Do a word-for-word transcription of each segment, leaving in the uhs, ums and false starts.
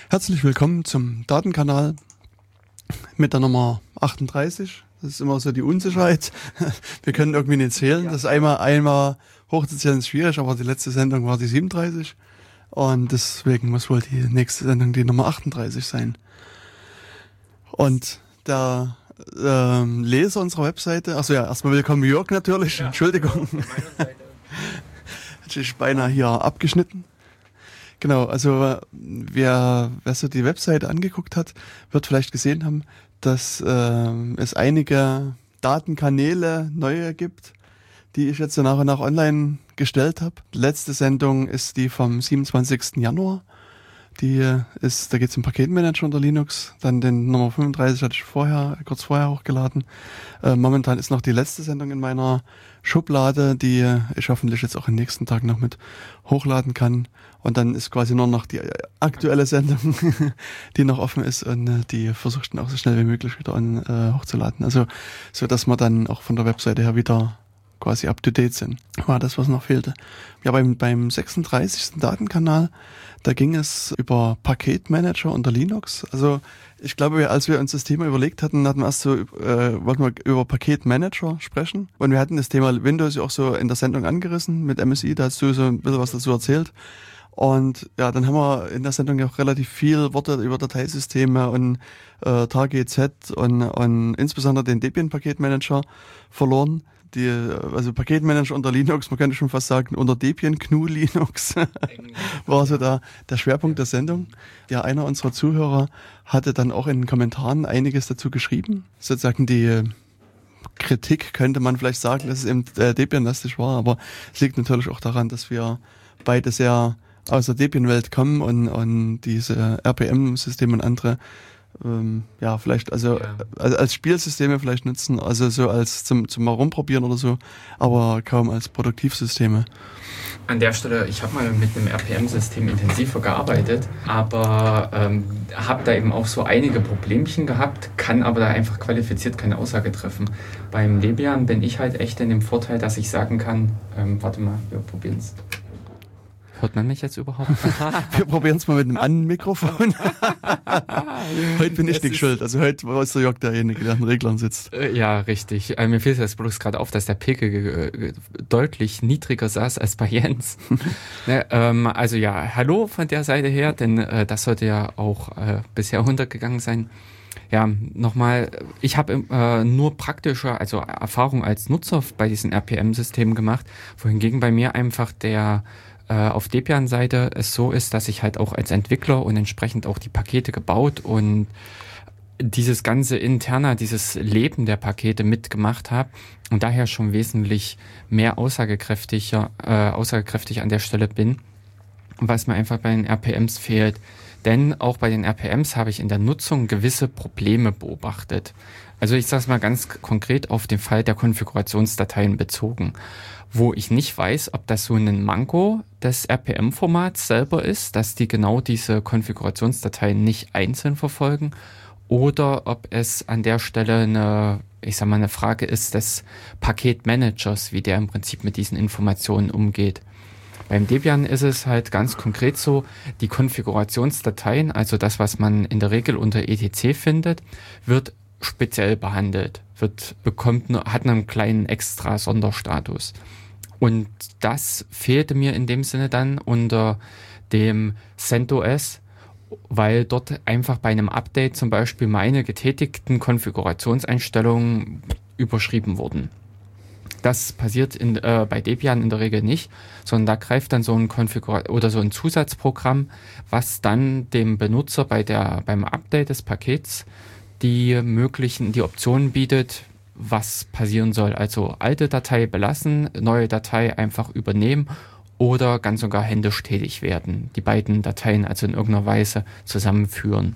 Herzlich willkommen zum Datenkanal mit der Nummer achtunddreißig. Das ist immer so die Unsicherheit. Wir können irgendwie nicht zählen. Das einmal, einmal hochzuzählen ist schwierig, aber die letzte Sendung war die siebenunddreißig. Und deswegen muss wohl die nächste Sendung die Nummer achtunddreißig sein. Und der ähm, Leser unserer Webseite, achso ja, erstmal willkommen Jörg natürlich, ja, Entschuldigung. Hätte ich beinahe hier abgeschnitten. Genau, also wer, wer so die Webseite angeguckt hat, wird vielleicht gesehen haben, dass äh, es einige Datenkanäle neue gibt, die ich jetzt so nach und nach online gestellt habe. Letzte Sendung ist die vom siebenundzwanzigsten Januar. Die ist, da geht es um Paketmanager unter Linux. Dann den Nummer fünfunddreißig hatte ich vorher, kurz vorher hochgeladen. Äh, momentan ist noch die letzte Sendung in meiner Schublade, die ich hoffentlich jetzt auch am nächsten Tag noch mit hochladen kann. Und dann ist quasi nur noch die aktuelle Sendung, die noch offen ist, und äh, die versuche ich dann auch so schnell wie möglich wieder an, äh, hochzuladen. Also so, dass wir dann auch von der Webseite her wieder quasi up to date sind. War das, was noch fehlte. Ja, beim, beim sechsunddreißigsten Datenkanal, da ging es über Paketmanager unter Linux. Also ich glaube, als wir uns das Thema überlegt hatten, hatten wir erst so, äh, wollten wir über Paketmanager sprechen. Und wir hatten das Thema Windows ja auch so in der Sendung angerissen mit M S I, da hast du so ein bisschen was dazu erzählt. Und ja, dann haben wir in der Sendung auch relativ viel Worte über Dateisysteme und äh, Target-Z und, und insbesondere den Debian-Paketmanager verloren. Die, also Paketmanager unter Linux, man könnte schon fast sagen, unter Debian G N U Linux war so da der Schwerpunkt der Sendung. Ja, einer unserer Zuhörer hatte dann auch in den Kommentaren einiges dazu geschrieben. Sozusagen die Kritik könnte man vielleicht sagen, dass es eben äh, Debian-lastig war, aber es liegt natürlich auch daran, dass wir beide sehr aus der Debian-Welt kommen und, und diese R P M-Systeme und andere ähm, ja, vielleicht, also ja. als Spielsysteme vielleicht nutzen, also so als zum, zum mal rumprobieren oder so, aber kaum als Produktivsysteme. An der Stelle, ich habe mal mit einem R P M-System intensiver gearbeitet, aber ähm, habe da eben auch so einige Problemchen gehabt, kann aber da einfach qualifiziert keine Aussage treffen. Beim Debian bin ich halt echt in dem Vorteil, dass ich sagen kann, ähm, warte mal, wir probieren es. Hört man mich jetzt überhaupt? Wir probieren es mal mit einem anderen Mikrofon. Heute bin ich nicht schuld. Also heute war es der Jörg derjenige, der an den Reglern sitzt. Äh, ja, richtig. Äh, mir fällt jetzt bloß gerade auf, dass der Pegel äh, deutlich niedriger saß als bei Jens. ne, ähm, also ja, hallo von der Seite her, denn äh, das sollte ja auch äh, bisher untergegangen sein. Ja, nochmal, ich habe äh, nur praktische, also Erfahrung als Nutzer bei diesen R P M-Systemen gemacht, wohingegen bei mir einfach der auf Debian-Seite es so ist, dass ich halt auch als Entwickler und entsprechend auch die Pakete gebaut und dieses ganze Interna, dieses Leben der Pakete mitgemacht habe und daher schon wesentlich mehr aussagekräftiger, äh, aussagekräftig an der Stelle bin, was mir einfach bei den R P Ms fehlt. Denn auch bei den R P Ms habe ich in der Nutzung gewisse Probleme beobachtet. Also ich sage es mal ganz konkret auf den Fall der Konfigurationsdateien bezogen, wo ich nicht weiß, ob das so ein Manko des R P M-Formats selber ist, dass die genau diese Konfigurationsdateien nicht einzeln verfolgen, oder ob es an der Stelle eine, ich sag mal, eine Frage ist des Paketmanagers, wie der im Prinzip mit diesen Informationen umgeht. Beim Debian ist es halt ganz konkret so, die Konfigurationsdateien, also das, was man in der Regel unter E T C findet, wird speziell behandelt, wird, bekommt, hat einen kleinen extra Sonderstatus. Und das fehlte mir in dem Sinne dann unter dem CentOS, weil dort einfach bei einem Update zum Beispiel meine getätigten Konfigurationseinstellungen überschrieben wurden. Das passiert in, äh, bei Debian in der Regel nicht, sondern da greift dann so ein Konfigur- oder so ein Zusatzprogramm, was dann dem Benutzer bei der, beim Update des Pakets die möglichen, die Optionen bietet, was passieren soll. Also alte Datei belassen, neue Datei einfach übernehmen oder ganz sogar händisch tätig werden. Die beiden Dateien also in irgendeiner Weise zusammenführen.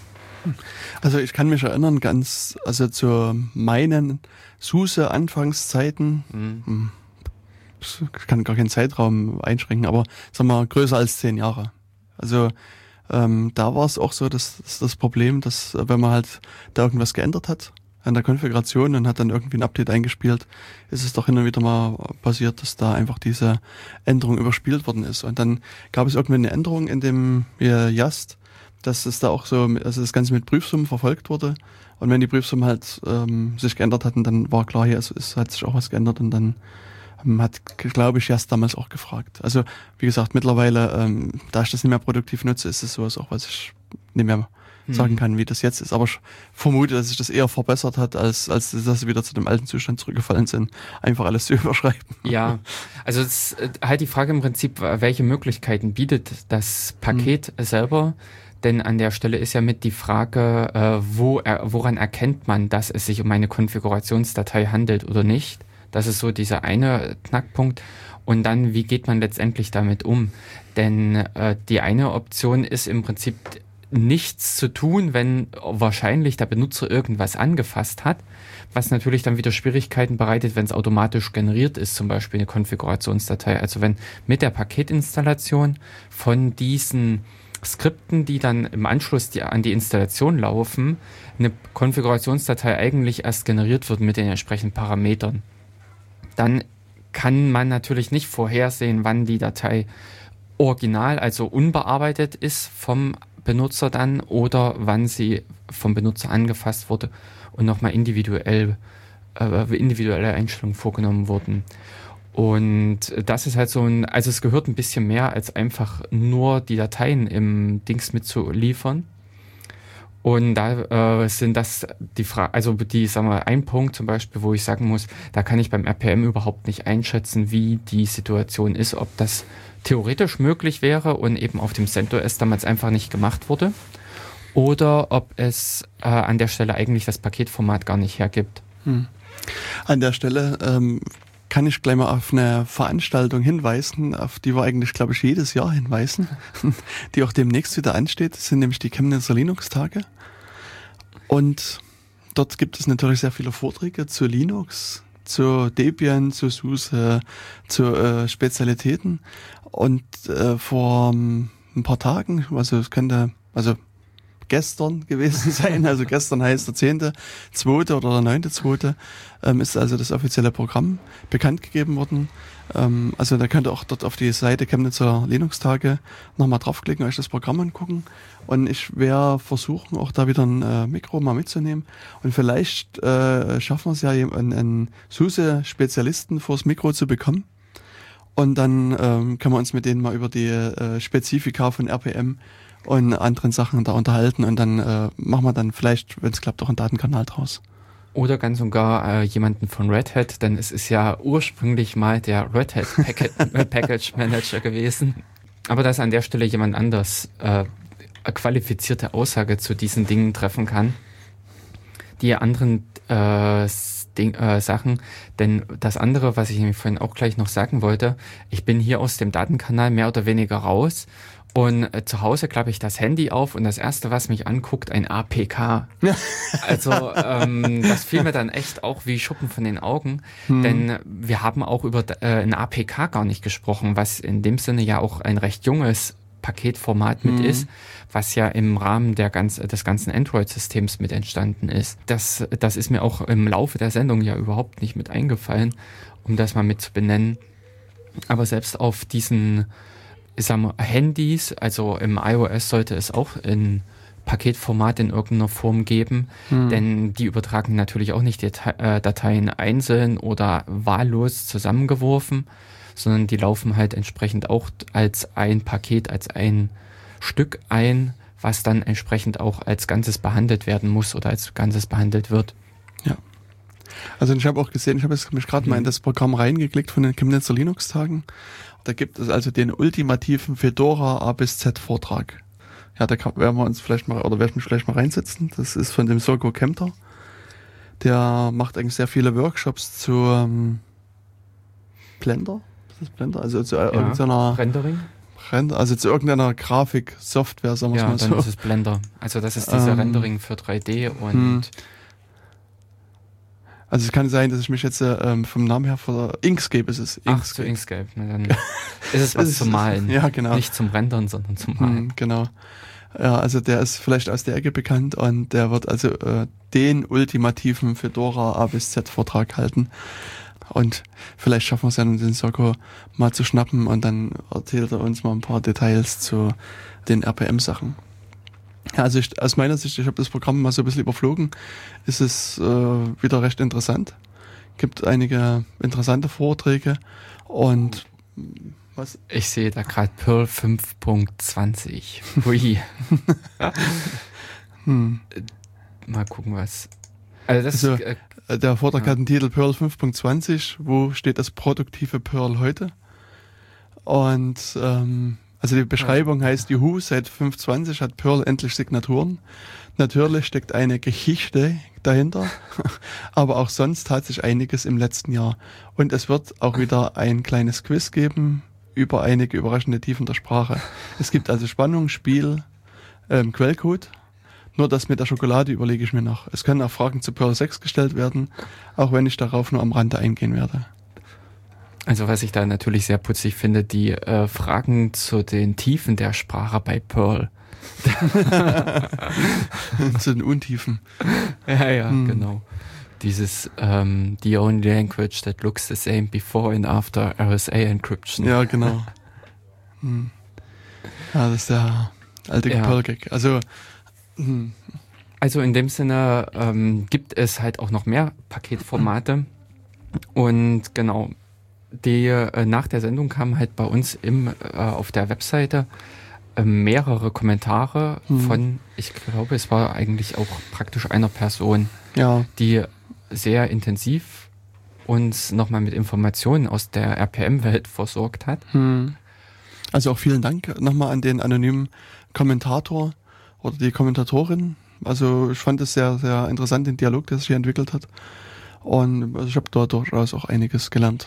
Also ich kann mich erinnern, ganz, also zu meinen SUSE-Anfangszeiten, mhm. ich kann gar keinen Zeitraum einschränken, aber sagen wir größer als zehn Jahre. Also ähm, da war es auch so, dass, dass das Problem, dass wenn man halt da irgendwas geändert hat an der Konfiguration und hat dann irgendwie ein Update eingespielt, ist es doch hin und wieder mal passiert, dass da einfach diese Änderung überspielt worden ist. Und dann gab es irgendwann eine Änderung in dem äh, Yast, dass es da auch so, also das Ganze mit Prüfsummen verfolgt wurde. Und wenn die Prüfsummen halt ähm, sich geändert hatten, dann war klar, hier ist, ist, hat sich auch was geändert und dann ähm, hat, glaube ich, Jas damals auch gefragt. Also wie gesagt, mittlerweile, ähm, da ich das nicht mehr produktiv nutze, ist es sowas auch, was ich nicht mehr hm. sagen kann, wie das jetzt ist. Aber ich vermute, dass sich das eher verbessert hat, als, als dass sie wieder zu dem alten Zustand zurückgefallen sind, einfach alles zu überschreiben. Ja, also es ist halt die Frage im Prinzip, welche Möglichkeiten bietet das Paket hm. selber? Denn an der Stelle ist ja mit die Frage, äh, wo er, woran erkennt man, dass es sich um eine Konfigurationsdatei handelt oder nicht. Das ist so dieser eine Knackpunkt. Und dann, wie geht man letztendlich damit um? Denn äh, die eine Option ist im Prinzip nichts zu tun, wenn wahrscheinlich der Benutzer irgendwas angefasst hat, was natürlich dann wieder Schwierigkeiten bereitet, wenn es automatisch generiert ist, zum Beispiel eine Konfigurationsdatei. Also wenn mit der Paketinstallation von diesen Skripten, die dann im Anschluss die, an die Installation laufen, eine Konfigurationsdatei eigentlich erst generiert wird mit den entsprechenden Parametern. Dann kann man natürlich nicht vorhersehen, wann die Datei original, also unbearbeitet ist vom Benutzer dann oder wann sie vom Benutzer angefasst wurde und nochmal individuell, äh, individuelle Einstellungen vorgenommen wurden. Und das ist halt so ein, also es gehört ein bisschen mehr als einfach nur die Dateien im Dings mitzuliefern. Und da äh, sind das die Frage, also die, sagen wir, ein Punkt zum Beispiel, wo ich sagen muss, da kann ich beim R P M überhaupt nicht einschätzen, wie die Situation ist, ob das theoretisch möglich wäre und eben auf dem CentOS damals einfach nicht gemacht wurde, oder ob es äh, an der Stelle eigentlich das Paketformat gar nicht hergibt. Hm. An der Stelle ähm, kann ich gleich mal auf eine Veranstaltung hinweisen, auf die wir eigentlich, glaube ich, jedes Jahr hinweisen, die auch demnächst wieder ansteht. Das sind nämlich die Chemnitzer Linux-Tage. Und dort gibt es natürlich sehr viele Vorträge zu Linux, zu Debian, zu SUSE, zu äh, Spezialitäten. Und äh, vor um, ein paar Tagen, also es könnte, also gestern gewesen sein, also gestern heißt der zehnte zweite oder der neunte zweite Ähm, ist also das offizielle Programm bekannt gegeben worden. Ähm, also da könnt ihr auch dort auf die Seite Chemnitzer Linux-Tage nochmal draufklicken, euch das Programm angucken. Und ich werde versuchen, auch da wieder ein äh, Mikro mal mitzunehmen. Und vielleicht äh, schaffen wir es ja, einen, einen SUSE-Spezialisten vors Mikro zu bekommen. Und dann ähm, können wir uns mit denen mal über die äh, Spezifika von R P M und anderen Sachen da unterhalten und dann äh, machen wir dann vielleicht, wenn es klappt, auch einen Datenkanal draus. Oder ganz und gar äh, jemanden von Red Hat, denn es ist ja ursprünglich mal der Red Hat Packet, Package Manager gewesen. Aber dass an der Stelle jemand anders äh, eine qualifizierte Aussage zu diesen Dingen treffen kann. Die anderen äh, Ding, äh, Sachen, denn das andere, was ich nämlich vorhin auch gleich noch sagen wollte, ich bin hier aus dem Datenkanal mehr oder weniger raus und äh, zu Hause klappe ich das Handy auf und das erste, was mich anguckt, ein A P K. Also ähm, das fiel mir dann echt auch wie Schuppen von den Augen, hm. denn wir haben auch über äh, ein A P K gar nicht gesprochen, was in dem Sinne ja auch ein recht junges Paketformat mit mhm. ist, was ja im Rahmen der ganz, des ganzen Android-Systems mit entstanden ist. Das, das ist mir auch im Laufe der Sendung ja überhaupt nicht mit eingefallen, um das mal mit zu benennen. Aber selbst auf diesen, ich sag mal, Handys, also im iOS sollte es auch in Paketformat in irgendeiner Form geben, mhm. denn die übertragen natürlich auch nicht die Dateien einzeln oder wahllos zusammengeworfen, sondern die laufen halt entsprechend auch als ein Paket, als ein Stück ein, was dann entsprechend auch als Ganzes behandelt werden muss oder als Ganzes behandelt wird. Ja. Also ich habe auch gesehen, ich habe jetzt mich gerade mhm. mal in das Programm reingeklickt von den Chemnitzer Linux-Tagen. Da gibt es also den ultimativen Fedora A bis Z Vortrag. Ja, da kann, werden wir uns vielleicht mal, oder werde ich mich vielleicht mal reinsetzen. Das ist von dem Sirko Kempter. Der macht eigentlich sehr viele Workshops zu ähm, Blender. Das Blender, also zu ja, irgendeiner Rendering? Also zu irgendeiner Grafik-Software, sagen wir ja, mal so. Ja, dann ist es Blender. Also das ist dieser ähm, Rendering für drei D und... Hm. Also es kann sein, dass ich mich jetzt ähm, vom Namen her vor Inkscape ist es. Inkscape. Ach, zu Inkscape. Na, dann ist es was zum Malen. Ja, genau. Nicht zum Rendern, sondern zum Malen. Hm, genau. Ja, also der ist vielleicht aus der Ecke bekannt und der wird also äh, den ultimativen Fedora A bis Z Vortrag halten. Und vielleicht schaffen wir es ja, den Soko mal zu schnappen und dann erzählt er uns mal ein paar Details zu den R P M-Sachen. Ja, also ich, aus meiner Sicht, ich habe das Programm mal so ein bisschen überflogen, ist es äh, wieder recht interessant. Gibt einige interessante Vorträge und was? Ich sehe da gerade Perl fünf Punkt zwanzig. Hui. hm. Mal gucken, was. Also das also, äh, der Vortrag ja. hat den Titel Perl fünf Punkt zwanzig, wo steht das produktive Perl heute? Und ähm, also die Beschreibung heißt, Juhu, seit fünf Punkt zwanzig hat Perl endlich Signaturen. Natürlich steckt eine Geschichte dahinter, aber auch sonst tat sich einiges im letzten Jahr. Und es wird auch wieder ein kleines Quiz geben über einige überraschende Tiefen der Sprache. Es gibt also Spannung, Spiel, ähm, Quellcode. Nur das mit der Schokolade überlege ich mir noch. Es können auch Fragen zu Perl sechs gestellt werden, auch wenn ich darauf nur am Rande eingehen werde. Also was ich da natürlich sehr putzig finde, die äh, Fragen zu den Tiefen der Sprache bei Perl. Zu den Untiefen. Ja, ja, hm. genau. Dieses ähm, the only language that looks the same before and after R S A encryption. Ja, genau. hm. Ja, das ist der alte ja. Perl-Gag. Also, hm. also in dem Sinne ähm, gibt es halt auch noch mehr Paketformate. Und genau, die äh, nach der Sendung kamen halt bei uns im, äh, auf der Webseite äh, mehrere Kommentare hm. von, ich glaube, es war eigentlich auch praktisch einer Person, ja. die sehr intensiv uns nochmal mit Informationen aus der R P M-Welt versorgt hat. Hm. Also auch vielen Dank nochmal an den anonymen Kommentator oder die Kommentatorin. Also ich fand es sehr, sehr interessant, den Dialog, der sich hier entwickelt hat. Und also ich habe dort durchaus auch einiges gelernt.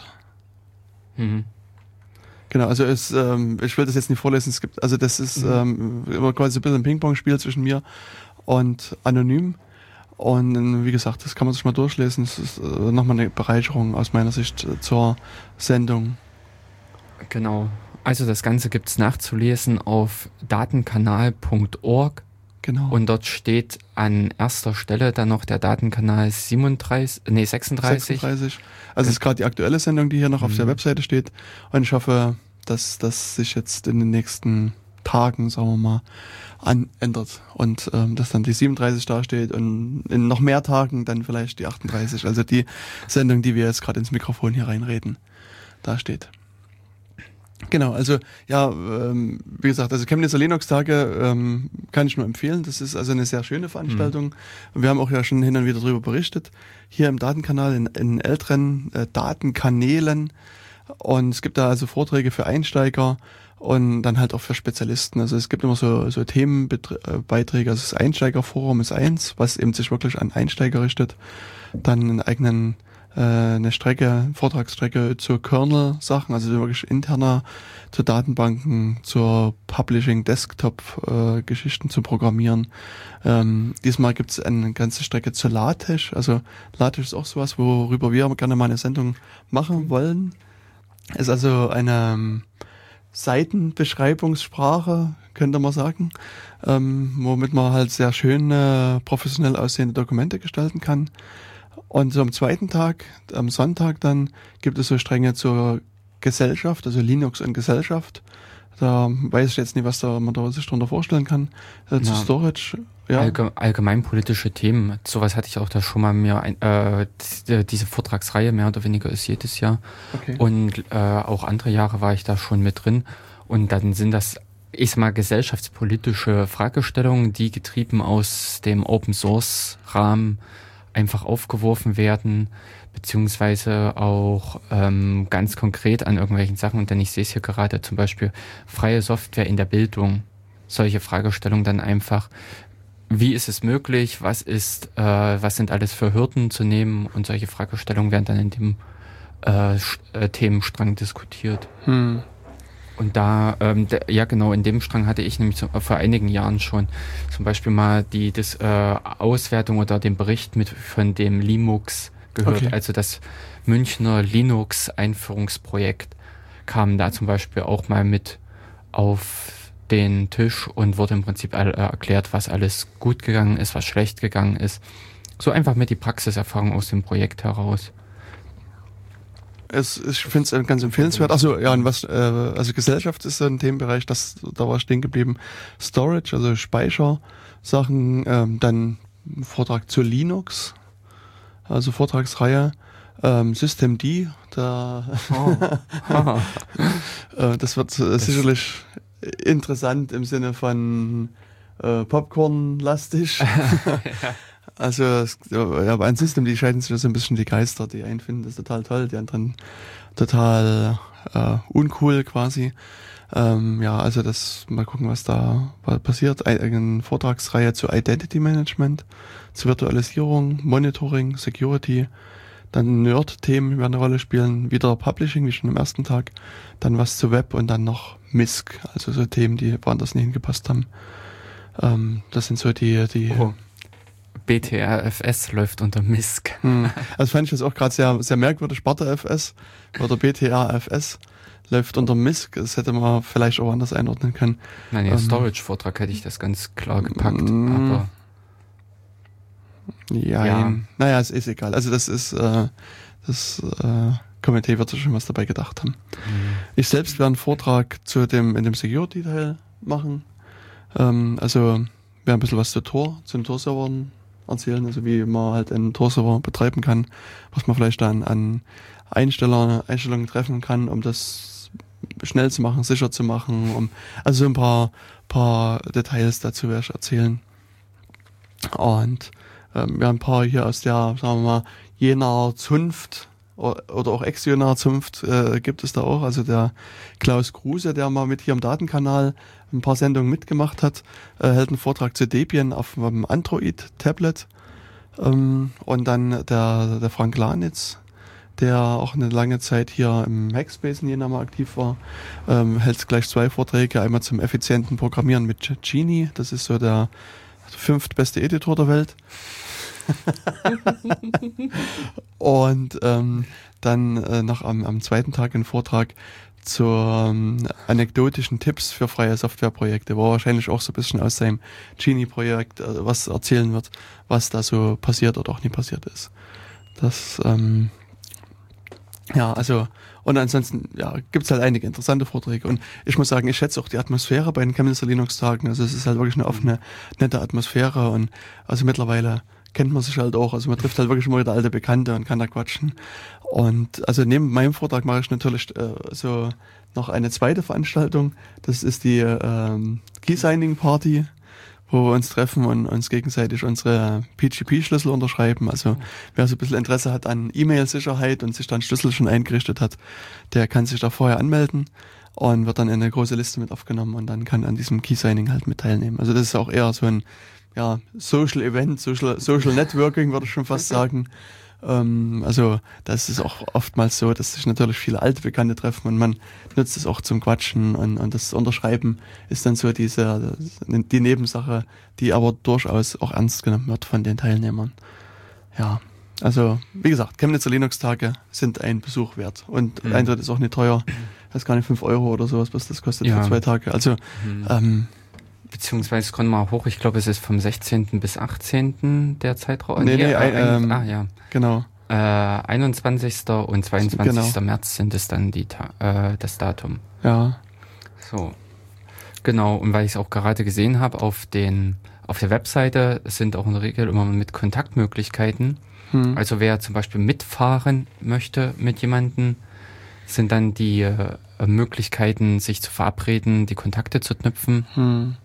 Mhm. Genau, also es, ähm, ich will das jetzt nicht vorlesen, es gibt, also das ist ähm, immer quasi ein bisschen ein Ping-Pong-Spiel zwischen mir und Anonym. Und wie gesagt, das kann man sich mal durchlesen. Es ist äh, nochmal eine Bereicherung aus meiner Sicht äh, zur Sendung. Genau. Also das Ganze gibt es nachzulesen auf datenkanal punkt org. Genau. Und dort steht an erster Stelle dann noch der Datenkanal siebenunddreißig, nee, sechsunddreißig. sechsunddreißig. Also es ist gerade die aktuelle Sendung, die hier noch auf mhm. der Webseite steht. Und ich hoffe, dass das sich jetzt in den nächsten Tagen, sagen wir mal, an, ändert. Und ähm, dass dann die siebenunddreißig dasteht und in noch mehr Tagen dann vielleicht die achtunddreißig. Also die Sendung, die wir jetzt gerade ins Mikrofon hier reinreden, da steht. Genau, also ja, ähm, wie gesagt, also Chemnitzer Linux-Tage ähm, kann ich nur empfehlen. Das ist also eine sehr schöne Veranstaltung. Mhm. Wir haben auch ja schon hin und wieder darüber berichtet. Hier im Datenkanal, in, in älteren äh, Datenkanälen. Und es gibt da also Vorträge für Einsteiger und dann halt auch für Spezialisten. Also es gibt immer so, so Themenbeiträge. Also das Einsteigerforum ist eins, was eben sich wirklich an Einsteiger richtet. Dann einen eigenen eine Strecke, Vortragsstrecke zur Kernel-Sachen, also wirklich interner, zu Datenbanken, zur Publishing-Desktop-Geschichten äh, zu programmieren. Ähm, diesmal gibt es eine ganze Strecke zur LaTeX, also LaTeX ist auch sowas, worüber wir gerne mal eine Sendung machen wollen. Ist also eine ähm, Seitenbeschreibungssprache, könnte man sagen, ähm, womit man halt sehr schöne, professionell aussehende Dokumente gestalten kann. Und so am zweiten Tag, am Sonntag dann, gibt es so Stränge zur Gesellschaft, also Linux und Gesellschaft. Da weiß ich jetzt nicht, was da man da sich darunter vorstellen kann. Äh, zu ja. Storage. Ja. Allge- allgemeinpolitische Themen. Sowas hatte ich auch da schon mal mehr, ein, äh, die, diese Vortragsreihe mehr oder weniger ist jedes Jahr. Okay. Und äh, auch andere Jahre war ich da schon mit drin. Und dann sind das, ich sag mal, gesellschaftspolitische Fragestellungen, die getrieben aus dem Open-Source-Rahmen einfach aufgeworfen werden, beziehungsweise auch ähm, ganz konkret an irgendwelchen Sachen. Und dann, ich sehe es hier gerade, zum Beispiel freie Software in der Bildung. Solche Fragestellungen dann einfach, wie ist es möglich, was ist, äh, was sind alles für Hürden zu nehmen, und solche Fragestellungen werden dann in dem äh, Sch- äh, Themenstrang diskutiert. Hm. Und da, ähm, der, ja genau, in dem Strang hatte ich nämlich so, äh, vor einigen Jahren schon zum Beispiel mal die das, äh, Auswertung oder den Bericht mit von dem Linux gehört. Okay. Also das Münchner Linux-Einführungsprojekt kam da zum Beispiel auch mal mit auf den Tisch und wurde im Prinzip all, äh, erklärt, was alles gut gegangen ist, was schlecht gegangen ist. So einfach mit die Praxiserfahrung aus dem Projekt heraus. Es, ich finde es ganz empfehlenswert. Also ja, und was, äh, also Gesellschaft ist so ein Themenbereich, das da war stehen geblieben. Storage, also Speichersachen, ähm, dann ein Vortrag zu Linux, also Vortragsreihe, ähm, System D, da Oh. äh, das wird äh, sicherlich interessant im Sinne von äh, Popcorn-lastig. Also es, ja, bei einem System, die scheiden sich so ein bisschen die Geister. Die einen finden das total toll, die anderen total äh, uncool quasi. Ähm, ja, also das mal gucken, was da passiert. Eine Vortragsreihe zu Identity Management, zu Virtualisierung, Monitoring, Security. Dann Nerd-Themen werden eine Rolle spielen. Wieder Publishing, wie schon am ersten Tag. Dann was zu Web und dann noch M I S C. Also so Themen, die woanders nicht hingepasst haben. Ähm, das sind so die... die Oh. B T R F S läuft unter M I S C. Hm. Also fand ich das auch gerade sehr, sehr merkwürdig. Sparta F S oder B T R F S läuft unter M I S C. Das hätte man vielleicht auch anders einordnen können. Nein, im ähm, Storage-Vortrag hätte ich das ganz klar gepackt. Mm, aber ja, Ja. naja, es ist egal. Also das ist, äh, das äh, Komitee wird sich schon was dabei gedacht haben. Ich selbst werde einen Vortrag zu dem, in dem Security-Teil machen. Ähm, also werde ein bisschen was zu Tor, zu den Tor-Servern erzählen, also wie man halt einen Tor-Server betreiben kann, was man vielleicht dann an Einsteller, Einstellungen treffen kann, um das schnell zu machen, sicher zu machen, um, also so ein paar, paar Details dazu werde ich erzählen. Und ähm, wir haben ein paar hier aus der, sagen wir mal, Jenaer Zunft oder auch Ex-Jenaer Zunft äh, gibt es da auch. Also der Klaus Kruse, der mal mit hier im Datenkanal ein paar Sendungen mitgemacht hat, äh, hält einen Vortrag zu Debian auf einem Android-Tablet. Ähm, und dann der, der Frank Lanitz, der auch eine lange Zeit hier im Hackspace in Jena mal aktiv war, ähm, hält gleich zwei Vorträge. Einmal zum effizienten Programmieren mit Genie. Das ist so der fünftbeste Editor der Welt. Und ähm, dann äh, noch am, am zweiten Tag einen Vortrag zu ähm, anekdotischen Tipps für freie Softwareprojekte, wo er wahrscheinlich auch so ein bisschen aus seinem Genie-Projekt äh, was erzählen wird, was da so passiert oder auch nie passiert ist. Das, ähm, ja, also, und ansonsten, ja, gibt's halt einige interessante Vorträge. Und ich muss sagen, ich schätze auch die Atmosphäre bei den Chemnitzer Linux-Tagen. Also es ist halt wirklich eine offene, nette Atmosphäre und also mittlerweile kennt man sich halt auch. Also man trifft halt wirklich immer wieder alte Bekannte und kann da quatschen. Und also neben meinem Vortrag mache ich natürlich äh, so noch eine zweite Veranstaltung. Das ist die ähm, Key-Signing-Party, wo wir uns treffen und uns gegenseitig unsere P G P-Schlüssel unterschreiben. Also wer so ein bisschen Interesse hat an E-Mail-Sicherheit und sich dann Schlüssel schon eingerichtet hat, der kann sich da vorher anmelden und wird dann in eine große Liste mit aufgenommen und dann kann an diesem Key-Signing halt mit teilnehmen. Also das ist auch eher so ein ja, Social Event, Social, Social Networking würde ich schon fast sagen. Ähm, also das ist auch oftmals so, dass sich natürlich viele alte Bekannte treffen und man nutzt es auch zum Quatschen und, und das Unterschreiben ist dann so diese die Nebensache, die aber durchaus auch ernst genommen wird von den Teilnehmern. Ja, also wie gesagt, Chemnitzer Linux-Tage sind ein Besuch wert und mhm. Eintritt ist auch nicht teuer, ich weiß gar nicht, fünf Euro oder sowas, was das kostet ja. für zwei Tage. Also mhm. ähm, beziehungsweise kommen wir hoch, ich glaube, es ist vom sechzehnten bis achtzehnten der Zeitraum. Nee, nee, äh, ein, ähm, ah, ja. Genau. Äh, einundzwanzigsten und zweiundzwanzigsten Genau. März sind es dann die Ta- äh, das Datum. Ja. So. Genau, und weil ich es auch gerade gesehen habe, auf den auf der Webseite sind auch in der Regel immer mit Kontaktmöglichkeiten. Hm. Also wer zum Beispiel mitfahren möchte mit jemandem, sind dann die äh, Möglichkeiten, sich zu verabreden, die Kontakte zu knüpfen. Hm.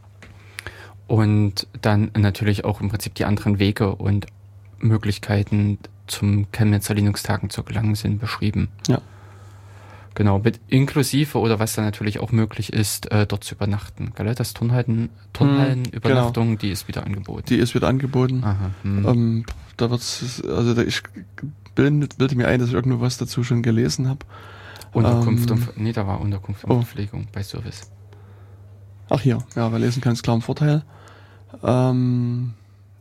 Und dann natürlich auch im Prinzip die anderen Wege und Möglichkeiten zum Chemnitzer Linux-Tagen zu gelangen sind beschrieben. Ja. Genau, mit inklusive oder was dann natürlich auch möglich ist, äh, dort zu übernachten. Gell? Das Turnhallen, Turnhallenübernachtung, genau. Die ist wieder angeboten. Die ist wieder angeboten. Aha, hm. Ähm, da wird's, also da, ich bilde, bilde mir ein, dass ich irgendwo was dazu schon gelesen habe. Unterkunft ähm, und, nee, da war Unterkunft und oh. Verpflegung bei Service. Ach hier, ja, wer lesen kann, ist klar ein Vorteil. Ähm,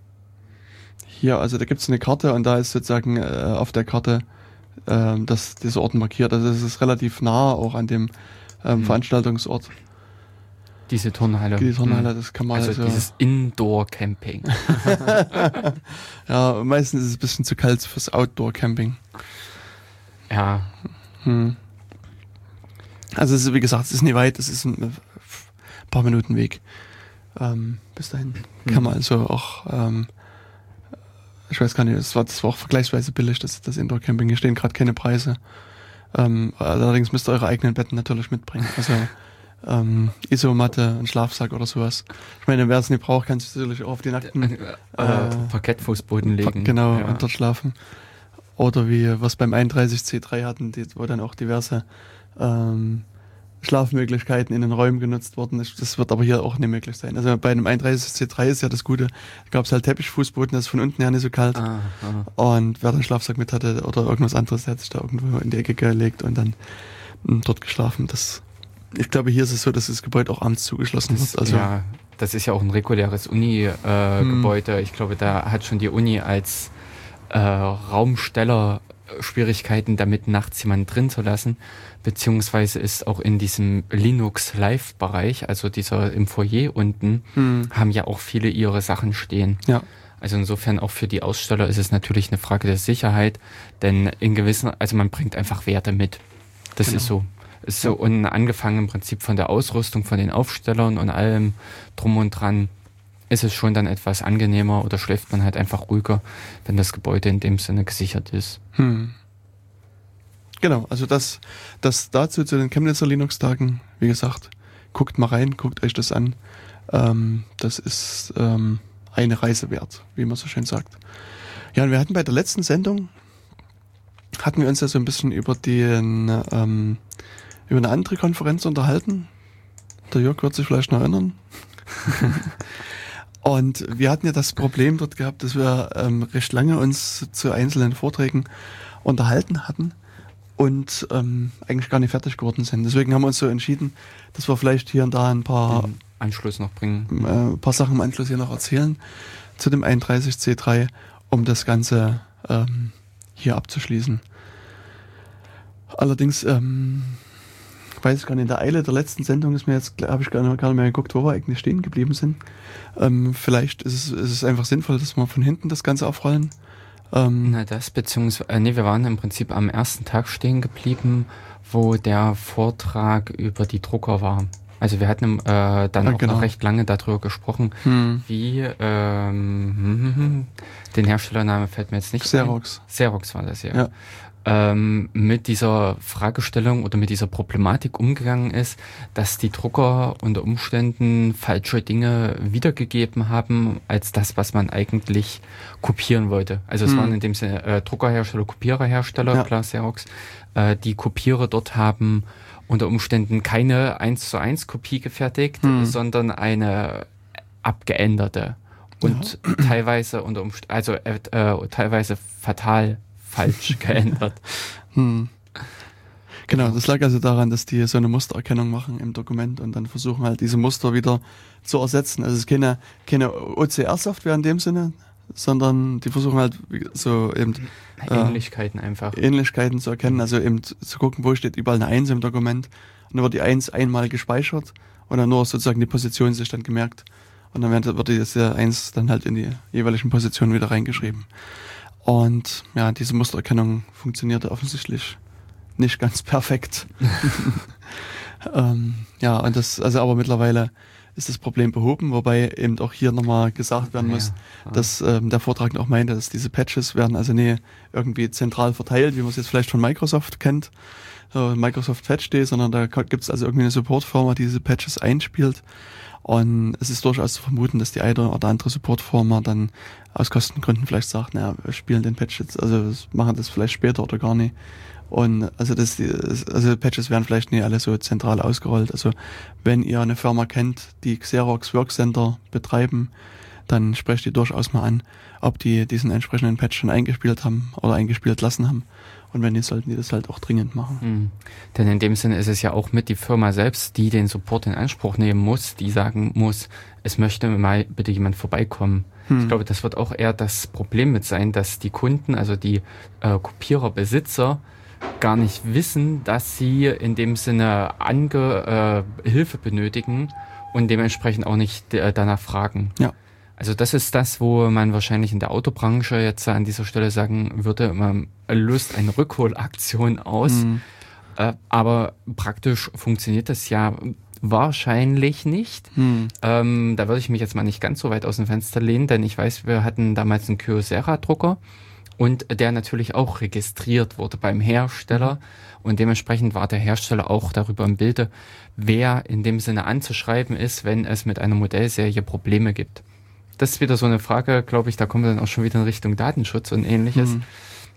hier, also da gibt es eine Karte und da ist sozusagen äh, auf der Karte ähm, das, dieser Ort markiert. Also es ist relativ nah auch an dem ähm, hm. Veranstaltungsort. Diese Turnhalle. Die Turnhalle, hm. das kann man also also... dieses Indoor-Camping. Ja, meistens ist es ein bisschen zu kalt fürs Outdoor-Camping. Ja, Hm. Also es ist, wie gesagt, es ist nicht weit, es ist ein paar Minuten Weg. Ähm, bis dahin hm. kann man also auch, ähm, ich weiß gar nicht, das war, das war auch vergleichsweise billig, das, das Indoor-Camping. Hier stehen gerade keine Preise. Ähm, allerdings müsst ihr eure eigenen Betten natürlich mitbringen. Also ähm, Isomatte, ein Schlafsack oder sowas. Ich meine, wer es nicht braucht, kann sich natürlich auch auf die nackten äh, äh, Parkettfußboden legen. Genau, ja. und dort schlafen. Oder wie wir es beim einunddreißig C drei hatten, die, wo dann auch diverse ähm, Schlafmöglichkeiten in den Räumen genutzt worden ist. Das wird aber hier auch nicht möglich sein. Also bei einem einunddreißig C drei ist ja das Gute, da gab es halt Teppichfußboden, das ist von unten her nicht so kalt. Ah, ah. Und wer den Schlafsack mit hatte oder irgendwas anderes, der hat sich da irgendwo in die Ecke gelegt und dann m, dort geschlafen. Das, ich glaube, hier ist es so, dass das Gebäude auch abends zugeschlossen das, wird. Also, ja, das ist ja auch ein reguläres Uni-Gebäude. Äh, hm. Ich glaube, da hat schon die Uni als äh, Raumsteller Schwierigkeiten damit, nachts jemanden drin zu lassen, beziehungsweise ist auch in diesem Linux-Live-Bereich, also dieser im Foyer unten, hm. haben ja auch viele ihre Sachen stehen. Ja. Also insofern auch für die Aussteller ist es natürlich eine Frage der Sicherheit, denn in gewissen, also man bringt einfach Werte mit. Das genau. ist so. Ist so, und angefangen im Prinzip von der Ausrüstung, von den Aufstellern und allem drum und dran, ist es schon dann etwas angenehmer oder schläft man halt einfach ruhiger, wenn das Gebäude in dem Sinne gesichert ist. Hm. Genau, also das, das dazu zu den Chemnitzer Linux-Tagen, wie gesagt, guckt mal rein, guckt euch das an. Ähm, das ist ähm, eine Reise wert, wie man so schön sagt. Ja, und wir hatten bei der letzten Sendung, hatten wir uns ja so ein bisschen über den, ähm, über eine andere Konferenz unterhalten. Der Jörg wird sich vielleicht noch erinnern. Und wir hatten ja das Problem dort gehabt, dass wir ähm, recht lange uns zu einzelnen Vorträgen unterhalten hatten und ähm, eigentlich gar nicht fertig geworden sind. Deswegen haben wir uns so entschieden, dass wir vielleicht hier und da ein paar Den Anschluss noch bringen, äh, ein paar Sachen im Anschluss hier noch erzählen zu dem einunddreißig C drei, um das Ganze ähm, hier abzuschließen. Allerdings ähm, weiß ich gar nicht, in der Eile der letzten Sendung ist mir jetzt, habe ich gar nicht, gar nicht mehr geguckt, wo wir eigentlich stehen geblieben sind. Ähm, vielleicht ist es, ist es einfach sinnvoll, dass wir von hinten das Ganze aufrollen. Ähm, Na das, beziehungsweise, äh, nee, wir waren im Prinzip am ersten Tag stehen geblieben, wo der Vortrag über die Drucker war. Also wir hatten äh, dann ja, auch genau. noch recht lange darüber gesprochen, hm. wie, ähm, den Herstellername fällt mir jetzt nicht Xerox. ein. Xerox war das, ja. ja. Ähm, mit dieser Fragestellung oder mit dieser Problematik umgegangen ist, dass die Drucker unter Umständen falsche Dinge wiedergegeben haben, als das, was man eigentlich kopieren wollte. Also es hm. waren in dem Sinne äh, Druckerhersteller, Kopiererhersteller, ja. klar, Xerox, äh, die Kopierer dort haben unter Umständen keine eins zu eins Kopie gefertigt, hm. sondern eine abgeänderte und ja. teilweise unter Umständen, also äh, äh, teilweise fatal falsch geändert. Hm. Genau, das lag also daran, dass die so eine Mustererkennung machen im Dokument und dann versuchen halt diese Muster wieder zu ersetzen. Also es ist keine, keine O C R-Software in dem Sinne, sondern die versuchen halt so eben Ähnlichkeiten äh, einfach. Ähnlichkeiten zu erkennen, also eben zu gucken, wo steht überall eine eins im Dokument und dann wird die eins einmal gespeichert und dann nur sozusagen die Position sich dann gemerkt und dann wird diese eins dann halt in die jeweiligen Positionen wieder reingeschrieben. Und ja, diese Mustererkennung funktionierte offensichtlich nicht ganz perfekt. ähm, ja, und das, also aber mittlerweile ist das Problem behoben, wobei eben auch hier nochmal gesagt werden muss, ja, dass ähm, der Vortrag auch meinte, dass diese Patches werden also nie irgendwie zentral verteilt, wie man es jetzt vielleicht von Microsoft kennt, äh, Microsoft Patch Day, sondern da gibt es also irgendwie eine Support-Firma, die diese Patches einspielt. Und es ist durchaus zu vermuten, dass die eine oder andere Support-Firma dann aus Kostengründen vielleicht sagt, naja, wir spielen den Patch jetzt, also machen das vielleicht später oder gar nicht. Und also das, also Patches werden vielleicht nicht alle so zentral ausgerollt. Also wenn ihr eine Firma kennt, die Xerox Workcenter betreiben, dann sprecht ihr durchaus mal an, ob die diesen entsprechenden Patch schon eingespielt haben oder eingespielt lassen haben. Und wenn nicht, sollten die das halt auch dringend machen. Mhm. Denn in dem Sinne ist es ja auch mit die Firma selbst, die den Support in Anspruch nehmen muss, die sagen muss, es möchte mal bitte jemand vorbeikommen. Hm. Ich glaube, das wird auch eher das Problem mit sein, dass die Kunden, also die äh, Kopiererbesitzer, gar nicht wissen, dass sie in dem Sinne Ange, äh, Hilfe benötigen und dementsprechend auch nicht äh, danach fragen. Ja. Also das ist das, wo man wahrscheinlich in der Autobranche jetzt an dieser Stelle sagen würde, man löst eine Rückholaktion aus, mhm. Äh, aber praktisch funktioniert das ja wahrscheinlich nicht. Hm. Ähm, da würde ich mich jetzt mal nicht ganz so weit aus dem Fenster lehnen, denn ich weiß, wir hatten damals einen Kyocera-Drucker und der natürlich auch registriert wurde beim Hersteller und dementsprechend war der Hersteller auch darüber im Bilde, wer in dem Sinne anzuschreiben ist, wenn es mit einer Modellserie Probleme gibt. Das ist wieder so eine Frage, glaube ich, da kommen wir dann auch schon wieder in Richtung Datenschutz und ähnliches. Hm.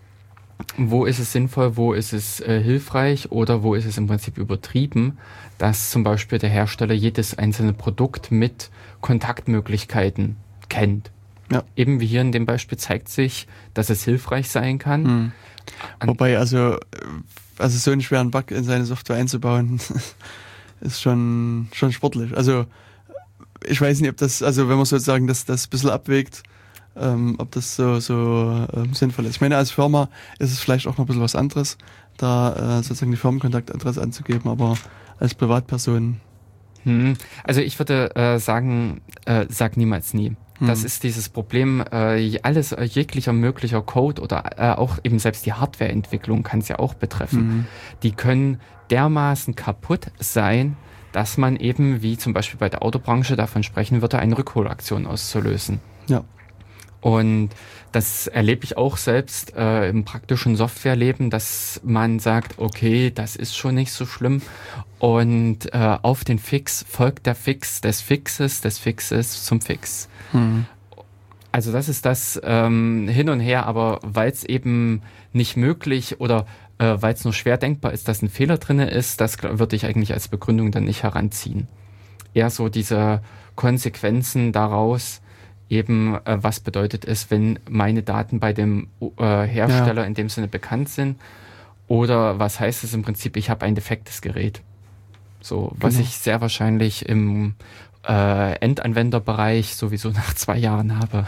Wo ist es sinnvoll, wo ist es äh, hilfreich oder wo ist es im Prinzip übertrieben, dass zum Beispiel der Hersteller jedes einzelne Produkt mit Kontaktmöglichkeiten kennt. Ja. Eben wie hier in dem Beispiel zeigt sich, dass es hilfreich sein kann. Hm. Wobei, also, also so einen schweren Bug in seine Software einzubauen, ist schon, schon sportlich. Also ich weiß nicht, ob das, also wenn man sozusagen das, das ein bisschen abwägt, Ähm, ob das so, so ähm, sinnvoll ist. Ich meine, als Firma ist es vielleicht auch noch ein bisschen was anderes, da äh, sozusagen die Firmenkontaktadresse anzugeben, aber als Privatperson. Hm. Also ich würde äh, sagen, äh, sag niemals nie. Hm. Das ist dieses Problem, äh, alles, äh, jeglicher möglicher Code oder äh, auch eben selbst die Hardwareentwicklung kann es ja auch betreffen. Hm. Die können dermaßen kaputt sein, dass man eben, wie zum Beispiel bei der Autobranche davon sprechen würde, eine Rückholaktion auszulösen. Ja. Und das erlebe ich auch selbst äh, im praktischen Softwareleben, dass man sagt, okay, das ist schon nicht so schlimm. Und äh, auf den Fix folgt der Fix des Fixes, des Fixes zum Fix. Hm. Also das ist das ähm, hin und her, aber weil es eben nicht möglich oder äh, weil es nur schwer denkbar ist, dass ein Fehler drin ist, das würde ich eigentlich als Begründung dann nicht heranziehen. Eher so diese Konsequenzen daraus, eben, äh, was bedeutet es, wenn meine Daten bei dem äh, Hersteller ja. in dem Sinne bekannt sind? Oder was heißt es im Prinzip, ich habe ein defektes Gerät? So, was genau. ich sehr wahrscheinlich im äh, Endanwenderbereich sowieso nach zwei Jahren habe.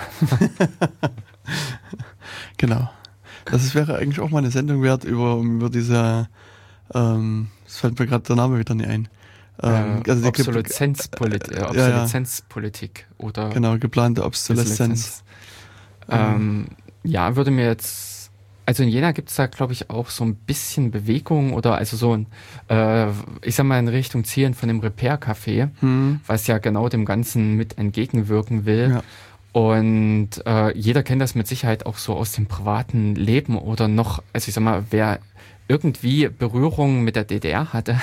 Genau. Das ist, wäre eigentlich auch mal eine Sendung wert über, über diese, ähm, es fällt mir gerade der Name wieder nicht ein. Ähm, äh, also Obsoleszenzpolitik, äh, Obsoleszenzpolitik ja, ja. oder genau, geplante Obsoleszenz. Ähm, ja, würde mir jetzt, also in Jena gibt es da, glaube ich, auch so ein bisschen Bewegung oder also so ein, äh, ich sag mal, in Richtung Zielen von dem Repair-Café, hm. was ja genau dem Ganzen mit entgegenwirken will. Ja. Und äh, jeder kennt das mit Sicherheit auch so aus dem privaten Leben oder noch, also ich sag mal, wer irgendwie Berührung mit der D D R hatte,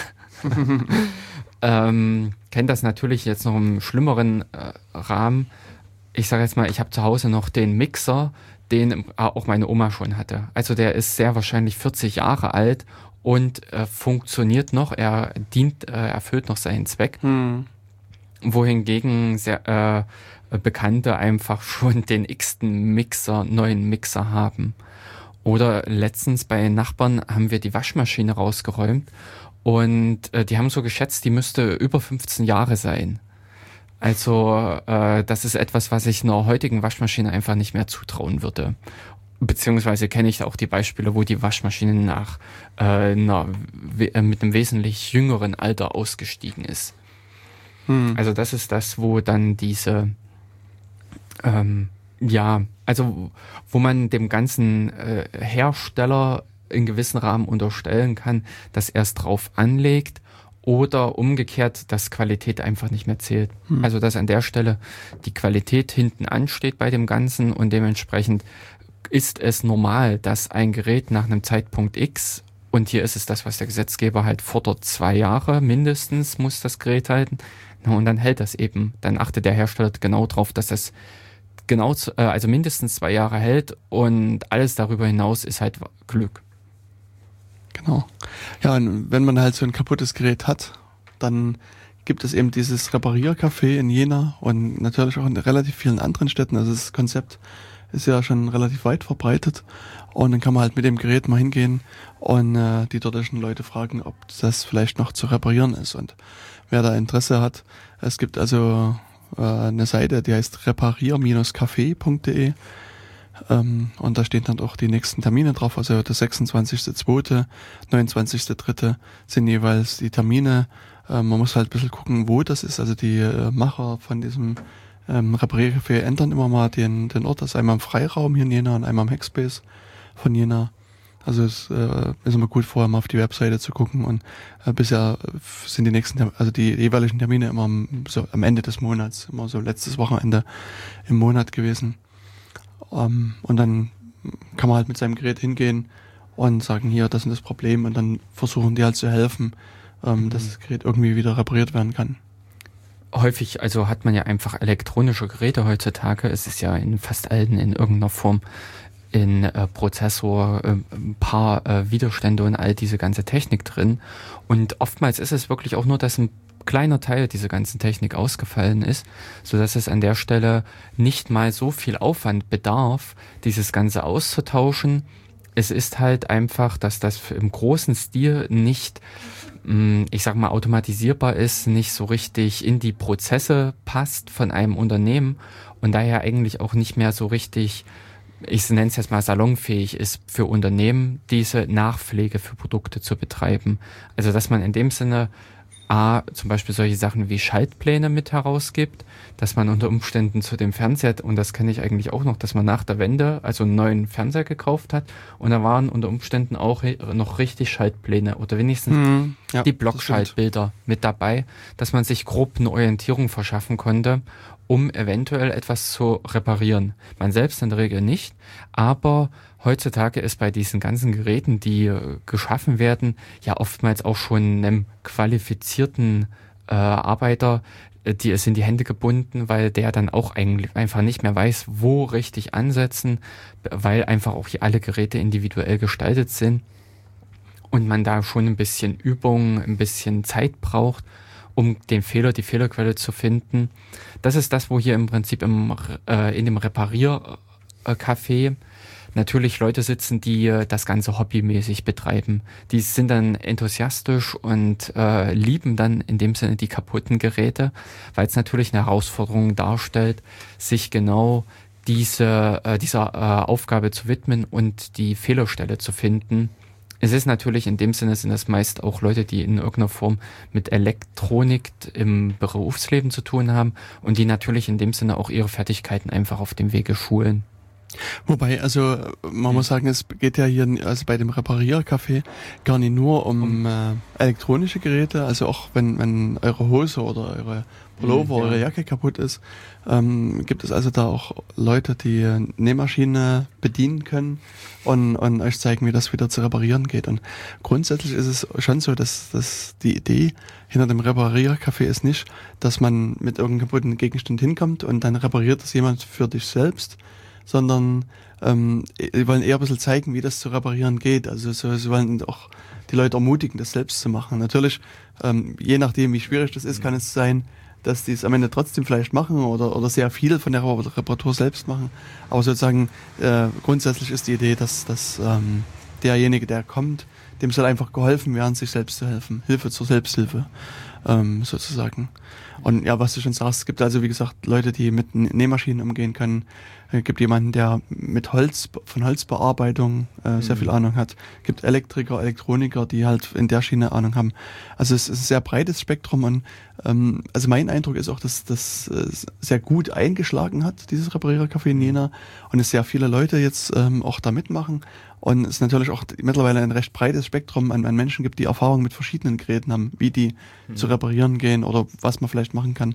ähm, kennt das natürlich jetzt noch im schlimmeren äh, Rahmen. Ich sage jetzt mal, ich habe zu Hause noch den Mixer, den auch meine Oma schon hatte. Also der ist sehr wahrscheinlich vierzig Jahre alt und äh, funktioniert noch. Er dient, äh, erfüllt noch seinen Zweck. Hm. Wohingegen sehr äh, Bekannte einfach schon den x-ten Mixer, neuen Mixer haben. Oder letztens bei Nachbarn haben wir die Waschmaschine rausgeräumt und äh, die haben so geschätzt, die müsste über fünfzehn Jahre sein. Also äh, das ist etwas, was ich einer heutigen Waschmaschine einfach nicht mehr zutrauen würde. Beziehungsweise kenne ich auch die Beispiele, wo die Waschmaschine nach äh, einer, äh, mit einem wesentlich jüngeren Alter ausgestiegen ist. Hm. Also das ist das, wo dann diese, ähm, ja, also wo man dem ganzen äh, Hersteller in gewissen Rahmen unterstellen kann, dass er es drauf anlegt oder umgekehrt, dass Qualität einfach nicht mehr zählt. Hm. Also dass an der Stelle die Qualität hinten ansteht bei dem Ganzen und dementsprechend ist es normal, dass ein Gerät nach einem Zeitpunkt X, und hier ist es das, was der Gesetzgeber halt fordert, zwei Jahre mindestens muss das Gerät halten, na, und dann hält das eben. Dann achtet der Hersteller genau drauf, dass das genau, äh, also mindestens zwei Jahre hält und alles darüber hinaus ist halt Glück. Genau. Ja, und wenn man halt so ein kaputtes Gerät hat, dann gibt es eben dieses Repariercafé in Jena und natürlich auch in relativ vielen anderen Städten. Also das Konzept ist ja schon relativ weit verbreitet und dann kann man halt mit dem Gerät mal hingehen und äh, die dortigen Leute fragen, ob das vielleicht noch zu reparieren ist und wer da Interesse hat. Es gibt also äh, eine Seite, die heißt reparier Bindestrich café Punkt de. Ähm, und da stehen dann auch die nächsten Termine drauf, also der sechsundzwanzigster zweiter neunundzwanzigster dritter sind jeweils die Termine. Ähm, man muss halt ein bisschen gucken, wo das ist, also die äh, Macher von diesem ähm, Repariercafé ändern immer mal den, den Ort, das ist einmal im Freiraum hier in Jena und einmal im Hackspace von Jena Also es äh, ist immer gut, vorher mal auf die Webseite zu gucken und äh, bisher sind die nächsten, also die jeweiligen Termine immer am, so am Ende des Monats, immer so letztes Wochenende im Monat gewesen. Ähm, und dann kann man halt mit seinem Gerät hingehen und sagen, hier, das ist das Problem, und dann versuchen die halt zu helfen, ähm, mhm. dass das Gerät irgendwie wieder repariert werden kann. Häufig, also hat man ja einfach elektronische Geräte heutzutage. Es ist ja in fast allen in irgendeiner Form in äh, Prozessor, äh, ein paar äh, Widerstände und all diese ganze Technik drin. Und oftmals ist es wirklich auch nur, dass ein kleiner Teil dieser ganzen Technik ausgefallen ist, so dass es an der Stelle nicht mal so viel Aufwand bedarf, dieses Ganze auszutauschen. Es ist halt einfach, dass das im großen Stil nicht, mh, ich sag mal, automatisierbar ist, nicht so richtig in die Prozesse passt von einem Unternehmen und daher eigentlich auch nicht mehr so richtig, ich nenne es jetzt mal salonfähig ist für Unternehmen, diese Nachpflege für Produkte zu betreiben. Also dass man in dem Sinne A, zum Beispiel solche Sachen wie Schaltpläne mit herausgibt, dass man unter Umständen zu dem Fernseher, und das kenne ich eigentlich auch noch, dass man nach der Wende also einen neuen Fernseher gekauft hat und da waren unter Umständen auch noch richtig Schaltpläne oder wenigstens mhm, ja, die Blockschaltbilder mit dabei, dass man sich grob eine Orientierung verschaffen konnte, um eventuell etwas zu reparieren. Man selbst in der Regel nicht, aber heutzutage ist bei diesen ganzen Geräten, die äh, geschaffen werden, ja oftmals auch schon einem qualifizierten äh, Arbeiter, äh, die es in die Hände gebunden, weil der dann auch eigentlich einfach nicht mehr weiß, wo richtig ansetzen, weil einfach auch hier alle Geräte individuell gestaltet sind und man da schon ein bisschen Übung, ein bisschen Zeit braucht, um den Fehler, die Fehlerquelle zu finden. Das ist das, wo hier im Prinzip im, äh, in dem Repariercafé natürlich Leute sitzen, die äh, das Ganze hobbymäßig betreiben. Die sind dann enthusiastisch und äh, lieben dann in dem Sinne die kaputten Geräte, weil es natürlich eine Herausforderung darstellt, sich genau diese, äh, dieser äh, Aufgabe zu widmen und die Fehlerstelle zu finden. Es ist natürlich in dem Sinne, sind das meist auch Leute, die in irgendeiner Form mit Elektronik im Berufsleben zu tun haben und die natürlich in dem Sinne auch ihre Fertigkeiten einfach auf dem Wege schulen. Wobei, also man muss sagen, es geht ja hier also bei dem Repariercafé gar nicht nur um äh, elektronische Geräte, also auch wenn, wenn eure Hose oder eure Pullover, ja. eure Jacke kaputt ist, ähm, gibt es also da auch Leute, die Nähmaschine bedienen können und, und euch zeigen, wie das wieder zu reparieren geht. Und grundsätzlich ist es schon so, dass, dass die Idee hinter dem Repariercafé ist nicht, dass man mit irgendeinem kaputten Gegenstand hinkommt und dann repariert das jemand für dich selbst, sondern ähm, sie wollen eher ein bisschen zeigen, wie das zu reparieren geht. Also so, sie wollen auch die Leute ermutigen, das selbst zu machen. Natürlich, ähm, je nachdem, wie schwierig das ist, kann es sein, dass die es am Ende trotzdem vielleicht machen oder, oder sehr viel von der Reparatur selbst machen. Aber sozusagen äh, grundsätzlich ist die Idee, dass, dass ähm, derjenige, der kommt, dem soll einfach geholfen werden, sich selbst zu helfen. Hilfe zur Selbsthilfe ähm, sozusagen. Und ja, was du schon sagst, es gibt also wie gesagt Leute, die mit Nähmaschinen umgehen können. Es gibt jemanden, der mit Holz, von Holzbearbeitung äh, sehr viel Ahnung hat. Es gibt Elektriker, Elektroniker, die halt in der Schiene Ahnung haben. Also es ist ein sehr breites Spektrum und ähm, also mein Eindruck ist auch, dass das äh, sehr gut eingeschlagen hat, dieses Repariercafé in Jena, und es sehr viele Leute jetzt ähm, auch da mitmachen. Und es natürlich auch mittlerweile ein recht breites Spektrum an, an Menschen gibt, die Erfahrung mit verschiedenen Geräten haben, wie die mhm. zu reparieren gehen oder was man vielleicht machen kann.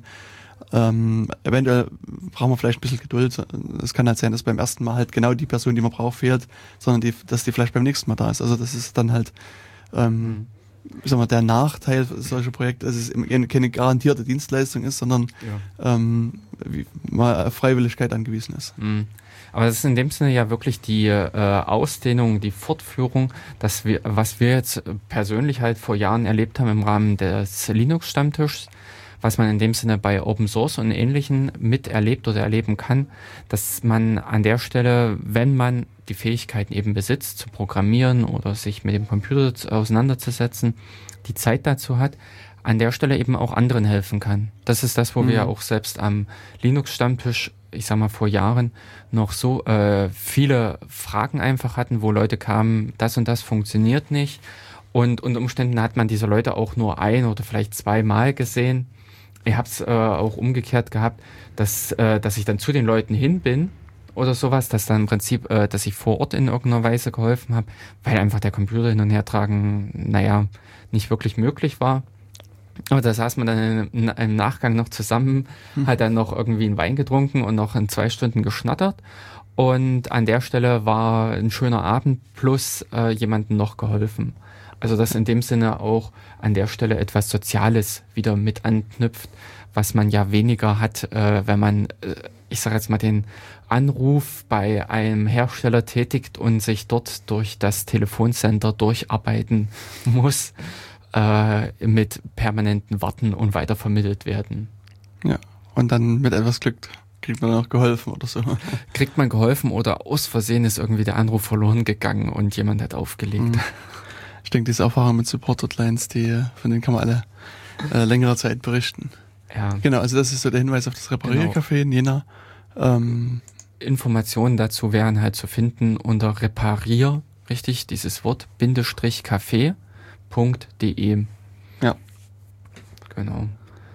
Ähm, eventuell brauchen wir vielleicht ein bisschen Geduld. Es kann halt sein, dass beim ersten Mal halt genau die Person, die man braucht, fehlt, sondern die, dass die vielleicht beim nächsten Mal da ist. Also das ist dann halt ähm, ich sag mal, der Nachteil solcher Projekte, dass es keine garantierte Dienstleistung ist, sondern ja. ähm, wie, mal auf Freiwilligkeit angewiesen ist. Mhm. Aber das ist in dem Sinne ja wirklich die äh, Ausdehnung, die Fortführung, dass wir, was wir jetzt persönlich halt vor Jahren erlebt haben im Rahmen des Linux-Stammtischs, was man in dem Sinne bei Open Source und Ähnlichen miterlebt oder erleben kann, dass man an der Stelle, wenn man die Fähigkeiten eben besitzt, zu programmieren oder sich mit dem Computer auseinanderzusetzen, die Zeit dazu hat, an der Stelle eben auch anderen helfen kann. Das ist das, wo mhm. wir ja auch selbst am Linux-Stammtisch, ich sag mal vor Jahren, noch so äh, viele Fragen einfach hatten, wo Leute kamen, das und das funktioniert nicht. Und unter Umständen hat man diese Leute auch nur ein oder vielleicht zweimal gesehen. Ich habe es äh, auch umgekehrt gehabt, dass, äh, dass ich dann zu den Leuten hin bin oder sowas, dass dann im Prinzip, äh, dass ich vor Ort in irgendeiner Weise geholfen habe, weil einfach der Computer hin und her tragen, naja, nicht wirklich möglich war. Aber da saß man dann in, in, im Nachgang noch zusammen, hm. hat dann noch irgendwie einen Wein getrunken und noch in zwei Stunden geschnattert. Und an der Stelle war ein schöner Abend plus äh, jemandem noch geholfen. Also dass in dem Sinne auch an der Stelle etwas Soziales wieder mit anknüpft, was man ja weniger hat, äh, wenn man, äh, ich sage jetzt mal, den Anruf bei einem Hersteller tätigt und sich dort durch das Telefoncenter durcharbeiten muss, äh, mit permanenten Warten und weitervermittelt werden. Ja, und dann mit etwas Glück kriegt man auch geholfen oder so. Kriegt man geholfen oder aus Versehen ist irgendwie der Anruf verloren gegangen und jemand hat aufgelegt. Ich denke, diese Erfahrung mit Support-Hotlines, die, von denen kann man alle äh, längere Zeit berichten. Ja. Genau, also das ist so der Hinweis auf das Repariercafé genau. in Jena. Ähm, Informationen dazu wären halt zu finden unter reparier, richtig, dieses Wort, Bindestrich Café Punkt de. Ja. Genau.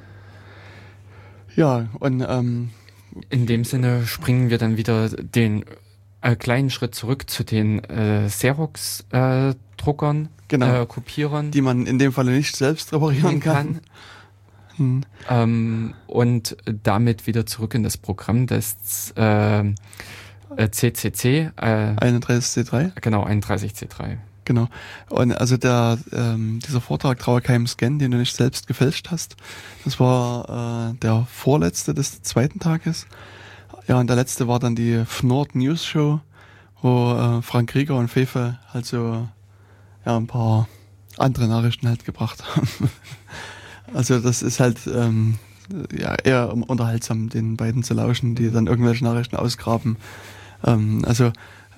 Ja, und ähm, in dem Sinne springen wir dann wieder den äh, kleinen Schritt zurück zu den äh, Xerox-Druckern, äh, genau. äh, Kopierern. Die man in dem Falle nicht selbst reparieren kann. kann. Hm. Ähm, und damit wieder zurück in das Programm des äh, C C C. Äh, einunddreißig C drei? Genau, einunddreißig C drei. Genau. Und also der ähm, dieser Vortrag Trauerkeim Scan, den du nicht selbst gefälscht hast, das war äh, der vorletzte des zweiten Tages. Ja, und der letzte war dann die F N O R D News Show, wo äh, Frank Krieger und Fefe halt so ja ein paar andere Nachrichten halt gebracht haben. Also das ist halt ähm, ja eher unterhaltsam, den beiden zu lauschen, die dann irgendwelche Nachrichten ausgraben. Ähm, also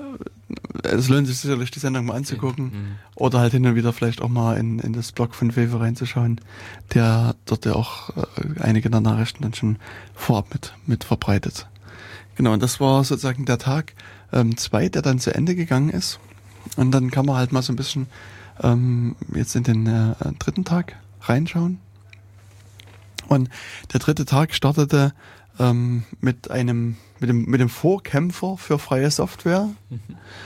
es lohnt sich sicherlich, die Sendung mal anzugucken mhm. oder halt hin und wieder vielleicht auch mal in, in das Blog von Fefe reinzuschauen, der dort ja auch äh, einige der Nachrichten dann schon vorab mit, mit verbreitet. Genau, und das war sozusagen der Tag ähm, zwei, der dann zu Ende gegangen ist. Und dann kann man halt mal so ein bisschen ähm, jetzt in den äh, dritten Tag reinschauen. Und der dritte Tag startete ähm, mit einem mit dem mit dem Vorkämpfer für freie Software. Mhm.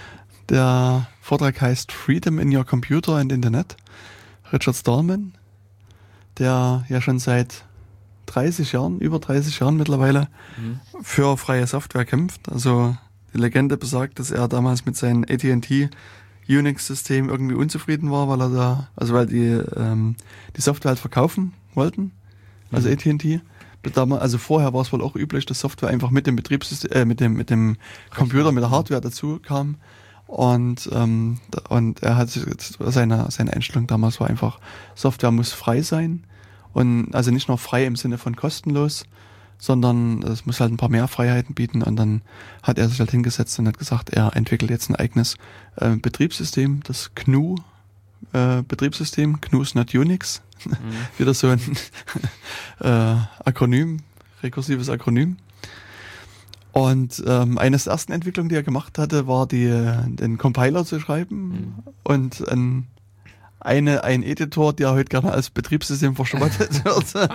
Der Vortrag heißt Freedom in Your Computer and Internet. Richard Stallman, der ja schon seit dreißig Jahren, über dreißig Jahren mittlerweile mhm. für freie Software kämpft. Also die Legende besagt, dass er damals mit seinem A T and T Unix-System irgendwie unzufrieden war, weil er da, also weil die ähm, die Software halt verkaufen wollten. Also mhm. A T and T. Also vorher war es wohl auch üblich, dass Software einfach mit dem Betriebssystem, äh, mit dem mit dem Computer, mit der Hardware dazu kam. Und ähm, und er hat seine seine Einstellung damals war einfach, Software muss frei sein und also nicht nur frei im Sinne von kostenlos, sondern es muss halt ein paar mehr Freiheiten bieten. Und dann hat er sich halt hingesetzt und hat gesagt, er entwickelt jetzt ein eigenes äh, Betriebssystem, das G N U äh, Betriebssystem, G N U ist not Unix. Mhm. Wieder so ein äh, Akronym, rekursives Akronym. Und ähm, eines der ersten Entwicklungen, die er gemacht hatte, war die, den Compiler zu schreiben mhm. und ein, eine, ein Editor, der heute gerne als Betriebssystem verschrottet wird.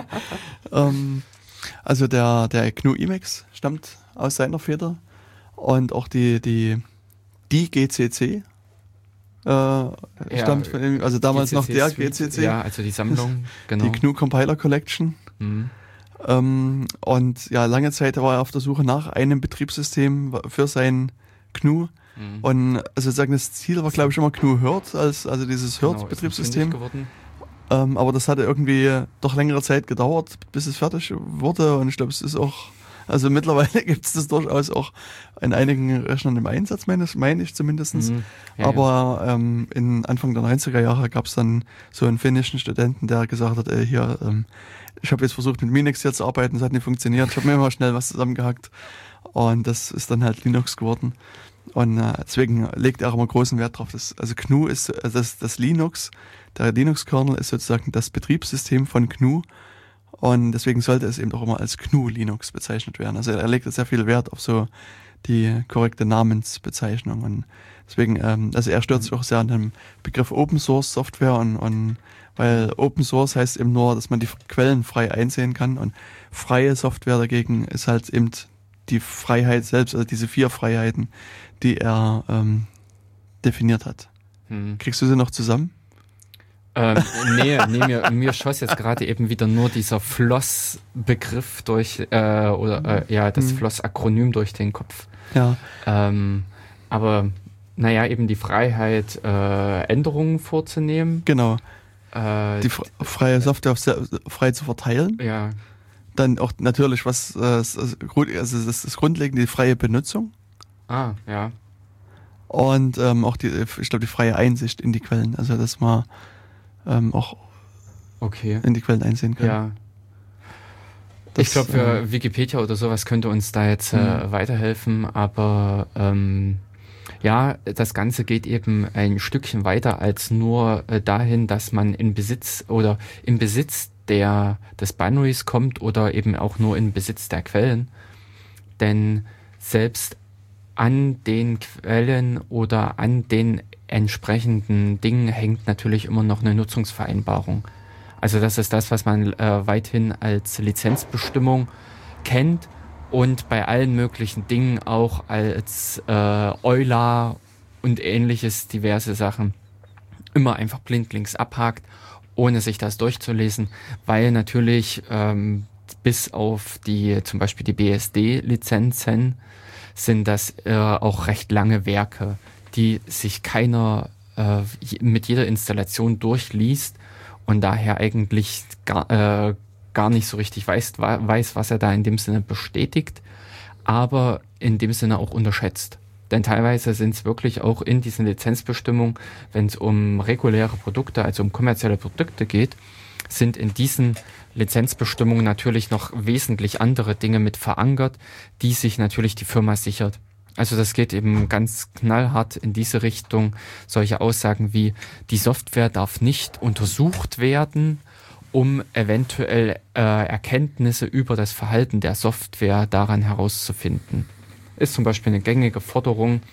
ähm, also der, der G N U Emacs stammt aus seiner Feder und auch die, die, die G C C äh, ja, stammt von ihm, also damals G C C noch der Suite, G C C. Ja, also die Sammlung, genau. Die G N U Compiler Collection. Mhm. Ähm, und ja, lange Zeit war er auf der Suche nach einem Betriebssystem für sein G N U. Mhm. Und also sozusagen das Ziel war, glaube ich, immer G N U Hurt, als, also dieses genau, Hurt-Betriebssystem. Ähm, aber das hatte irgendwie doch längere Zeit gedauert, bis es fertig wurde. Und ich glaube, es ist auch, also mittlerweile gibt es das durchaus auch in einigen Rechnern im Einsatz, meine, meine ich zumindest. Mhm. Ja, aber ja. Ähm, in Anfang der neunziger Jahre gab es dann so einen finnischen Studenten, der gesagt hat, ey, hier, ähm, ich habe jetzt versucht mit Minix hier zu arbeiten, es hat nicht funktioniert, ich habe mir immer schnell was zusammengehackt und das ist dann halt Linux geworden. Und äh, deswegen legt er auch immer großen Wert drauf. Dass, also G N U ist, also das, das Linux, der Linux-Kernel ist sozusagen das Betriebssystem von G N U und deswegen sollte es eben auch immer als G N U Linux bezeichnet werden. Also er legt sehr viel Wert auf so die korrekte Namensbezeichnung und deswegen, ähm, also er stört sich auch sehr an dem Begriff Open Source Software und, und weil Open Source heißt eben nur, dass man die Quellen frei einsehen kann und freie Software dagegen ist halt eben die Freiheit selbst, also diese vier Freiheiten, die er ähm, definiert hat. Hm. Kriegst du sie noch zusammen? Ähm, nee, nee mir, mir schoss jetzt gerade eben wieder nur dieser Floss-Begriff durch, äh, oder äh, ja, das hm. Floss-Akronym durch den Kopf. Ja. Ähm, aber naja, eben die Freiheit, äh, Änderungen vorzunehmen. Genau. Äh, die freie Software frei zu verteilen. Ja. Dann auch natürlich, was äh, also das ist das Grundlegende, die freie Benutzung. Ah, ja. Und ähm, auch die, ich glaube, die freie Einsicht in die Quellen. Also dass man ähm, auch okay. in die Quellen einsehen kann. Ja. Das, ich glaube, für äh, Wikipedia oder sowas könnte uns da jetzt äh, mhm. weiterhelfen, aber ähm, ja, das Ganze geht eben ein Stückchen weiter als nur äh, dahin, dass man in Besitz oder im Besitz der des Binaries kommt oder eben auch nur in Besitz der Quellen. Denn selbst an den Quellen oder an den entsprechenden Dingen hängt natürlich immer noch eine Nutzungsvereinbarung. Also das ist das, was man äh, weithin als Lizenzbestimmung kennt und bei allen möglichen Dingen auch als äh, Euler und ähnliches, diverse Sachen, immer einfach blindlings abhakt, ohne sich das durchzulesen, weil natürlich ähm, bis auf die zum Beispiel die B S D-Lizenzen sind das äh, auch recht lange Werke, die sich keiner äh, mit jeder Installation durchliest und daher eigentlich gar, äh, gar nicht so richtig weiß, weiß, was er da in dem Sinne bestätigt, aber in dem Sinne auch unterschätzt. Denn teilweise sind es wirklich auch in diesen Lizenzbestimmungen, wenn es um reguläre Produkte, also um kommerzielle Produkte geht, sind in diesen Lizenzbestimmungen natürlich noch wesentlich andere Dinge mit verankert, die sich natürlich die Firma sichert. Also das geht eben ganz knallhart in diese Richtung. Solche Aussagen wie, die Software darf nicht untersucht werden, um eventuell äh, Erkenntnisse über das Verhalten der Software daran herauszufinden. Ist zum Beispiel eine gängige Forderung,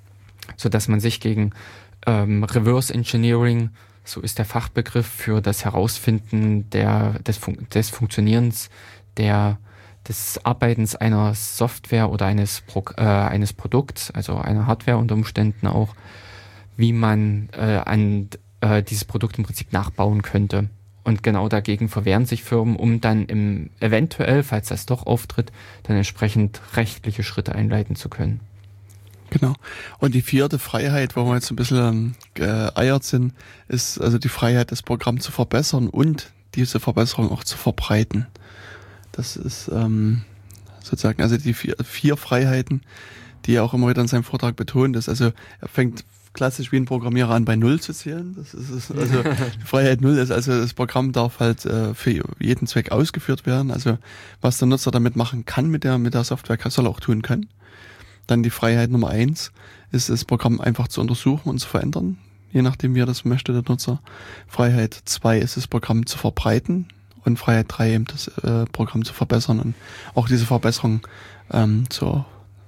sodass man sich gegen ähm, Reverse Engineering, so ist der Fachbegriff für das Herausfinden der, des, Fun- des Funktionierens der des Arbeitens einer Software oder eines, Pro, äh, eines Produkts, also einer Hardware unter Umständen auch, wie man äh, an äh, dieses Produkt im Prinzip nachbauen könnte. Und genau dagegen verwehren sich Firmen, um dann im eventuell, falls das doch auftritt, dann entsprechend rechtliche Schritte einleiten zu können. Genau. Und die vierte Freiheit, wo wir jetzt ein bisschen geeiert sind, ist also die Freiheit, das Programm zu verbessern und diese Verbesserung auch zu verbreiten. Das ist ähm, sozusagen, also die vier, vier Freiheiten, die er auch immer wieder in seinem Vortrag betont ist. Also er fängt klassisch wie ein Programmierer an, bei Null zu zählen. Das ist also die Freiheit Null ist, also das Programm darf halt äh, für jeden Zweck ausgeführt werden. Also was der Nutzer damit machen kann mit der mit der Software, soll er auch tun können. Dann die Freiheit Nummer eins ist, das Programm einfach zu untersuchen und zu verändern, je nachdem wie er das möchte, der Nutzer. Freiheit zwei ist, das Programm zu verbreiten. Und Freiheit drei eben das äh, Programm zu verbessern und auch diese Verbesserung ähm, zu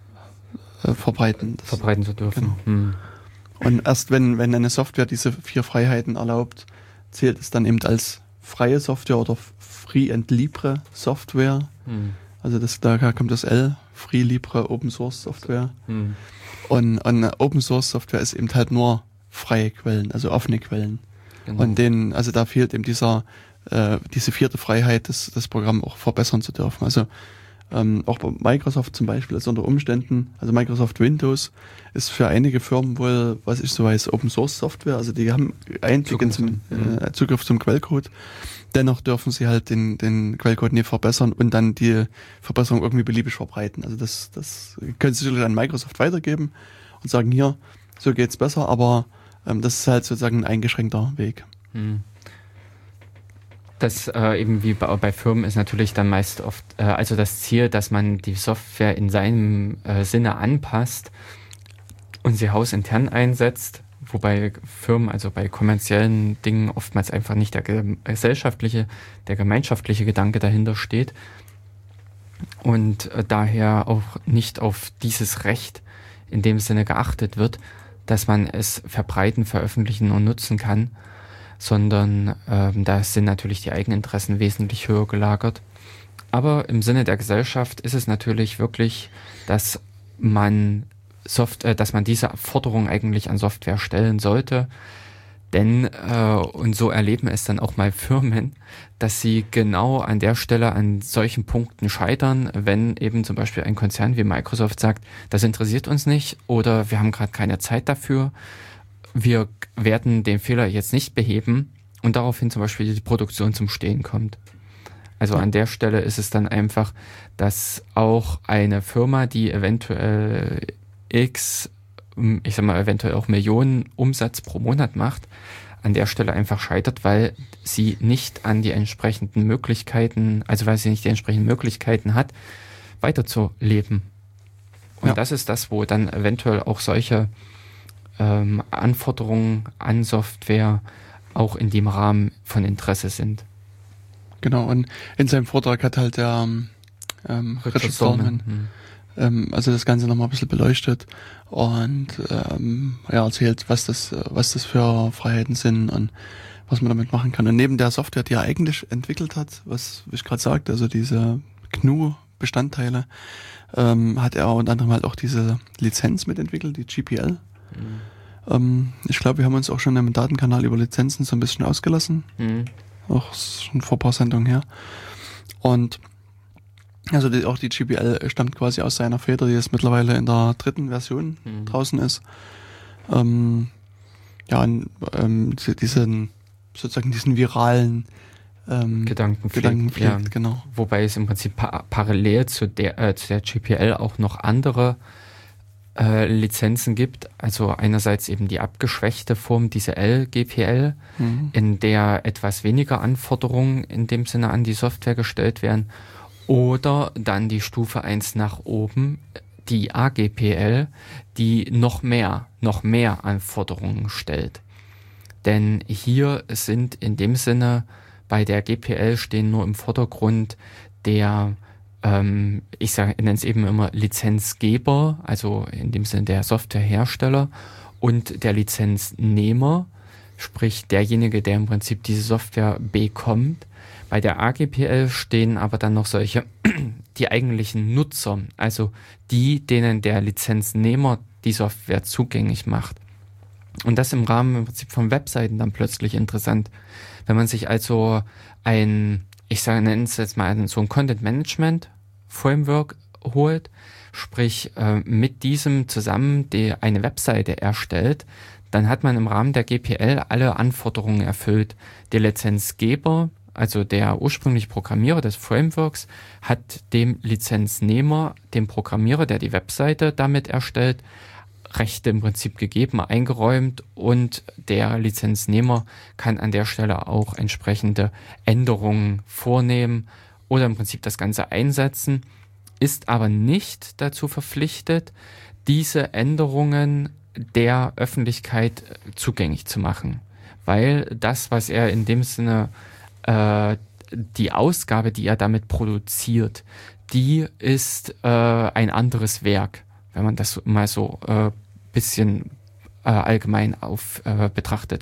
äh, verbreiten. Das, verbreiten zu dürfen. Genau. Hm. Und erst wenn wenn eine Software diese vier Freiheiten erlaubt, zählt es dann eben als freie Software oder Free and Libre Software. Hm. Also das, da kommt das L, Free, Libre, Open Source Software. Hm. Und, und Open Source Software ist eben halt nur freie Quellen, also offene Quellen. Genau. Und denen, also da fehlt eben dieser diese vierte Freiheit, das, das Programm auch verbessern zu dürfen. Also ähm, auch bei Microsoft zum Beispiel, also unter Umständen, also Microsoft Windows ist für einige Firmen wohl, was ich so weiß, Open Source Software, also die haben Einblick in zum, äh, Zugriff zum Quellcode. Dennoch dürfen sie halt den, den Quellcode nicht verbessern und dann die Verbesserung irgendwie beliebig verbreiten. Also das, das können sie sicherlich an Microsoft weitergeben und sagen, hier, so geht's besser, aber ähm, das ist halt sozusagen ein eingeschränkter Weg. Hm. Das äh, eben wie bei, bei Firmen ist natürlich dann meist oft, äh, also das Ziel, dass man die Software in seinem äh, Sinne anpasst und sie hausintern einsetzt, wobei Firmen, also bei kommerziellen Dingen oftmals einfach nicht der gesellschaftliche, der gemeinschaftliche Gedanke dahinter steht und äh, daher auch nicht auf dieses Recht in dem Sinne geachtet wird, dass man es verbreiten, veröffentlichen und nutzen kann, sondern ähm, da sind natürlich die Eigeninteressen wesentlich höher gelagert. Aber im Sinne der Gesellschaft ist es natürlich wirklich, dass man Soft äh, dass man diese Forderung eigentlich an Software stellen sollte. Denn, äh, und so erleben es dann auch mal Firmen, dass sie genau an der Stelle an solchen Punkten scheitern, wenn eben zum Beispiel ein Konzern wie Microsoft sagt, das interessiert uns nicht oder wir haben gerade keine Zeit dafür, wir werden den Fehler jetzt nicht beheben und daraufhin zum Beispiel die Produktion zum Stehen kommt. Also an der Stelle ist es dann einfach, dass auch eine Firma, die eventuell X, ich sag mal eventuell auch Millionen Umsatz pro Monat macht, an der Stelle einfach scheitert, weil sie nicht an die entsprechenden Möglichkeiten, also weil sie nicht die entsprechenden Möglichkeiten hat, weiterzuleben. Und ja. das ist das, wo dann eventuell auch solche ähm, Anforderungen an Software auch in dem Rahmen von Interesse sind. Genau, und in seinem Vortrag hat halt der ähm, Richard Stallman hm. ähm, also das Ganze nochmal ein bisschen beleuchtet und ähm, ja, erzählt, was das, was das für Freiheiten sind und was man damit machen kann. Und neben der Software, die er eigentlich entwickelt hat, was ich gerade sagte, also diese G N U-Bestandteile, ähm, hat er unter anderem halt auch diese Lizenz mitentwickelt, die G P L. Mhm. Ähm, ich glaube, wir haben uns auch schon im Datenkanal über Lizenzen so ein bisschen ausgelassen. Mhm. Auch schon vor ein paar Sendungen her. Und also die, auch die G P L stammt quasi aus seiner Feder, die jetzt mittlerweile in der dritten Version mhm. draußen ist. Ähm, ja, und, ähm, diesen, sozusagen diesen viralen ähm, Gedanken pflegt, Gedanken pflegt ja. genau. Wobei es im Prinzip pa- parallel zu der, äh, zu der G P L auch noch andere Äh, Lizenzen gibt, also einerseits eben die abgeschwächte Form, diese L G P L, mhm. in der etwas weniger Anforderungen in dem Sinne an die Software gestellt werden, oder dann die Stufe eins nach oben, die A G P L, die noch mehr, noch mehr Anforderungen stellt. Denn hier sind in dem Sinne, bei der G P L stehen nur im Vordergrund der Ähm, ich sage, nenne es eben immer Lizenzgeber, also in dem Sinne der Softwarehersteller, und der Lizenznehmer, sprich derjenige, der im Prinzip diese Software bekommt. Bei der A G P L stehen aber dann noch solche, die eigentlichen Nutzer, also die, denen der Lizenznehmer die Software zugänglich macht. Und das im Rahmen im Prinzip von Webseiten dann plötzlich interessant. Wenn man sich also ein ich sage, nenne es jetzt mal so ein Content-Management-Framework holt, sprich äh, mit diesem zusammen die eine Webseite erstellt, dann hat man im Rahmen der G P L alle Anforderungen erfüllt. Der Lizenzgeber, also der ursprüngliche Programmierer des Frameworks, hat dem Lizenznehmer, dem Programmierer, der die Webseite damit erstellt, Rechte im Prinzip gegeben, eingeräumt, und der Lizenznehmer kann an der Stelle auch entsprechende Änderungen vornehmen oder im Prinzip das Ganze einsetzen, ist aber nicht dazu verpflichtet, diese Änderungen der Öffentlichkeit zugänglich zu machen, weil das, was er in dem Sinne, äh, die Ausgabe, die er damit produziert, die ist äh, ein anderes Werk, wenn man das mal so ein äh, bisschen äh, allgemein auf äh, betrachtet.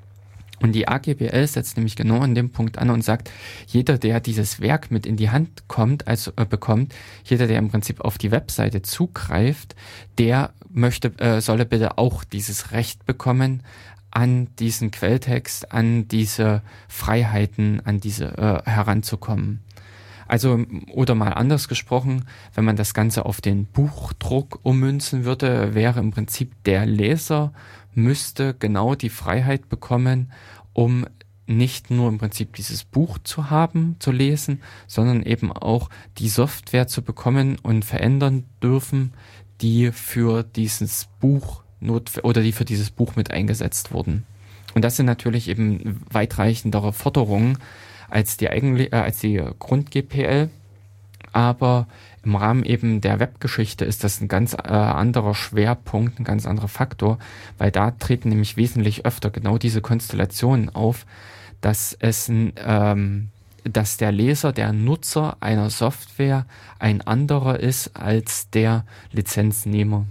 Und die A G P L setzt nämlich genau an dem Punkt an und sagt, jeder, der dieses Werk mit in die Hand kommt, also äh, bekommt, jeder, der im Prinzip auf die Webseite zugreift, der möchte, äh, solle bitte auch dieses Recht bekommen, an diesen Quelltext, an diese Freiheiten, an diese äh, heranzukommen. Also, oder mal anders gesprochen, wenn man das Ganze auf den Buchdruck ummünzen würde, wäre im Prinzip der Leser müsste genau die Freiheit bekommen, um nicht nur im Prinzip dieses Buch zu haben, zu lesen, sondern eben auch die Software zu bekommen und verändern dürfen, die für dieses Buch not- oder die für dieses Buch mit eingesetzt wurden. Und das sind natürlich eben weitreichendere Forderungen als die eigentlich, äh, als die Grund-G P L, aber im Rahmen eben der Webgeschichte ist das ein ganz äh, anderer Schwerpunkt, ein ganz anderer Faktor, weil da treten nämlich wesentlich öfter genau diese Konstellationen auf, dass es ähm, dass der Leser, der Nutzer einer Software ein anderer ist als der Lizenznehmer.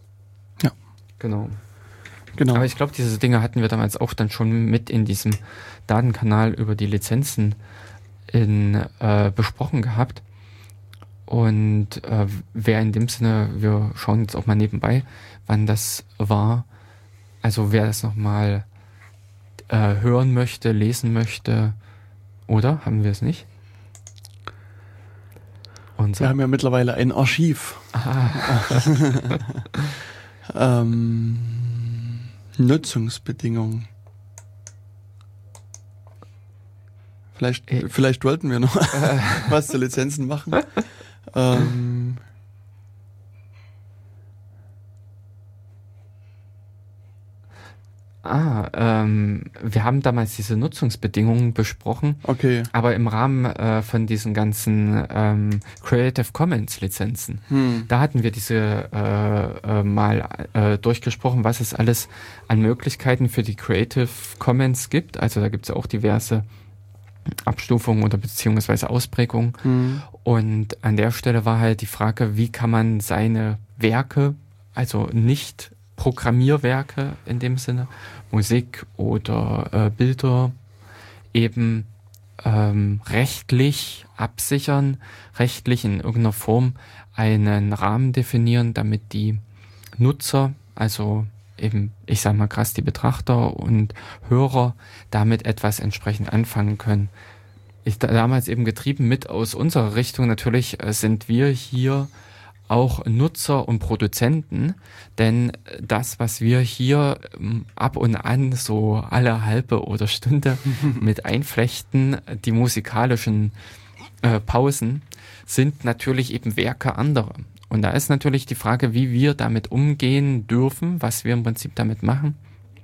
Ja. Genau. Genau. Aber ich glaube, diese Dinge hatten wir damals auch dann schon mit in diesem Datenkanal über die Lizenzen in, äh, besprochen gehabt. Und äh, wer in dem Sinne, wir schauen jetzt auch mal nebenbei, wann das war. Also wer das nochmal äh, hören möchte, lesen möchte, oder? Haben wir es nicht? Und so. Wir haben ja mittlerweile ein Archiv. Ah. ähm, Nutzungsbedingungen. Vielleicht, Äh. vielleicht wollten wir noch was zu Lizenzen machen. ähm, Ah, ähm, wir haben damals diese Nutzungsbedingungen besprochen, okay. aber im Rahmen äh, von diesen ganzen ähm, Creative Commons Lizenzen. Hm. Da hatten wir diese äh, äh, mal äh, durchgesprochen, was es alles an Möglichkeiten für die Creative Commons gibt. Also da gibt es auch diverse Abstufungen oder beziehungsweise Ausprägungen. Hm. Und an der Stelle war halt die Frage, wie kann man seine Werke, also nicht Programmierwerke in dem Sinne, Musik oder äh, Bilder eben ähm, rechtlich absichern, rechtlich in irgendeiner Form einen Rahmen definieren, damit die Nutzer, also eben, ich sag mal krass, die Betrachter und Hörer damit etwas entsprechend anfangen können. Ich da, damals eben getrieben mit aus unserer Richtung, natürlich äh, sind wir hier auch Nutzer und Produzenten, denn das, was wir hier ähm, ab und an so alle halbe oder Stunde mit einflechten, die musikalischen äh, Pausen, sind natürlich eben Werke anderer. Und da ist natürlich die Frage, wie wir damit umgehen dürfen, was wir im Prinzip damit machen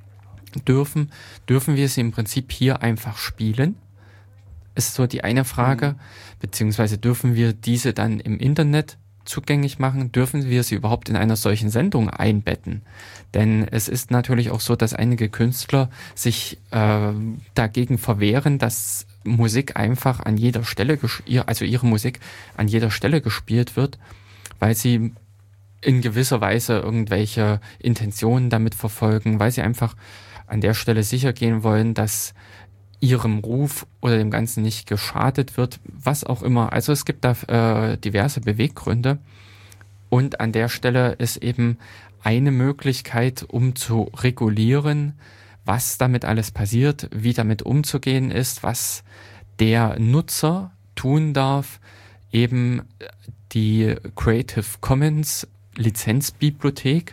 dürfen. Dürfen wir sie im Prinzip hier einfach spielen? Ist so die eine Frage. Mhm. Beziehungsweise dürfen wir diese dann im Internet zugänglich machen, dürfen wir sie überhaupt in einer solchen Sendung einbetten? Denn es ist natürlich auch so, dass einige Künstler sich äh, dagegen verwehren, dass Musik einfach an jeder Stelle, also ihre Musik an jeder Stelle gespielt wird, weil sie in gewisser Weise irgendwelche Intentionen damit verfolgen, weil sie einfach an der Stelle sicher gehen wollen, dass ihrem Ruf oder dem Ganzen nicht geschadet wird, was auch immer. Also es gibt da äh, diverse Beweggründe und an der Stelle ist eben eine Möglichkeit, um zu regulieren, was damit alles passiert, wie damit umzugehen ist, was der Nutzer tun darf, eben die Creative Commons Lizenzbibliothek.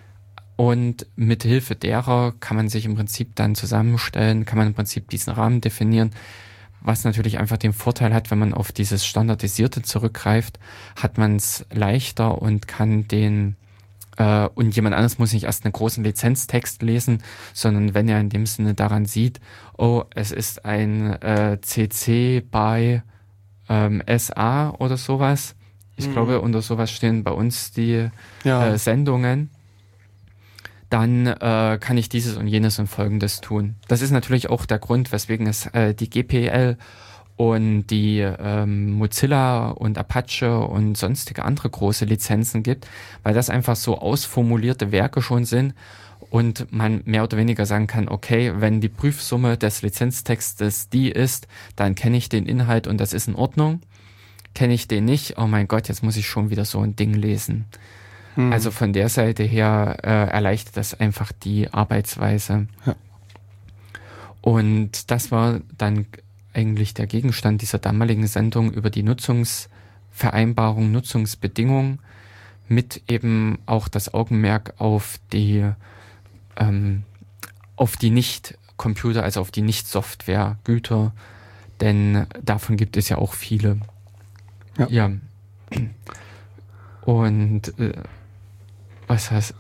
Und mit Hilfe derer kann man sich im Prinzip dann zusammenstellen, kann man im Prinzip diesen Rahmen definieren, was natürlich einfach den Vorteil hat, wenn man auf dieses Standardisierte zurückgreift, hat man es leichter und kann den, äh, und jemand anderes muss nicht erst einen großen Lizenztext lesen, sondern wenn er in dem Sinne daran sieht, oh, es ist ein äh, C C by ähm, S A oder sowas. Ich mhm. glaube, unter sowas stehen bei uns die ja. äh, Sendungen. Dann äh, kann ich dieses und jenes und Folgendes tun. Das ist natürlich auch der Grund, weswegen es äh, die G P L und die ähm, Mozilla und Apache und sonstige andere große Lizenzen gibt, weil das einfach so ausformulierte Werke schon sind und man mehr oder weniger sagen kann, okay, wenn die Prüfsumme des Lizenztextes die ist, dann kenne ich den Inhalt und das ist in Ordnung. Kenne ich den nicht, oh mein Gott, jetzt muss ich schon wieder so ein Ding lesen. Also von der Seite her äh, erleichtert das einfach die Arbeitsweise. Ja. Und das war dann eigentlich der Gegenstand dieser damaligen Sendung über die Nutzungsvereinbarung, Nutzungsbedingungen mit eben auch das Augenmerk auf die ähm, auf die Nicht-Computer, also auf die Nicht-Software-Güter, denn davon gibt es ja auch viele. Ja. ja. Und äh, was heißt?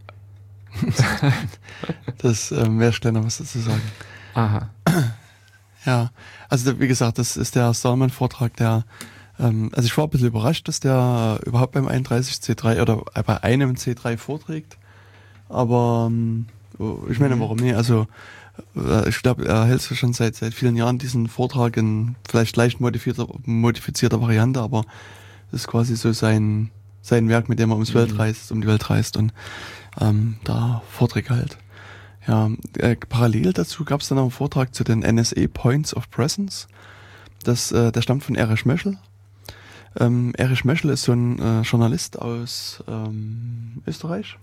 Das ähm, wäre schneller was dazu sagen. Aha. Ja, also wie gesagt, das ist der Stallman-Vortrag, der, ähm, also ich war ein bisschen überrascht, dass der äh, überhaupt beim einunddreißig C drei oder bei einem C drei vorträgt. Aber ähm, ich meine, warum nicht? Also äh, ich glaube, er hält schon seit seit vielen Jahren diesen Vortrag in vielleicht leicht modifizierter, modifizierter Variante, aber das ist quasi so sein sein Werk, mit dem er ums mhm. Welt reist, um die Welt reist und ähm, da Vorträge halt. Ja, äh, parallel dazu gab es dann noch einen Vortrag zu den N S A Points of Presence. Das, äh, der stammt von Erich Möschel. Ähm, Erich Möschel ist so ein äh, Journalist aus ähm, Österreich.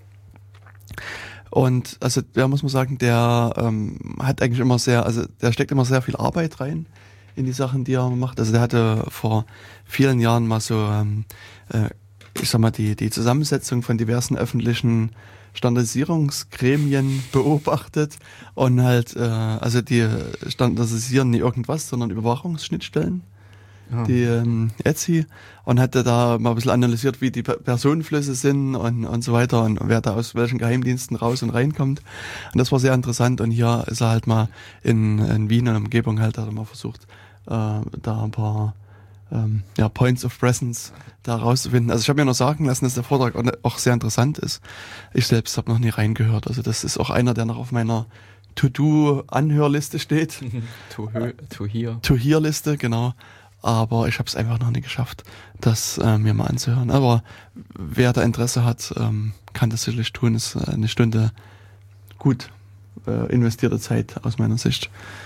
Und also da muss man sagen, der ähm, hat eigentlich immer sehr, also der steckt immer sehr viel Arbeit rein in die Sachen, die er macht. Also der hatte vor vielen Jahren mal so, ähm, äh, ich sag mal, die, die Zusammensetzung von diversen öffentlichen Standardisierungsgremien beobachtet und halt, äh, also die standardisieren nicht irgendwas, sondern Überwachungsschnittstellen. Ja. Die ähm, Etsy, und hatte da mal ein bisschen analysiert, wie die Personenflüsse sind und, und so weiter und wer da aus welchen Geheimdiensten raus und reinkommt. Und das war sehr interessant, und hier ist er halt mal in, in Wien und Umgebung halt, hat er mal versucht, äh, da ein paar ähm, ja, Points of Presence da rauszufinden. Also ich habe mir noch sagen lassen, dass der Vortrag auch sehr interessant ist. Ich selbst habe noch nie reingehört. Also das ist auch einer, der noch auf meiner To-Do-Anhörliste steht. to, to hear. To hear-Liste, genau. Aber ich habe es einfach noch nie geschafft, das äh, mir mal anzuhören. Aber wer da Interesse hat, ähm, kann das sicherlich tun. Ist äh, eine Stunde gut äh, investierte Zeit aus meiner Sicht.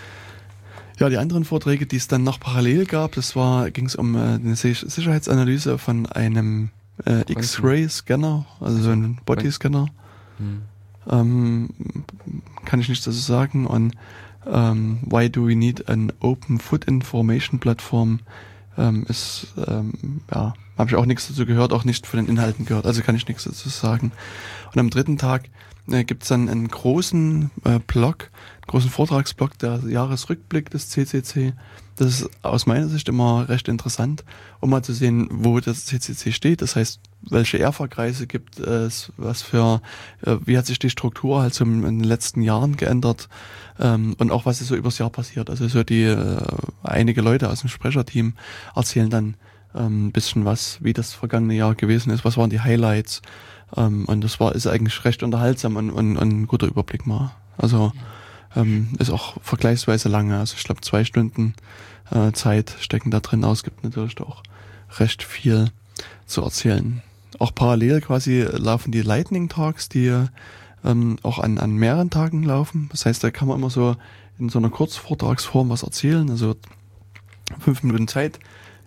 Ja, die anderen Vorträge, die es dann noch parallel gab, das war, ging es um äh, eine Sicherheitsanalyse von einem äh, X-Ray-Scanner, also so ein Bodyscanner. Hm. Ähm, kann ich nichts dazu sagen. Und Um, why do we need an open food information platform? Um, ist, ähm, ja, habe ich auch nichts dazu gehört, auch nicht von den Inhalten gehört, also kann ich nichts dazu sagen. Und am dritten Tag äh, gibt es dann einen großen äh, Blog, einen großen Vortragsblock, der Jahresrückblick des C C C. Das ist aus meiner Sicht immer recht interessant, um mal zu sehen, wo das C C C steht. Das heißt, welche E R F A-Kreise gibt es, was für, äh, wie hat sich die Struktur halt so in den letzten Jahren geändert, ähm, und auch was ist so übers Jahr passiert. Also so die, äh, einige Leute aus dem Sprecherteam erzählen dann ähm, ein bisschen was, wie das vergangene Jahr gewesen ist, was waren die Highlights, ähm, und das war, ist eigentlich recht unterhaltsam und, und, und ein guter Überblick mal. Also, ähm, ist auch vergleichsweise lange, also ich glaube zwei Stunden äh, Zeit stecken da drin aus, gibt natürlich auch recht viel zu erzählen. Auch parallel quasi laufen die Lightning Talks, die ähm, auch an, an mehreren Tagen laufen. Das heißt, da kann man immer so in so einer Kurzvortragsform was erzählen, also fünf Minuten Zeit,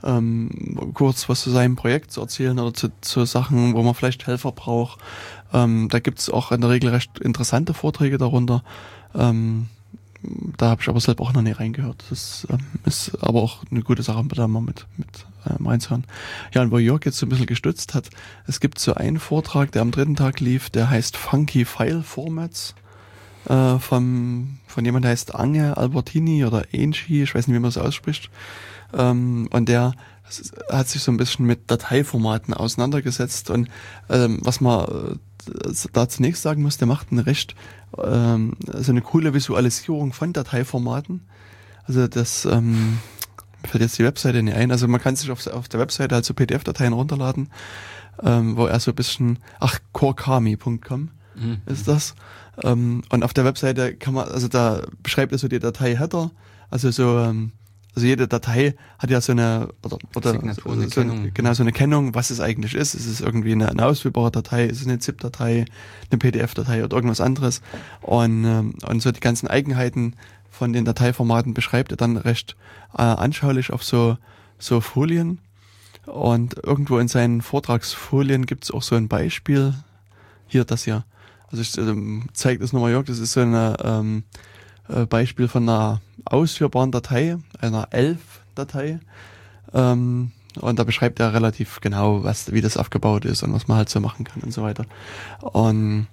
ähm, kurz was zu seinem Projekt zu erzählen oder zu, zu Sachen, wo man vielleicht Helfer braucht. Ähm, da gibt's auch in der Regel recht interessante Vorträge darunter. Ähm, da habe ich aber selber auch noch nie reingehört. Das ähm, ist aber auch eine gute Sache, da mal mit, mit ähm, reinzuhören. Ja, und wo Jörg jetzt so ein bisschen gestützt hat, es gibt so einen Vortrag, der am dritten Tag lief, der heißt Funky File Formats, äh, vom, von jemand, der heißt Ange Albertini oder Angie, ich weiß nicht, wie man das ausspricht. Ähm, und der hat sich so ein bisschen mit Dateiformaten auseinandergesetzt, und ähm, was man äh, da zunächst sagen muss, der macht eine recht ähm, so eine coole Visualisierung von Dateiformaten. Also das ähm, fällt jetzt die Webseite nicht ein. Also man kann sich auf, auf der Webseite halt so P D F-Dateien runterladen, ähm, wo er so ein bisschen, ach, corekami punkt com mhm. ist das. Ähm, und auf der Webseite kann man, also da beschreibt er so die Datei-Header, also so ähm, also jede Datei hat ja so eine, oder, oder Signatur, so, eine so Kennung. Genau, so eine Kennung, was es eigentlich ist. Ist es irgendwie eine, eine ausführbare Datei, ist es eine ZIP-Datei, eine P D F-Datei oder irgendwas anderes. Und, ähm, und so die ganzen Eigenheiten von den Dateiformaten beschreibt er dann recht äh, anschaulich auf so, so Folien. Und irgendwo in seinen Vortragsfolien gibt es auch so ein Beispiel. Hier, das hier. Also ich ähm, zeige das nochmal, Jörg, das ist so eine ähm, äh, Beispiel von einer ausführbaren Datei, einer elf-Datei. Ähm, und da beschreibt er relativ genau, was, wie das aufgebaut ist und was man halt so machen kann und so weiter. Und,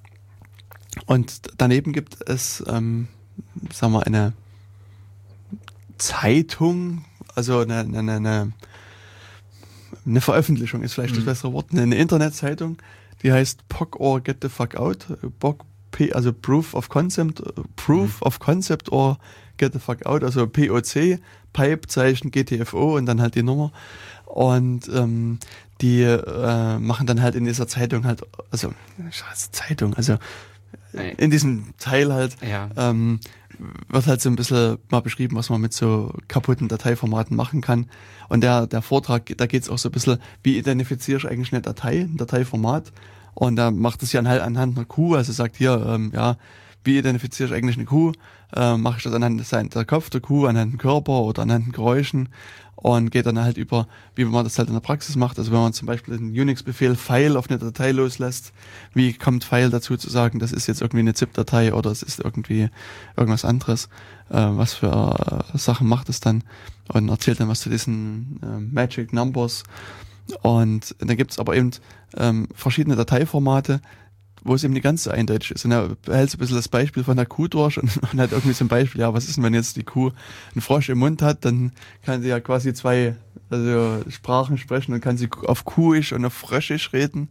und daneben gibt es, ähm, sagen wir, eine Zeitung, also eine, eine, eine, eine Veröffentlichung ist vielleicht mhm. das bessere Wort, eine Internetzeitung, die heißt P O C or Get the Fuck Out, P O C, also Proof of Concept, Proof mhm. of Concept or Get the Fuck Out, also P O C, Pipe, Zeichen, G T F O und dann halt die Nummer. Und ähm, die äh, machen dann halt in dieser Zeitung halt, also Zeitung, also in diesem Teil halt, ja. ähm, wird halt so ein bisschen mal beschrieben, was man mit so kaputten Dateiformaten machen kann. Und der der Vortrag, da geht es auch so ein bisschen, wie identifiziere ich eigentlich eine Datei, ein Dateiformat. Und da macht es ja halt anhand einer Kuh, also sagt hier, ähm, ja, wie identifiziere ich eigentlich eine Kuh? Äh, mache ich das anhand der Kopf der Kuh, anhand dem Körper oder anhand den Geräuschen? Und geht dann halt über, wie man das halt in der Praxis macht. Also wenn man zum Beispiel den Unix-Befehl File auf eine Datei loslässt, wie kommt File dazu zu sagen, das ist jetzt irgendwie eine ZIP-Datei oder es ist irgendwie irgendwas anderes? Äh, was für äh, Sachen macht es dann? Und erzählt dann was zu diesen äh, Magic Numbers. Und dann gibt es aber eben ähm, verschiedene Dateiformate, wo es eben nicht ganz so eindeutig ist. Und er hält so ein bisschen das Beispiel von der Kuh durch und, und hat irgendwie so ein Beispiel, ja, was ist denn, wenn jetzt die Kuh einen Frosch im Mund hat, dann kann sie ja quasi zwei also Sprachen sprechen und kann sie auf Kuhisch und auf Fröschisch reden.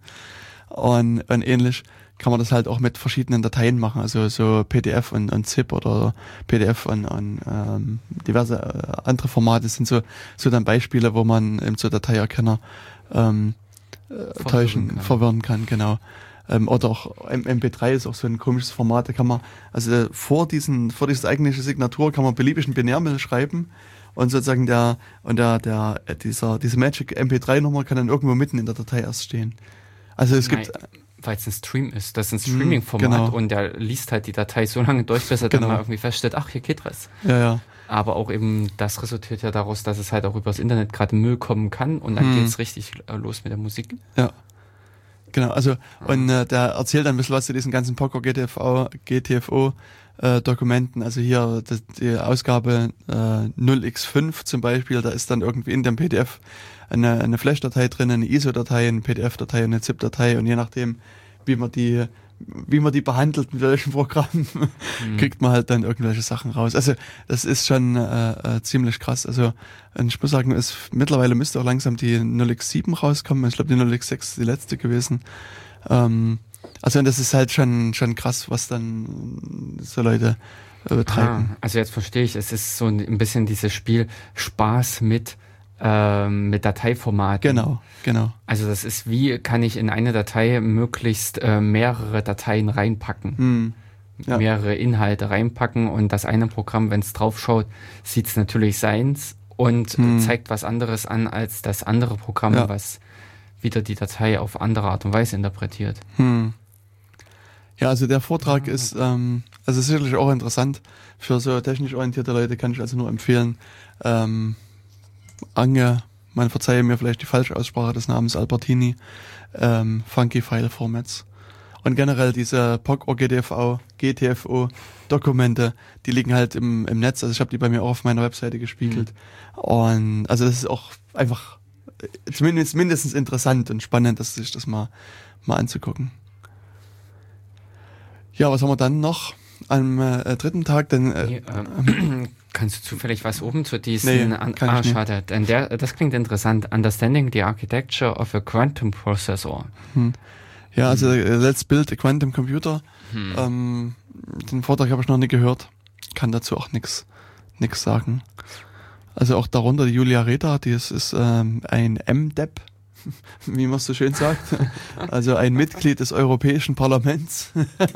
Und, und ähnlich kann man das halt auch mit verschiedenen Dateien machen, also so P D F und, und ZIP oder P D F und, und ähm, diverse äh, andere Formate sind so, so dann Beispiele, wo man eben so Dateierkenner ähm, äh, täuschen, kann. verwirren kann, genau. Ähm, oder auch M P drei ist auch so ein komisches Format, da kann man, also vor diesen, vor dieser eigentliche Signatur kann man beliebig ein Binärmittel schreiben und sozusagen der, und der, der, dieser, diese Magic M P drei Nummer kann dann irgendwo mitten in der Datei erst stehen. Also es Nein, gibt, weil es ein Stream ist, das ist ein Streaming-Format genau. und der liest halt die Datei so lange durch, bis er genau. dann mal irgendwie feststellt, ach, hier geht was. Ja, ja. Aber auch eben, das resultiert ja daraus, dass es halt auch übers Internet gerade Müll kommen kann und dann hm. geht's richtig äh, los mit der Musik. Ja. Genau, also und äh, der erzählt dann ein bisschen was zu diesen ganzen Poker G T F O, G T F O äh, Dokumenten. Also hier das, die Ausgabe äh, null x fünf zum Beispiel, da ist dann irgendwie in dem P D F eine, eine Flash-Datei drin, eine I S O-Datei, eine P D F-Datei, eine ZIP-Datei und je nachdem, wie man die wie man die behandelt, mit welchen Programmen, mhm. kriegt man halt dann irgendwelche Sachen raus. Also das ist schon äh, äh, ziemlich krass. Also ich muss sagen, es mittlerweile müsste auch langsam die null x sieben rauskommen. Ich glaube, die null x sechs ist die letzte gewesen. Ähm, also das ist halt schon schon krass, was dann so Leute äh, betreiben. Ah, also jetzt verstehe ich, es ist so ein bisschen dieses Spiel Spaß mit ähm, mit Dateiformaten. Genau, genau. Also das ist, wie kann ich in eine Datei möglichst äh, mehrere Dateien reinpacken, hm. ja. mehrere Inhalte reinpacken und das eine Programm, wenn es drauf schaut, sieht es natürlich seins und hm. zeigt was anderes an als das andere Programm, ja. was wieder die Datei auf andere Art und Weise interpretiert. Hm. Ja, also der Vortrag ja. ist ähm, also sicherlich auch interessant. Für so technisch orientierte Leute kann ich also nur empfehlen, ähm, Ange, man verzeihe mir vielleicht die falsche Aussprache des Namens Albertini, ähm, Funky File Formats. Und generell diese P O C oder G T F O, G T F O Dokumente, die liegen halt im, im Netz. Also ich habe die bei mir auch auf meiner Webseite gespiegelt. Mhm. Und also das ist auch einfach zumindest mindestens interessant und spannend, dass sich das mal, mal anzugucken. Ja, was haben wir dann noch am äh, dritten Tag? Denn, äh, nee, ähm, kannst du zufällig was oben zu diesen... Nee, an, ah, schade. Denn der, das klingt interessant. Understanding the Architecture of a Quantum Processor. Hm. Ja, also hm. Let's Build a Quantum Computer. Hm. Ähm, den Vortrag habe ich noch nie gehört. Kann dazu auch nichts nix sagen. Also auch darunter die Julia Reda, die ist, ist ähm, ein M D E P, wie man es so schön sagt. Also ein Mitglied des Europäischen Parlaments.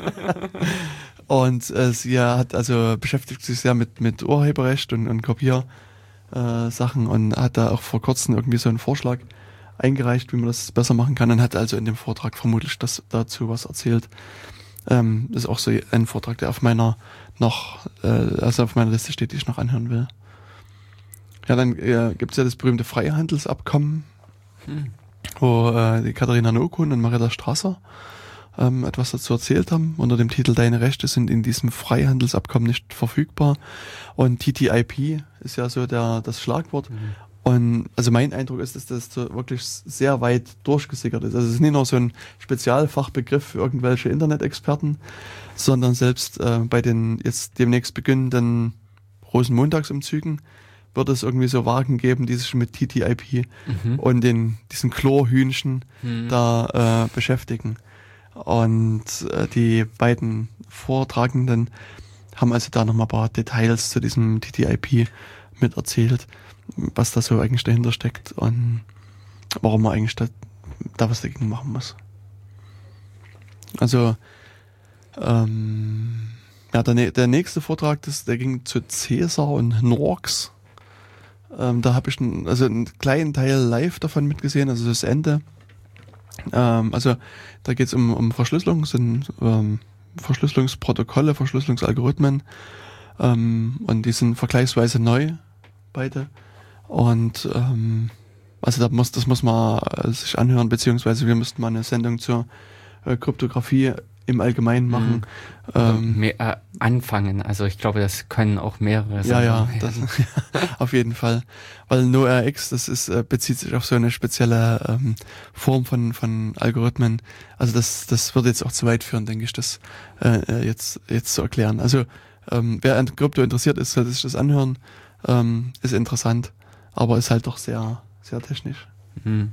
Und äh, sie hat also beschäftigt sich sehr mit mit Urheberrecht und, und Kopiersachen äh, und hat da auch vor kurzem irgendwie so einen Vorschlag eingereicht, wie man das besser machen kann, und hat also in dem Vortrag vermutlich das dazu was erzählt. Ähm, das ist auch so ein Vortrag, der auf meiner noch äh, also auf meiner Liste steht, die ich noch anhören will. Ja, dann äh, gibt es ja das berühmte Freihandelsabkommen, hm. wo äh, die Katharina Nokun und Marietta Strasser ähm, etwas dazu erzählt haben, unter dem Titel Deine Rechte sind in diesem Freihandelsabkommen nicht verfügbar. Und T T I P ist ja so der das Schlagwort. Mhm. Und also mein Eindruck ist, dass das so wirklich sehr weit durchgesickert ist. Also es ist nicht nur so ein Spezialfachbegriff für irgendwelche Internet-Experten, sondern selbst äh, bei den jetzt demnächst beginnenden Rosenmontagsumzügen wird es irgendwie so Wagen geben, die sich mit T T I P mhm. und den diesen Chlorhühnchen mhm. da äh, beschäftigen. Und äh, die beiden Vortragenden haben also da nochmal ein paar Details zu diesem T T I P mit erzählt, was da so eigentlich dahinter steckt und warum man eigentlich da, da was dagegen machen muss. Also ähm, ja, der, der nächste Vortrag, das, der ging zu Caesar und Norks. Ähm, da habe ich einen, also einen kleinen Teil live davon mitgesehen, also das Ende. Ähm, also da geht es um, um Verschlüsselung, sind ähm, Verschlüsselungsprotokolle, Verschlüsselungsalgorithmen. Ähm, und die sind vergleichsweise neu, beide. Und ähm, also da muss, das muss man äh, sich anhören, beziehungsweise wir müssten mal eine Sendung zur äh, Kryptographie im Allgemeinen machen. Mhm. Ähm, mehr, äh, anfangen, also ich glaube, das können auch mehrere sein. Ja, ja, das, auf jeden Fall. Weil NoRX, das ist, äh, bezieht sich auf so eine spezielle ähm, Form von, von Algorithmen. Also das, das würde jetzt auch zu weit führen, denke ich, das äh, jetzt, jetzt zu erklären. Also ähm, wer an Krypto interessiert ist, sollte sich das anhören. Ähm, ist interessant, aber ist halt doch sehr, sehr technisch. Mhm.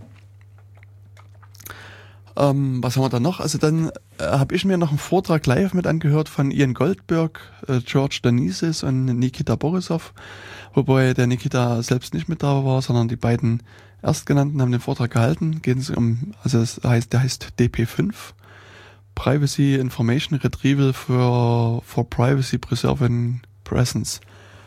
Ähm, was haben wir da noch? Also dann äh, habe ich mir noch einen Vortrag live mit angehört von Ian Goldberg, äh, George Donisis und Nikita Borisov, wobei der Nikita selbst nicht mit da war, sondern die beiden Erstgenannten haben den Vortrag gehalten. Geht es um, also das heißt, der heißt D P fünf, Privacy Information Retrieval for, for Privacy Preserving Presence.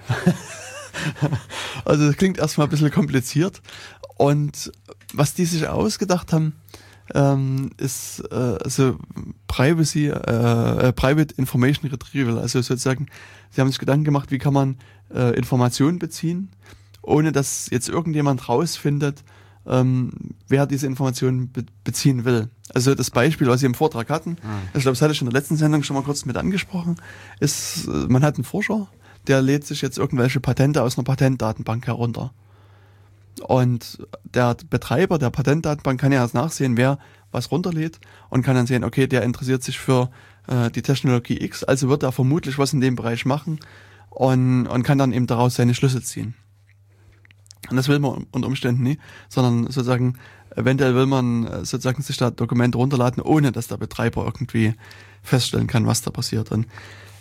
Also das klingt erstmal ein bisschen kompliziert. Und was die sich ausgedacht haben, ähm, ist äh, also Privacy, äh, Private Information Retrieval. Also sozusagen, sie haben sich Gedanken gemacht, wie kann man äh, Informationen beziehen, ohne dass jetzt irgendjemand rausfindet, ähm, wer diese Informationen be- beziehen will. Also das Beispiel, was sie im Vortrag hatten, mhm. ich glaube, das hatte ich in der letzten Sendung schon mal kurz mit angesprochen, ist, man hat einen Forscher, der lädt sich jetzt irgendwelche Patente aus einer Patentdatenbank herunter. Und der Betreiber der Patentdatenbank kann ja erst nachsehen, wer was runterlädt und kann dann sehen, okay, der interessiert sich für äh, die Technologie X, also wird er vermutlich was in dem Bereich machen und, und kann dann eben daraus seine Schlüsse ziehen. Und das will man unter Umständen nie, sondern sozusagen, eventuell will man sozusagen sich da Dokumente runterladen, ohne dass der Betreiber irgendwie feststellen kann, was da passiert. Und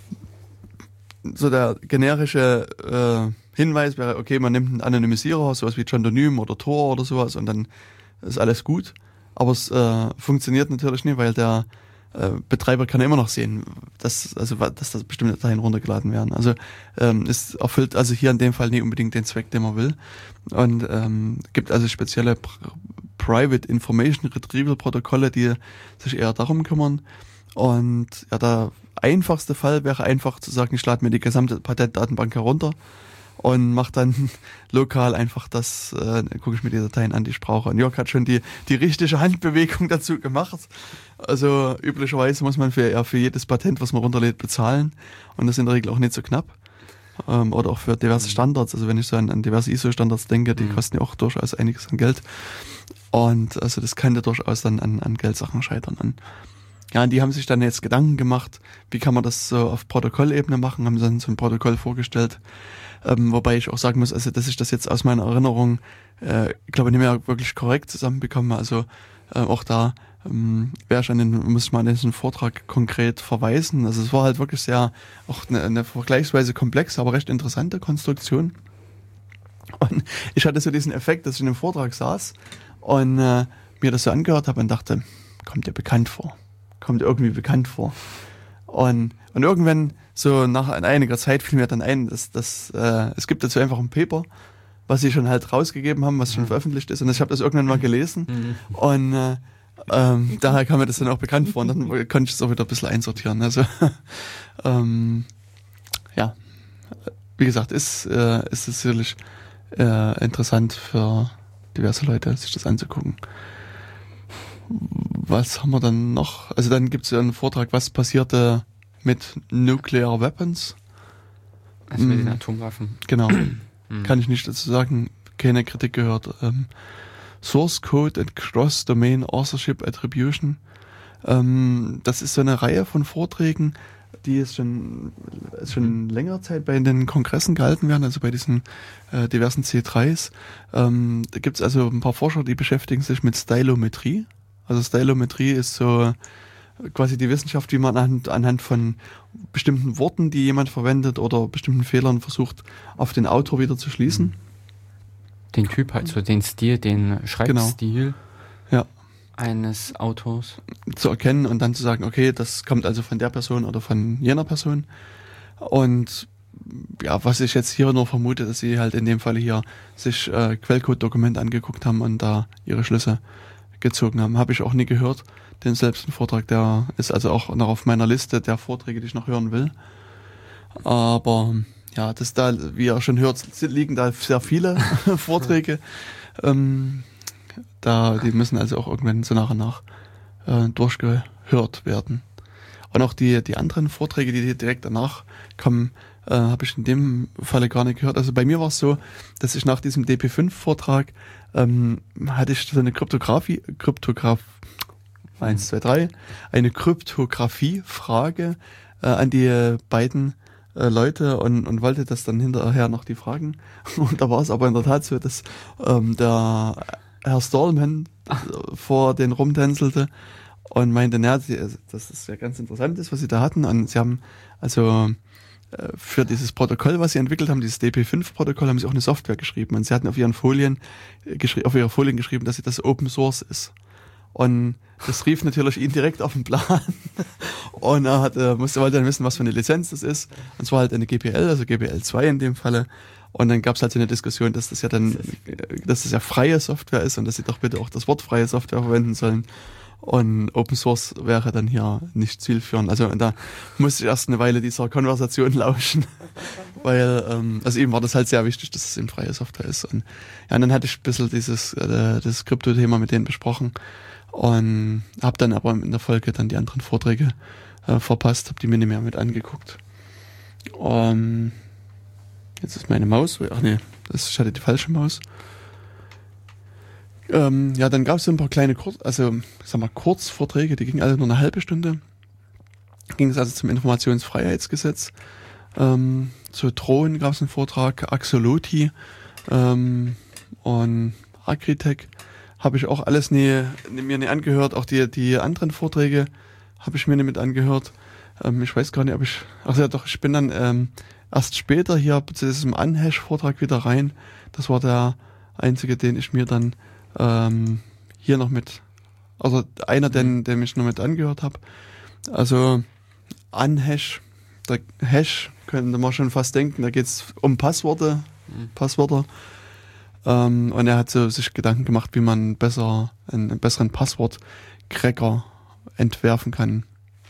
so der generische äh, Hinweis wäre, okay, man nimmt einen Anonymisierer, sowas wie John-Donym oder Tor oder sowas und dann ist alles gut. Aber es äh, funktioniert natürlich nicht, weil der äh, Betreiber kann immer noch sehen, dass also dass da bestimmte Dateien runtergeladen werden. Also ähm, es erfüllt also hier in dem Fall nicht unbedingt den Zweck, den man will. Und ähm, gibt also spezielle Pr- Private Information Retrieval Protokolle, die sich eher darum kümmern. Und ja, der einfachste Fall wäre einfach zu sagen, ich lade mir die gesamte Patentdatenbank herunter und mache dann lokal einfach das, äh, gucke ich mir die Dateien an, die ich brauche. Und Jörg hat schon die die richtige Handbewegung dazu gemacht. Also üblicherweise muss man für, ja, für jedes Patent, was man runterlädt, bezahlen. Und das ist in der Regel auch nicht so knapp. Ähm, oder auch für diverse Standards. Also wenn ich so an, an diverse I S O-Standards denke, die mhm. kosten ja auch durchaus einiges an Geld. Und also das kann ja durchaus dann an, an Geldsachen scheitern. Und ja, und die haben sich dann jetzt Gedanken gemacht, wie kann man das so auf Protokollebene machen, haben dann so ein Protokoll vorgestellt. Ähm, wobei ich auch sagen muss, also dass ich das jetzt aus meiner Erinnerung, äh, ich glaube, nicht mehr wirklich korrekt zusammenbekomme. Also äh, auch da ähm, wäre ich an den, muss ich mal an diesen Vortrag konkret verweisen. Also es war halt wirklich sehr, auch eine, eine vergleichsweise komplexe, aber recht interessante Konstruktion. Und ich hatte so diesen Effekt, dass ich in einem Vortrag saß und äh, mir das so angehört habe und dachte, kommt dir bekannt vor. Kommt irgendwie bekannt vor. Und, und irgendwann, so nach einiger Zeit, fiel mir dann ein, dass, dass äh, es gibt dazu einfach ein Paper, was sie schon halt rausgegeben haben, was schon mhm. veröffentlicht ist. Und ich habe das irgendwann mal gelesen. Mhm. Und äh, ähm, daher kam mir das dann auch bekannt vor. Und dann konnte ich es auch wieder ein bisschen einsortieren. Also ähm, ja, wie gesagt, ist, äh, ist es sicherlich äh, interessant für diverse Leute, sich das anzugucken. Was haben wir dann noch? Also dann gibt es ja einen Vortrag, was passierte mit Nuclear Weapons. Also mit den Atomwaffen. Genau. Kann ich nicht dazu sagen. Keine Kritik gehört. Ähm, Source Code and Cross-Domain Authorship Attribution. Ähm, das ist so eine Reihe von Vorträgen, die jetzt schon, schon längere Zeit bei den Kongressen gehalten werden, also bei diesen äh, diversen C dreis. Ähm, da gibt es also ein paar Forscher, die beschäftigen sich mit Stylometrie. Also Stylometrie ist so quasi die Wissenschaft, wie man anhand, anhand von bestimmten Worten, die jemand verwendet oder bestimmten Fehlern versucht, auf den Autor wieder zu schließen. Den Typ halt, so den Stil, den Schreibstil genau. ja. eines Autors. Zu erkennen und dann zu sagen, okay, das kommt also von der Person oder von jener Person. Und ja, was ich jetzt hier nur vermute, dass sie halt in dem Fall hier sich äh, Quellcode-Dokumente angeguckt haben und da ihre Schlüsse gezogen haben. Habe ich auch nie gehört. den selbst Vortrag, der ist also auch noch auf meiner Liste der Vorträge, die ich noch hören will. Aber ja, das da, wie ihr schon hört, liegen da sehr viele Vorträge. Ähm, da, die müssen also auch irgendwann so nach und nach äh, durchgehört werden. Und auch die, die anderen Vorträge, die direkt danach kommen, äh, habe ich in dem Falle gar nicht gehört. Also bei mir war es so, dass ich nach diesem D P fünf Vortrag ähm, hatte ich so eine Kryptographie, Kryptograph, eins, zwei, drei, eine Kryptographie-Frage äh, an die beiden äh, Leute und, und wollte das dann hinterher noch die Fragen. Und da war es aber in der Tat so, dass ähm, der Herr Stallman äh, vor den rumtänzelte und meinte, naja, das ist ja ganz interessant, ist, was sie da hatten. Und sie haben also äh, für dieses Protokoll, was sie entwickelt haben, dieses D P fünf Protokoll, haben sie auch eine Software geschrieben. Und sie hatten auf ihren Folien, äh, geschri- auf ihre Folien geschrieben, dass sie das Open Source ist. Und das rief natürlich ihn direkt auf den Plan. Und er hat, äh, musste halt dann wissen, was für eine Lizenz das ist. Und zwar halt eine G P L, also G P L zwei in dem Falle. Und dann gab es halt so eine Diskussion, dass das ja dann, dass das ja freie Software ist und dass sie doch bitte auch das Wort freie Software verwenden sollen. Und Open Source wäre dann hier nicht zielführend. Also da musste ich erst eine Weile dieser Konversation lauschen, weil, ähm, also ihm war das halt sehr wichtig, dass es eben freie Software ist. Und ja, und dann hatte ich ein bisschen dieses, äh, das Krypto-Thema mit denen besprochen und habe dann aber in der Folge dann die anderen Vorträge äh, verpasst, habe die mir nicht mehr mit angeguckt. Um, jetzt ist meine Maus, ach nee, das, ich hatte die falsche Maus. Ähm, ja, dann gab es so ein paar kleine Kurz, also ich sag mal Kurzvorträge, die gingen alle nur eine halbe Stunde. Ging es also zum Informationsfreiheitsgesetz. Ähm, zu Drohnen gab es einen Vortrag, Axolotl ähm, und Agritech habe ich auch alles nie, nie, mir nicht angehört. Auch die die anderen Vorträge habe ich mir nicht mit angehört. Ähm, ich weiß gar nicht, ob ich, ach ja doch, ich bin dann ähm, erst später hier zu diesem Unhash-Vortrag wieder rein. Das war der einzige, den ich mir dann ähm, hier noch mit, also einer, den, den ich noch mit angehört habe. Also Unhash, der Hash, könnte man schon fast denken, da geht es um Passworte, mhm. Passwörter. Ähm, und er hat so sich Gedanken gemacht, wie man besser einen besseren Passwort-Cracker entwerfen kann.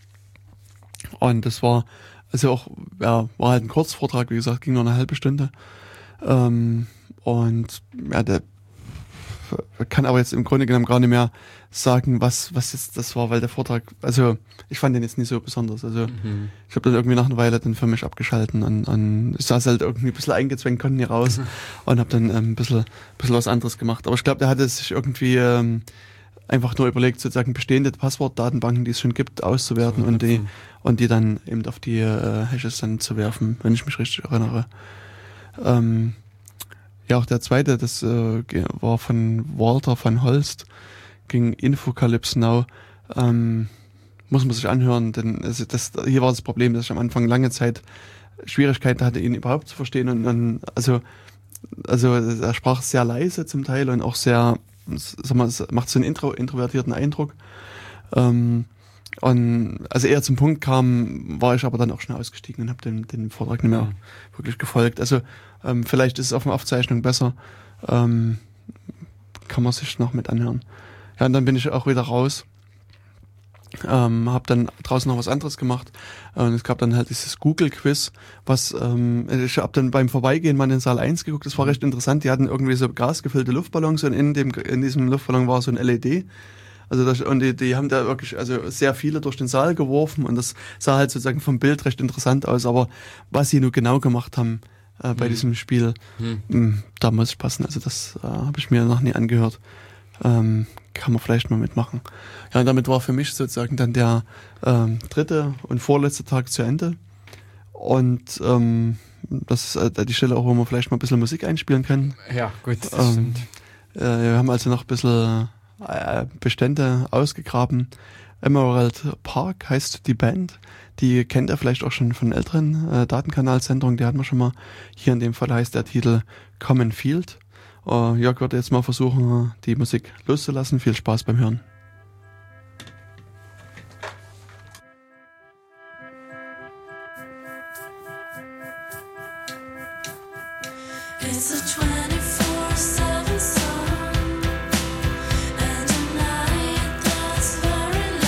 Und das war, also auch, ja, war halt ein Kurzvortrag, wie gesagt, ging nur eine halbe Stunde. Ähm, und ja, der kann aber jetzt im Grunde genommen gar nicht mehr sagen, was was jetzt das war, weil der Vortrag, also ich fand den jetzt nicht so besonders. Also mhm. ich habe dann irgendwie nach einer Weile dann für mich abgeschalten und, und ich saß halt irgendwie ein bisschen eingezwängt, konnte nicht raus mhm. und habe dann ähm, ein bisschen, bisschen was anderes gemacht. Aber ich glaube, der hatte sich irgendwie ähm, einfach nur überlegt, sozusagen bestehende Passwortdatenbanken, die es schon gibt, auszuwerten so, und die und die dann eben auf die äh, Hashes dann zu werfen, wenn ich mich richtig erinnere. Ähm, Ja, auch der zweite, das äh, war von Walter van Holst, ging Infocalypse Now. Ähm, muss man sich anhören, denn also das, hier war das Problem, dass ich am Anfang lange Zeit Schwierigkeiten hatte, ihn überhaupt zu verstehen. Und dann, also, also er sprach sehr leise zum Teil und auch sehr, sag mal, es macht so einen intro, introvertierten Eindruck. Ähm, und als er zum Punkt kam, war ich aber dann auch schnell ausgestiegen und habe den, den Vortrag nicht mehr wirklich gefolgt. Also ähm, vielleicht ist es auf der Aufzeichnung besser. Ähm, kann man sich noch mit anhören. Ja, und dann bin ich auch wieder raus. Ähm, habe dann draußen noch was anderes gemacht. Und es gab dann halt dieses Google-Quiz, was ähm, ich habe dann beim Vorbeigehen mal in den Saal eins geguckt. Das war recht interessant. Die hatten irgendwie so gasgefüllte Luftballons und in dem in diesem Luftballon war so ein L E D. Also das, und die, die haben da wirklich also sehr viele durch den Saal geworfen und das sah halt sozusagen vom Bild recht interessant aus. Aber was sie nur genau gemacht haben äh, bei hm. diesem Spiel, hm. mh, da muss ich passen. Also das äh, habe ich mir noch nie angehört. Ähm, kann man vielleicht mal mitmachen. Ja, und damit war für mich sozusagen dann der ähm, dritte und vorletzte Tag zu Ende. Und ähm, das ist äh, die Stelle auch, wo wir vielleicht mal ein bisschen Musik einspielen können. Ja, gut, das ähm, stimmt. Äh, wir haben also noch ein bisschen Bestände ausgegraben. Emerald Park heißt die Band. Die kennt ihr vielleicht auch schon von älteren äh, Datenkanalsendungen. Die hatten wir schon mal. Hier in dem Fall heißt der Titel Common Field. Uh, Jörg wird jetzt mal versuchen, die Musik loszulassen. Viel Spaß beim Hören. It's a twenty-four seven song and a night that's very long.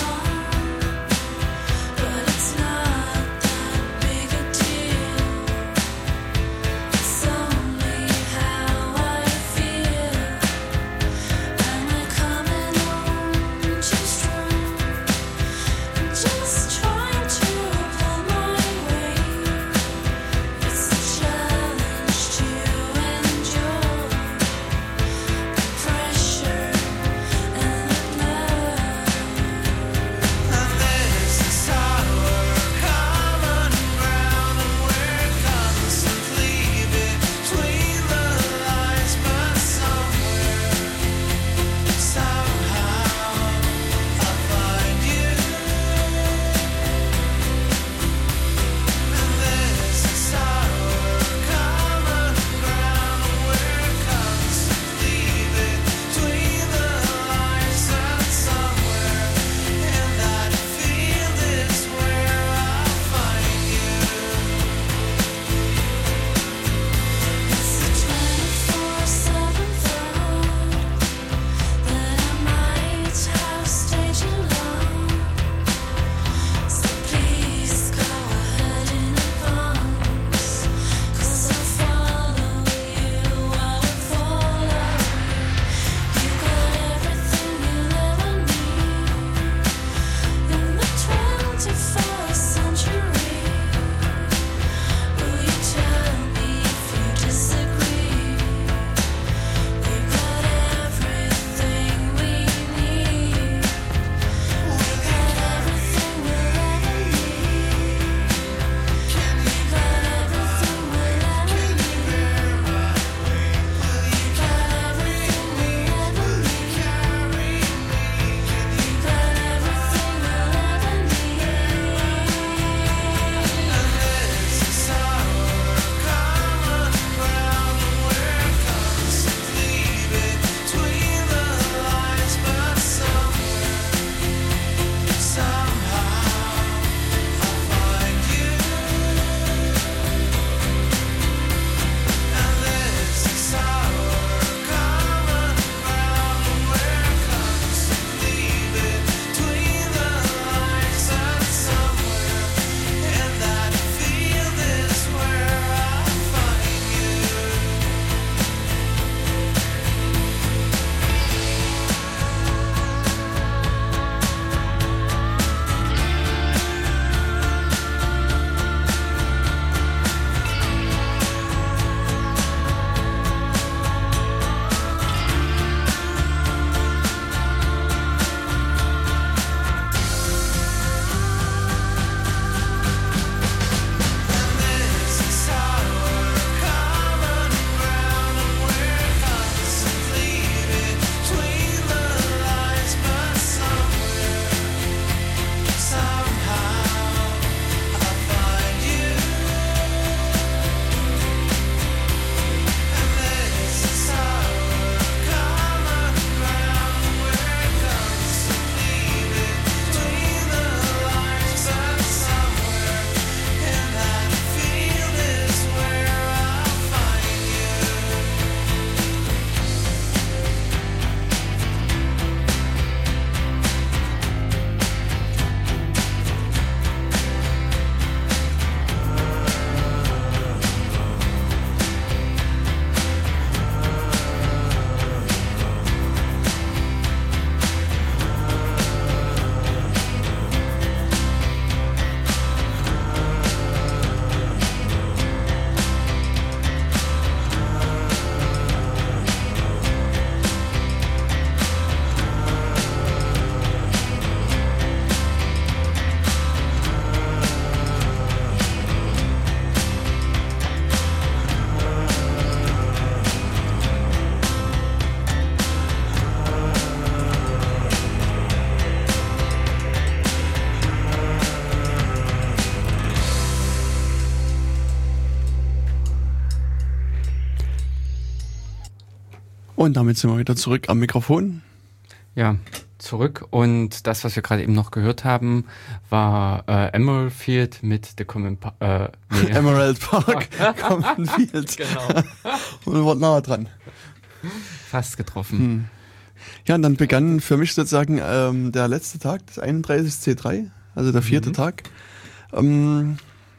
Und damit sind wir wieder zurück am Mikrofon. Ja, zurück. Und das, was wir gerade eben noch gehört haben, war äh, Emerald Field mit The Common Pa- äh, nee. Emerald Park, Common Field. Genau. Und war nahe dran. Fast getroffen. Hm. Ja, und dann begann für mich sozusagen ähm, der letzte Tag, das einunddreißigste C drei, also der vierte mhm. Tag. Ähm,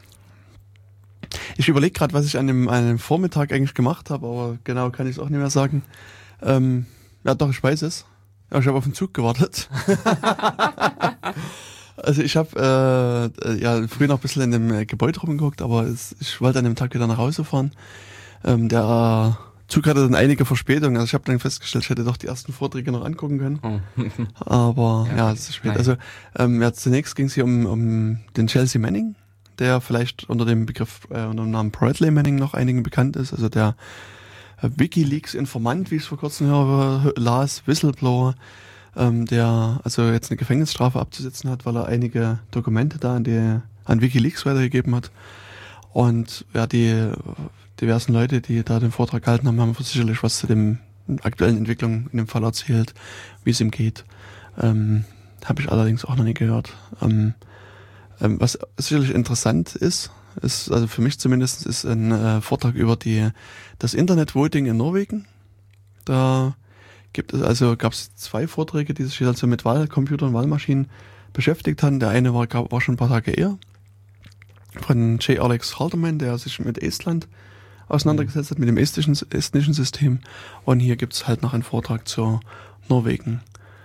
ich überlege gerade, was ich an dem, an dem Vormittag eigentlich gemacht habe, aber genau kann ich es auch nicht mehr sagen. Ähm, ja, doch, ich weiß es. Ja, ich habe auf den Zug gewartet. Also ich habe äh, ja früher noch ein bisschen in dem Gebäude rumgeguckt, aber es, ich wollte an dem Tag wieder nach Hause fahren. Ähm, der Zug hatte dann einige Verspätungen, also ich habe dann festgestellt, ich hätte doch die ersten Vorträge noch angucken können. Oh. Aber ja, ja, es ist spät. Nein. Also ähm, ja, zunächst ging es hier um, um den Chelsea Manning, der vielleicht unter dem Begriff, äh, unter dem Namen Bradley Manning noch einigen bekannt ist, also der äh, WikiLeaks-Informant, wie ich es vor kurzem höre, las, Whistleblower, ähm, der also jetzt eine Gefängnisstrafe abzusitzen hat, weil er einige Dokumente da an, die, an WikiLeaks weitergegeben hat. Und ja, die diversen Leute, die da den Vortrag gehalten haben, haben sicherlich was zu den aktuellen Entwicklungen in dem Fall erzählt, wie es ihm geht. Ähm, habe ich allerdings auch noch nie gehört. Ähm, ähm, was sicherlich interessant ist, ist, also für mich zumindest, ist ein äh, Vortrag über die das Internet-Voting in Norwegen. Da gibt es also gab es zwei Vorträge, die sich also mit Wahlcomputern und Wahlmaschinen beschäftigt haben. Der eine war, war schon ein paar Tage eher von J. Alex Haldeman, der sich mit Estland auseinandergesetzt hat, mit dem estnischen, estnischen System. Und hier gibt's halt noch einen Vortrag zu Norwegen.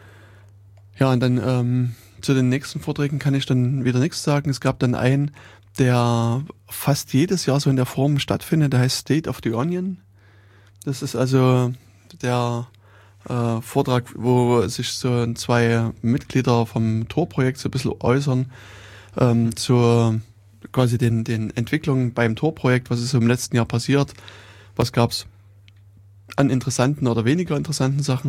Ja, und dann ähm, zu den nächsten Vorträgen kann ich dann wieder nichts sagen. Es gab dann einen, der fast jedes Jahr so in der Form stattfindet, der heißt State of the Onion. Das ist also der äh, Vortrag, wo sich so zwei Mitglieder vom Tor-Projekt so ein bisschen äußern ähm, zur quasi den, den Entwicklungen beim Tor-Projekt, was ist so im letzten Jahr passiert, was gab's an interessanten oder weniger interessanten Sachen.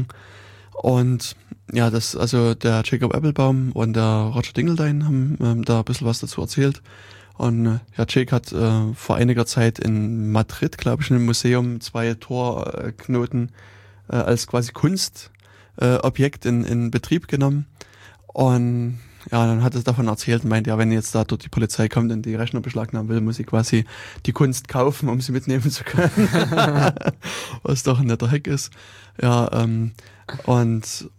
Und ja, das, also der Jacob Applebaum und der Roger Dingledine haben ähm, da ein bisschen was dazu erzählt. Und äh, ja, Jake hat äh, vor einiger Zeit in Madrid, glaube ich, in einem Museum zwei Torknoten äh, als quasi Kunstobjekt äh, in, in Betrieb genommen. Und ja, dann hat er davon erzählt und meint, ja, wenn jetzt da dort die Polizei kommt und die Rechnung beschlagnahmen will, muss ich quasi die Kunst kaufen, um sie mitnehmen zu können. Was doch ein netter Hack ist. Ja, ähm, und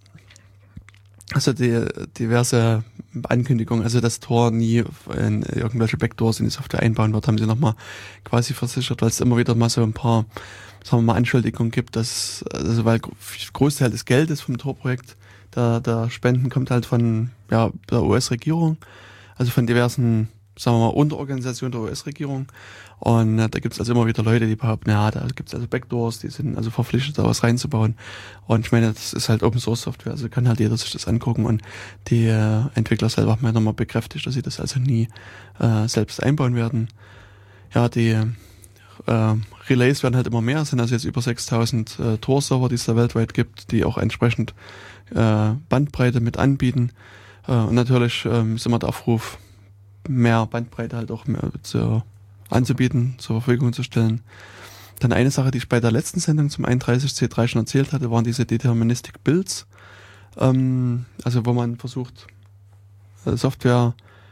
also die diverse Ankündigungen, also das Tor nie in irgendwelche Backdoors in die Software einbauen wird, haben sie nochmal quasi versichert, weil es immer wieder mal so ein paar, sagen wir mal, Anschuldigungen gibt, dass, also weil Großteil des Geldes vom Tor-Projekt Der, der Spenden kommt halt von ja, der U S-Regierung, also von diversen, sagen wir mal, Unterorganisationen der U S-Regierung. Und äh, da gibt es also immer wieder Leute, die behaupten, ja, da gibt es also Backdoors, die sind also verpflichtet, da was reinzubauen. Und ich meine, das ist halt Open-Source-Software, also kann halt jeder sich das angucken. Und die äh, Entwickler selber haben ja nochmal bekräftigt, dass sie das also nie äh, selbst einbauen werden. Ja, die äh, Relays werden halt immer mehr, es sind also jetzt über sechstausend äh, Tor-Server, die es da weltweit gibt, die auch entsprechend äh, Bandbreite mit anbieten. Äh, und natürlich ähm, ist immer der Aufruf, mehr Bandbreite halt auch mehr zu, anzubieten, zur Verfügung zu stellen. Dann eine Sache, die ich bei der letzten Sendung zum einunddreißigsten C drei schon erzählt hatte, waren diese Deterministic Builds. Ähm, also wo man versucht, äh, Software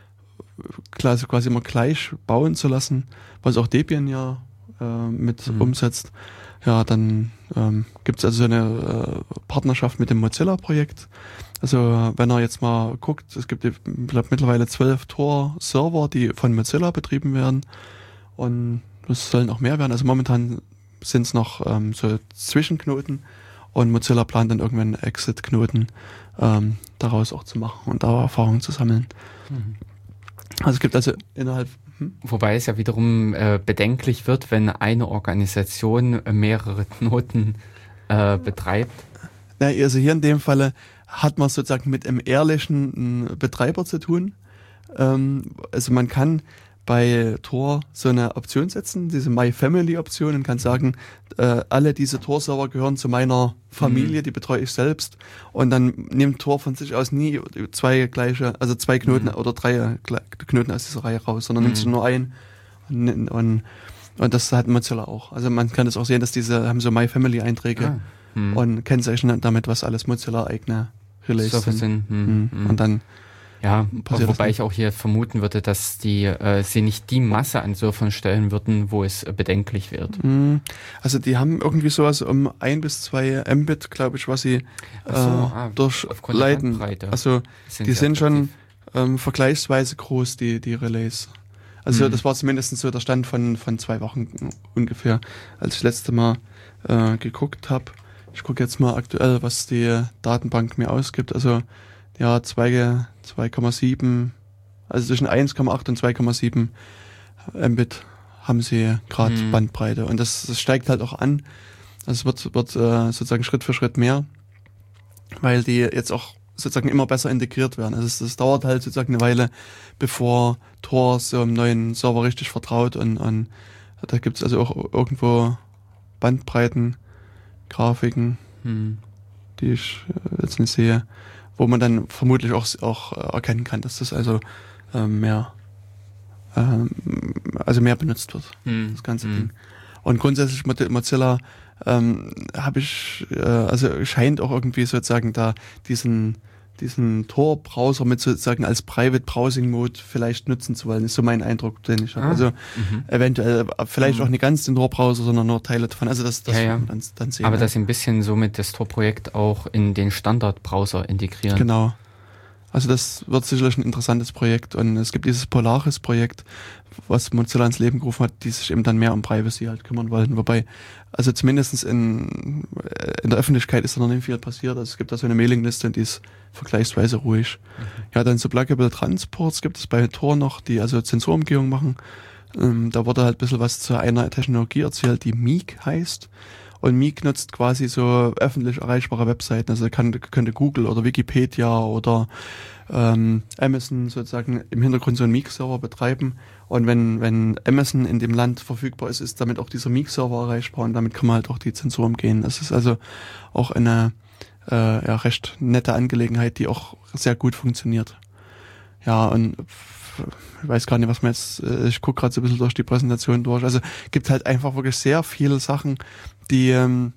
quasi, quasi immer gleich bauen zu lassen, was auch Debian ja äh, mit mhm. umsetzt. Ja, dann ähm, gibt es also so eine äh, Partnerschaft mit dem Mozilla-Projekt. Also wenn er jetzt mal guckt, es gibt ich glaub, mittlerweile zwölf Tor-Server, die von Mozilla betrieben werden. Und es sollen auch mehr werden. Also momentan sind es noch ähm, so Zwischenknoten und Mozilla plant dann irgendwann Exit-Knoten ähm, daraus auch zu machen und da Erfahrungen zu sammeln. Mhm. Also es gibt also innerhalb... Hm? Wobei es ja wiederum äh, bedenklich wird, wenn eine Organisation mehrere Knoten äh, betreibt. Na, also hier in dem Falle hat man sozusagen mit einem ehrlichen Betreiber zu tun. Ähm, also man kann bei Tor so eine Option setzen, diese My Family Option, und kann sagen, äh, alle diese Tor-Server gehören zu meiner Familie, mhm. die betreue ich selbst, und dann nimmt Tor von sich aus nie zwei gleiche, also zwei Knoten mhm. oder drei Knoten aus dieser Reihe raus, sondern mhm. nimmt sie nur ein und, und, und das hat Mozilla auch. Also man kann das auch sehen, dass diese haben so My Family Einträge. Ah. hm. und kennzeichnen damit, was alles Mozilla-eigene Relays So sind. sind. Hm, Mhm. hm. Und dann Ja, passiert das wobei nicht. ich auch hier vermuten würde, dass die äh, sie nicht die Masse an Surfern stellen würden, wo es äh, bedenklich wird. Mhm. Also die haben irgendwie sowas um ein bis zwei Mbit, glaube ich, was sie Ach so, äh, ah, aufgrund der durchleiten. Bandbreite Also sind die sie sind schon attraktiv. ähm, vergleichsweise groß, die, die Relays. Also Mhm. das war zumindest so der Stand von, von zwei Wochen ungefähr, als ich das letzte Mal äh, geguckt habe. Ich gucke jetzt mal aktuell, was die Datenbank mir ausgibt. Also ja, zwei Komma sieben, also zwischen eins Komma acht und zwei Komma sieben Mbit haben sie gerade Mhm. Bandbreite. Und das, das steigt halt auch an. Also es wird, wird äh, sozusagen Schritt für Schritt mehr, weil die jetzt auch sozusagen immer besser integriert werden. Also es, es dauert halt sozusagen eine Weile, bevor Tor so einem neuen Server richtig vertraut, und, und da gibt es also auch irgendwo Bandbreiten, Grafiken, Hm. die ich äh, jetzt nicht sehe, wo man dann vermutlich auch, auch äh, erkennen kann, dass das also ähm, mehr ähm, also mehr benutzt wird, Hm. das ganze Hm. Ding. Und grundsätzlich Mo- Mozilla ähm, habe ich, äh, also scheint auch irgendwie sozusagen da diesen diesen Tor-Browser mit sozusagen als Private Browsing Mode vielleicht nutzen zu wollen, ist so mein Eindruck, den ich habe. Ah. Also Mhm. eventuell äh, vielleicht Mhm. auch nicht ganz den Tor-Browser, sondern nur Teile davon. Also das, das Ja, ja. wird man dann, dann sehen. Aber ja. dass sie ein bisschen somit das Tor-Projekt auch in den Standardbrowser integrieren. Genau. Also das wird sicherlich ein interessantes Projekt, und es gibt dieses Polaris-Projekt, was Mozilla ins Leben gerufen hat, die sich eben dann mehr um Privacy halt kümmern wollten. Wobei, also zumindest in, in der Öffentlichkeit ist da noch nicht viel passiert. Also es gibt da so eine Mailingliste, und die ist vergleichsweise ruhig. Mhm. Ja, dann so Pluggable Transports gibt es bei Tor noch, die also Zensurumgehung machen. Ähm, da wurde halt ein bisschen was zu einer Technologie erzählt, die Meek heißt. Und Meek nutzt quasi so öffentlich erreichbare Webseiten. Also kann, könnte Google oder Wikipedia oder ähm, Amazon sozusagen im Hintergrund so einen Meek-Server betreiben. Und wenn, wenn Amazon in dem Land verfügbar ist, ist damit auch dieser Meek-Server erreichbar, und damit kann man halt auch die Zensur umgehen. Das ist also auch eine äh, ja, recht nette Angelegenheit, die auch sehr gut funktioniert. Ja, und ich weiß gar nicht, was man jetzt, äh, ich gucke gerade so ein bisschen durch die Präsentation durch. Also gibt halt einfach wirklich sehr viele Sachen, die, ähm,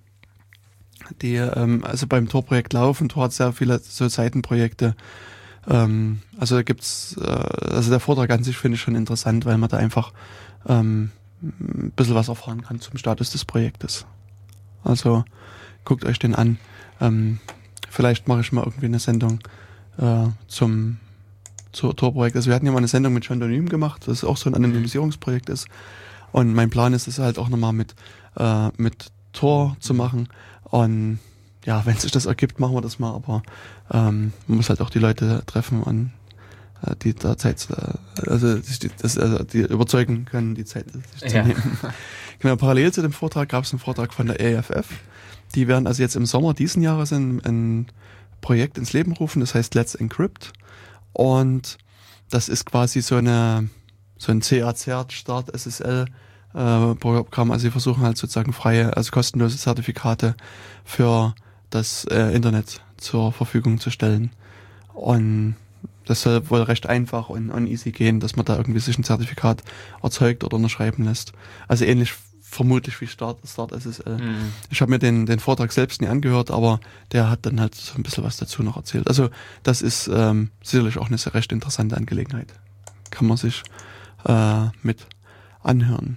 die ähm, also beim Tor-Projekt laufen. Tor hat sehr viele so Seitenprojekte. Ähm, also da gibt's, äh, also der Vortrag an sich finde ich schon interessant, weil man da einfach ähm, ein bisschen was erfahren kann zum Status des Projektes. Also guckt euch den an. Ähm, vielleicht mache ich mal irgendwie eine Sendung äh, zum zur Tor-Projekt. Also wir hatten ja mal eine Sendung mit Pseudonym gemacht, das auch so ein Anonymisierungsprojekt ist. Und mein Plan ist es halt auch nochmal mit, äh, mit Tor zu machen. Und ja, wenn sich das ergibt, machen wir das mal. Aber ähm, man muss halt auch die Leute treffen und äh, die da Zeit, äh, also, die, das, also die überzeugen können, die Zeit sich zu Ja. nehmen. Genau, parallel zu dem Vortrag gab es einen Vortrag von der A F F. Die werden also jetzt im Sommer diesen Jahres ein, ein Projekt ins Leben rufen, das heißt Let's Encrypt. Und das ist quasi so eine so ein C A C E R T Start S S L äh, Programm. Also sie versuchen halt sozusagen freie, also kostenlose Zertifikate für das äh, Internet zur Verfügung zu stellen. Und das soll wohl recht einfach und, und easy gehen, dass man da irgendwie sich ein Zertifikat erzeugt oder unterschreiben lässt. Also ähnlich vermutlich wie Start, Start S S L. Mhm. Ich habe mir den, den Vortrag selbst nie angehört, aber der hat dann halt so ein bisschen was dazu noch erzählt. Also das ist ähm, sicherlich auch eine sehr recht interessante Angelegenheit. Kann man sich äh, mit anhören.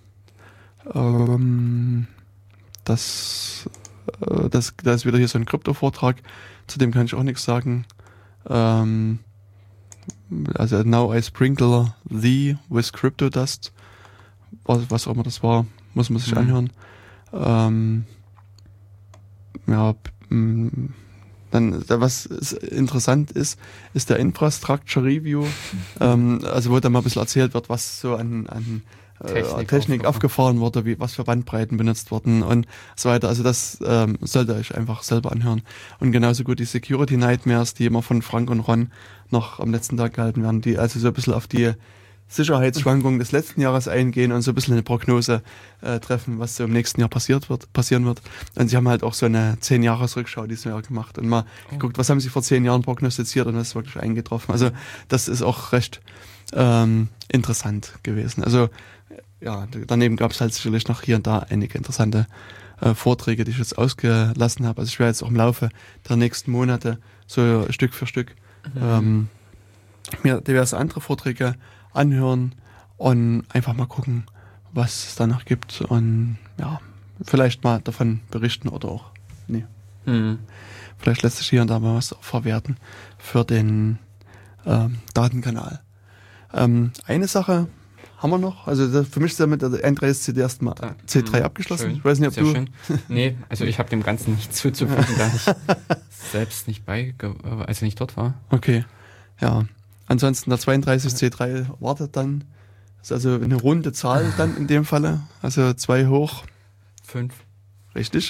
Ähm, das, äh, das, da ist wieder hier so ein Krypto-Vortrag, zu dem kann ich auch nichts sagen. Ähm, also Now I Sprinkle Thee with Crypto Dust. Was, was auch immer das war, muss man sich Mhm. anhören. Ähm, ja, p- m, dann, da was ist interessant ist, ist der Infrastructure Review, ähm, also wo dann mal ein bisschen erzählt wird, was so an, an äh, Technik Technik, aufgefahren wurde, wie, was für Bandbreiten benutzt wurden und so weiter. Also das ähm, sollte ihr euch einfach selber anhören. Und genauso gut die Security Nightmares, die immer von Frank und Ron noch am letzten Tag gehalten werden, die also so ein bisschen auf die Sicherheitsschwankungen des letzten Jahres eingehen und so ein bisschen eine Prognose äh, treffen, was so im nächsten Jahr passiert wird, passieren wird. Und sie haben halt auch so eine zehn-Jahres-Rückschau dieses Jahr gemacht und mal Oh. geguckt, was haben sie vor zehn Jahren prognostiziert und was ist wirklich eingetroffen. Also das ist auch recht ähm, interessant gewesen. Also ja, daneben gab es halt sicherlich noch hier und da einige interessante äh, Vorträge, die ich jetzt ausgelassen habe. Also ich werde jetzt auch im Laufe der nächsten Monate so Stück für Stück mhm. ähm, mir diverse andere Vorträge anhören und einfach mal gucken, was es da noch gibt und ja, vielleicht mal davon berichten oder auch nee. Mhm. Vielleicht lässt sich hier und da mal was verwerten für den ähm, Datenkanal. Ähm, eine Sache haben wir noch, also das, für mich ist damit der N drei S C D erstmal C drei mhm. abgeschlossen. Schön. Ich weiß nicht, ob Sehr du... Schön. Nee, also ich habe dem Ganzen nichts zuzufügen, da ich selbst nicht bei, also nicht dort war. Okay, ja. Ansonsten der zweiunddreißig C drei wartet dann, ist also eine runde Zahl dann in dem Falle, also zwei hoch. Fünf. Richtig.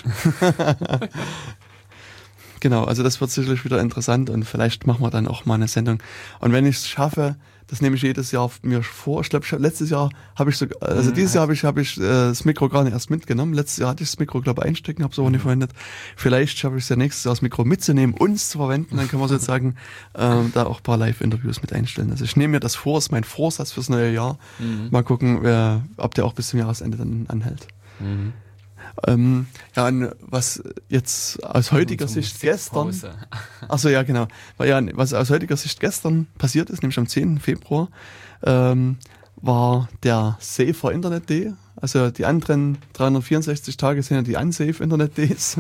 Genau, also das wird sicherlich wieder interessant und vielleicht machen wir dann auch mal eine Sendung. Und wenn ich es schaffe, das nehme ich jedes Jahr mir vor. Ich glaube, letztes Jahr habe ich so, also dieses Jahr habe ich, habe ich äh, das Mikro gar nicht erst mitgenommen. Letztes Jahr hatte ich das Mikro, glaube ich, einstecken, habe es aber nicht verwendet. Vielleicht schaffe ich es ja nächstes Jahr, das Mikro mitzunehmen, uns zu verwenden. Dann können wir sozusagen äh, da auch ein paar Live-Interviews mit einstellen. Also ich nehme mir das vor, ist mein Vorsatz fürs neue Jahr. Mhm. Mal gucken, äh, ob der auch bis zum Jahresende dann anhält. Mhm. Ähm, ja, und was jetzt aus heutiger Sicht gestern, achso, ja, genau, ja, was aus heutiger Sicht gestern passiert ist, nämlich am zehnten Februar, ähm, war der Safer Internet Day. Also die anderen dreihundertvierundsechzig Tage sind ja die Unsafe Internet Days.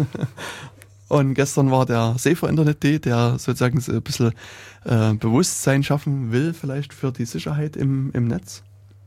Und gestern war der Safer Internet Day, der sozusagen so ein bisschen äh, Bewusstsein schaffen will, vielleicht für die Sicherheit im, im Netz.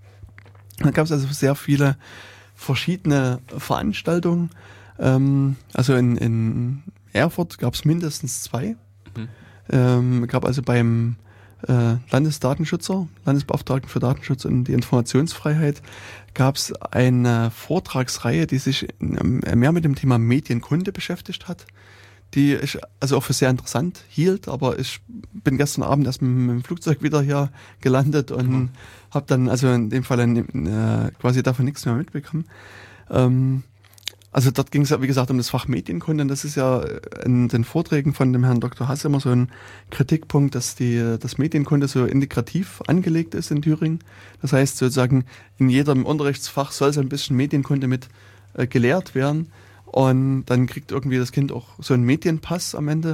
Da gab es also sehr viele verschiedene Veranstaltungen. Ähm, also in, in Erfurt gab es mindestens zwei. Mhm. Ähm, gab also beim äh, Landesdatenschützer, Landesbeauftragten für Datenschutz und die Informationsfreiheit, gab es eine Vortragsreihe, die sich mehr mit dem Thema Medienkunde beschäftigt hat, die ich also auch für sehr interessant hielt, aber ich bin gestern Abend erst mit, mit dem Flugzeug wieder hier gelandet und mhm. habe dann also in dem Fall äh, quasi davon nichts mehr mitbekommen. Ähm, also dort ging es ja, wie gesagt, um das Fach Medienkunde und das ist ja in den Vorträgen von dem Herrn Doktor Hass immer so ein Kritikpunkt, dass die das Medienkunde so integrativ angelegt ist in Thüringen. Das heißt sozusagen, in jedem Unterrichtsfach soll so ein bisschen Medienkunde mit äh, gelehrt werden. Und dann kriegt irgendwie das Kind auch so einen Medienpass am Ende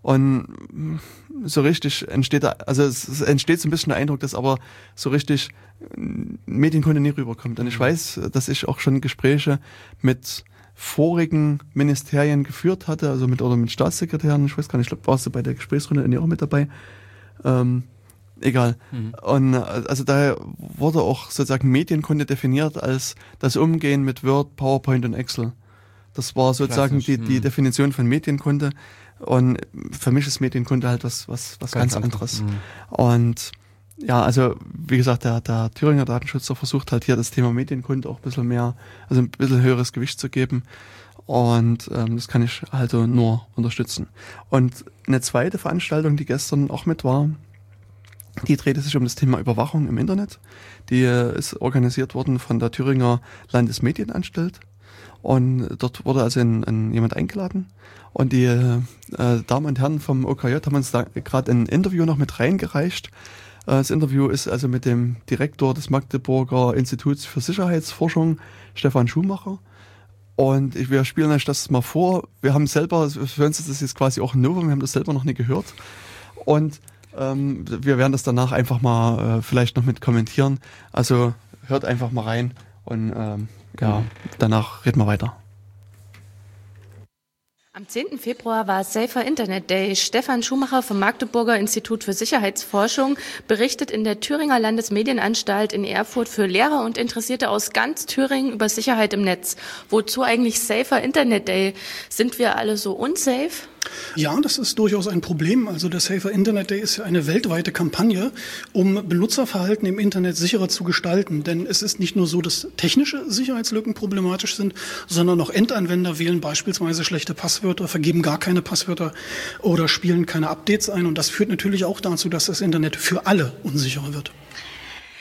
und so richtig entsteht da, also es entsteht so ein bisschen der Eindruck, dass aber so richtig Medienkunde nie rüberkommt. Und ich weiß, dass ich auch schon Gespräche mit vorigen Ministerien geführt hatte, also mit oder mit Staatssekretären, ich weiß gar nicht, ich glaube, warst du bei der Gesprächsrunde auch mit dabei. Ähm, egal. Mhm. Und also daher wurde auch sozusagen Medienkunde definiert als das Umgehen mit Word, PowerPoint und Excel. Das war sozusagen die, die Definition von Medienkunde. Und für mich ist Medienkunde halt was, was, was ganz, ganz anderes. Mhm. Und ja, also wie gesagt, der, der Thüringer Datenschützer versucht halt hier das Thema Medienkunde auch ein bisschen mehr, also ein bisschen höheres Gewicht zu geben. Und ähm, das kann ich also nur unterstützen. Und eine zweite Veranstaltung, die gestern auch mit war, die drehte sich um das Thema Überwachung im Internet. Die äh, ist organisiert worden von der Thüringer Landesmedienanstalt. Und dort wurde also ein, ein, jemand eingeladen und die äh, Damen und Herren vom O K J haben uns da gerade ein Interview noch mit reingereicht. Äh, das Interview ist also mit dem Direktor des Magdeburger Instituts für Sicherheitsforschung, Stefan Schumacher. Und ich, wir spielen euch das mal vor. Wir haben selber, für uns ist das jetzt quasi auch ein Novum, wir haben das selber noch nie gehört. Und ähm, wir werden das danach einfach mal äh, vielleicht noch mit kommentieren. Also hört einfach mal rein und ähm, ja, danach reden wir weiter. Am zehnten Februar war Safer Internet Day. Stefan Schumacher vom Magdeburger Institut für Sicherheitsforschung berichtet in der Thüringer Landesmedienanstalt in Erfurt für Lehrer und Interessierte aus ganz Thüringen über Sicherheit im Netz. Wozu eigentlich Safer Internet Day? Sind wir alle so unsafe? Ja, das ist durchaus ein Problem. Also der Safer Internet Day ist ja eine weltweite Kampagne, um Benutzerverhalten im Internet sicherer zu gestalten. Denn es ist nicht nur so, dass technische Sicherheitslücken problematisch sind, sondern auch Endanwender wählen beispielsweise schlechte Passwörter, vergeben gar keine Passwörter oder spielen keine Updates ein. Und das führt natürlich auch dazu, dass das Internet für alle unsicherer wird.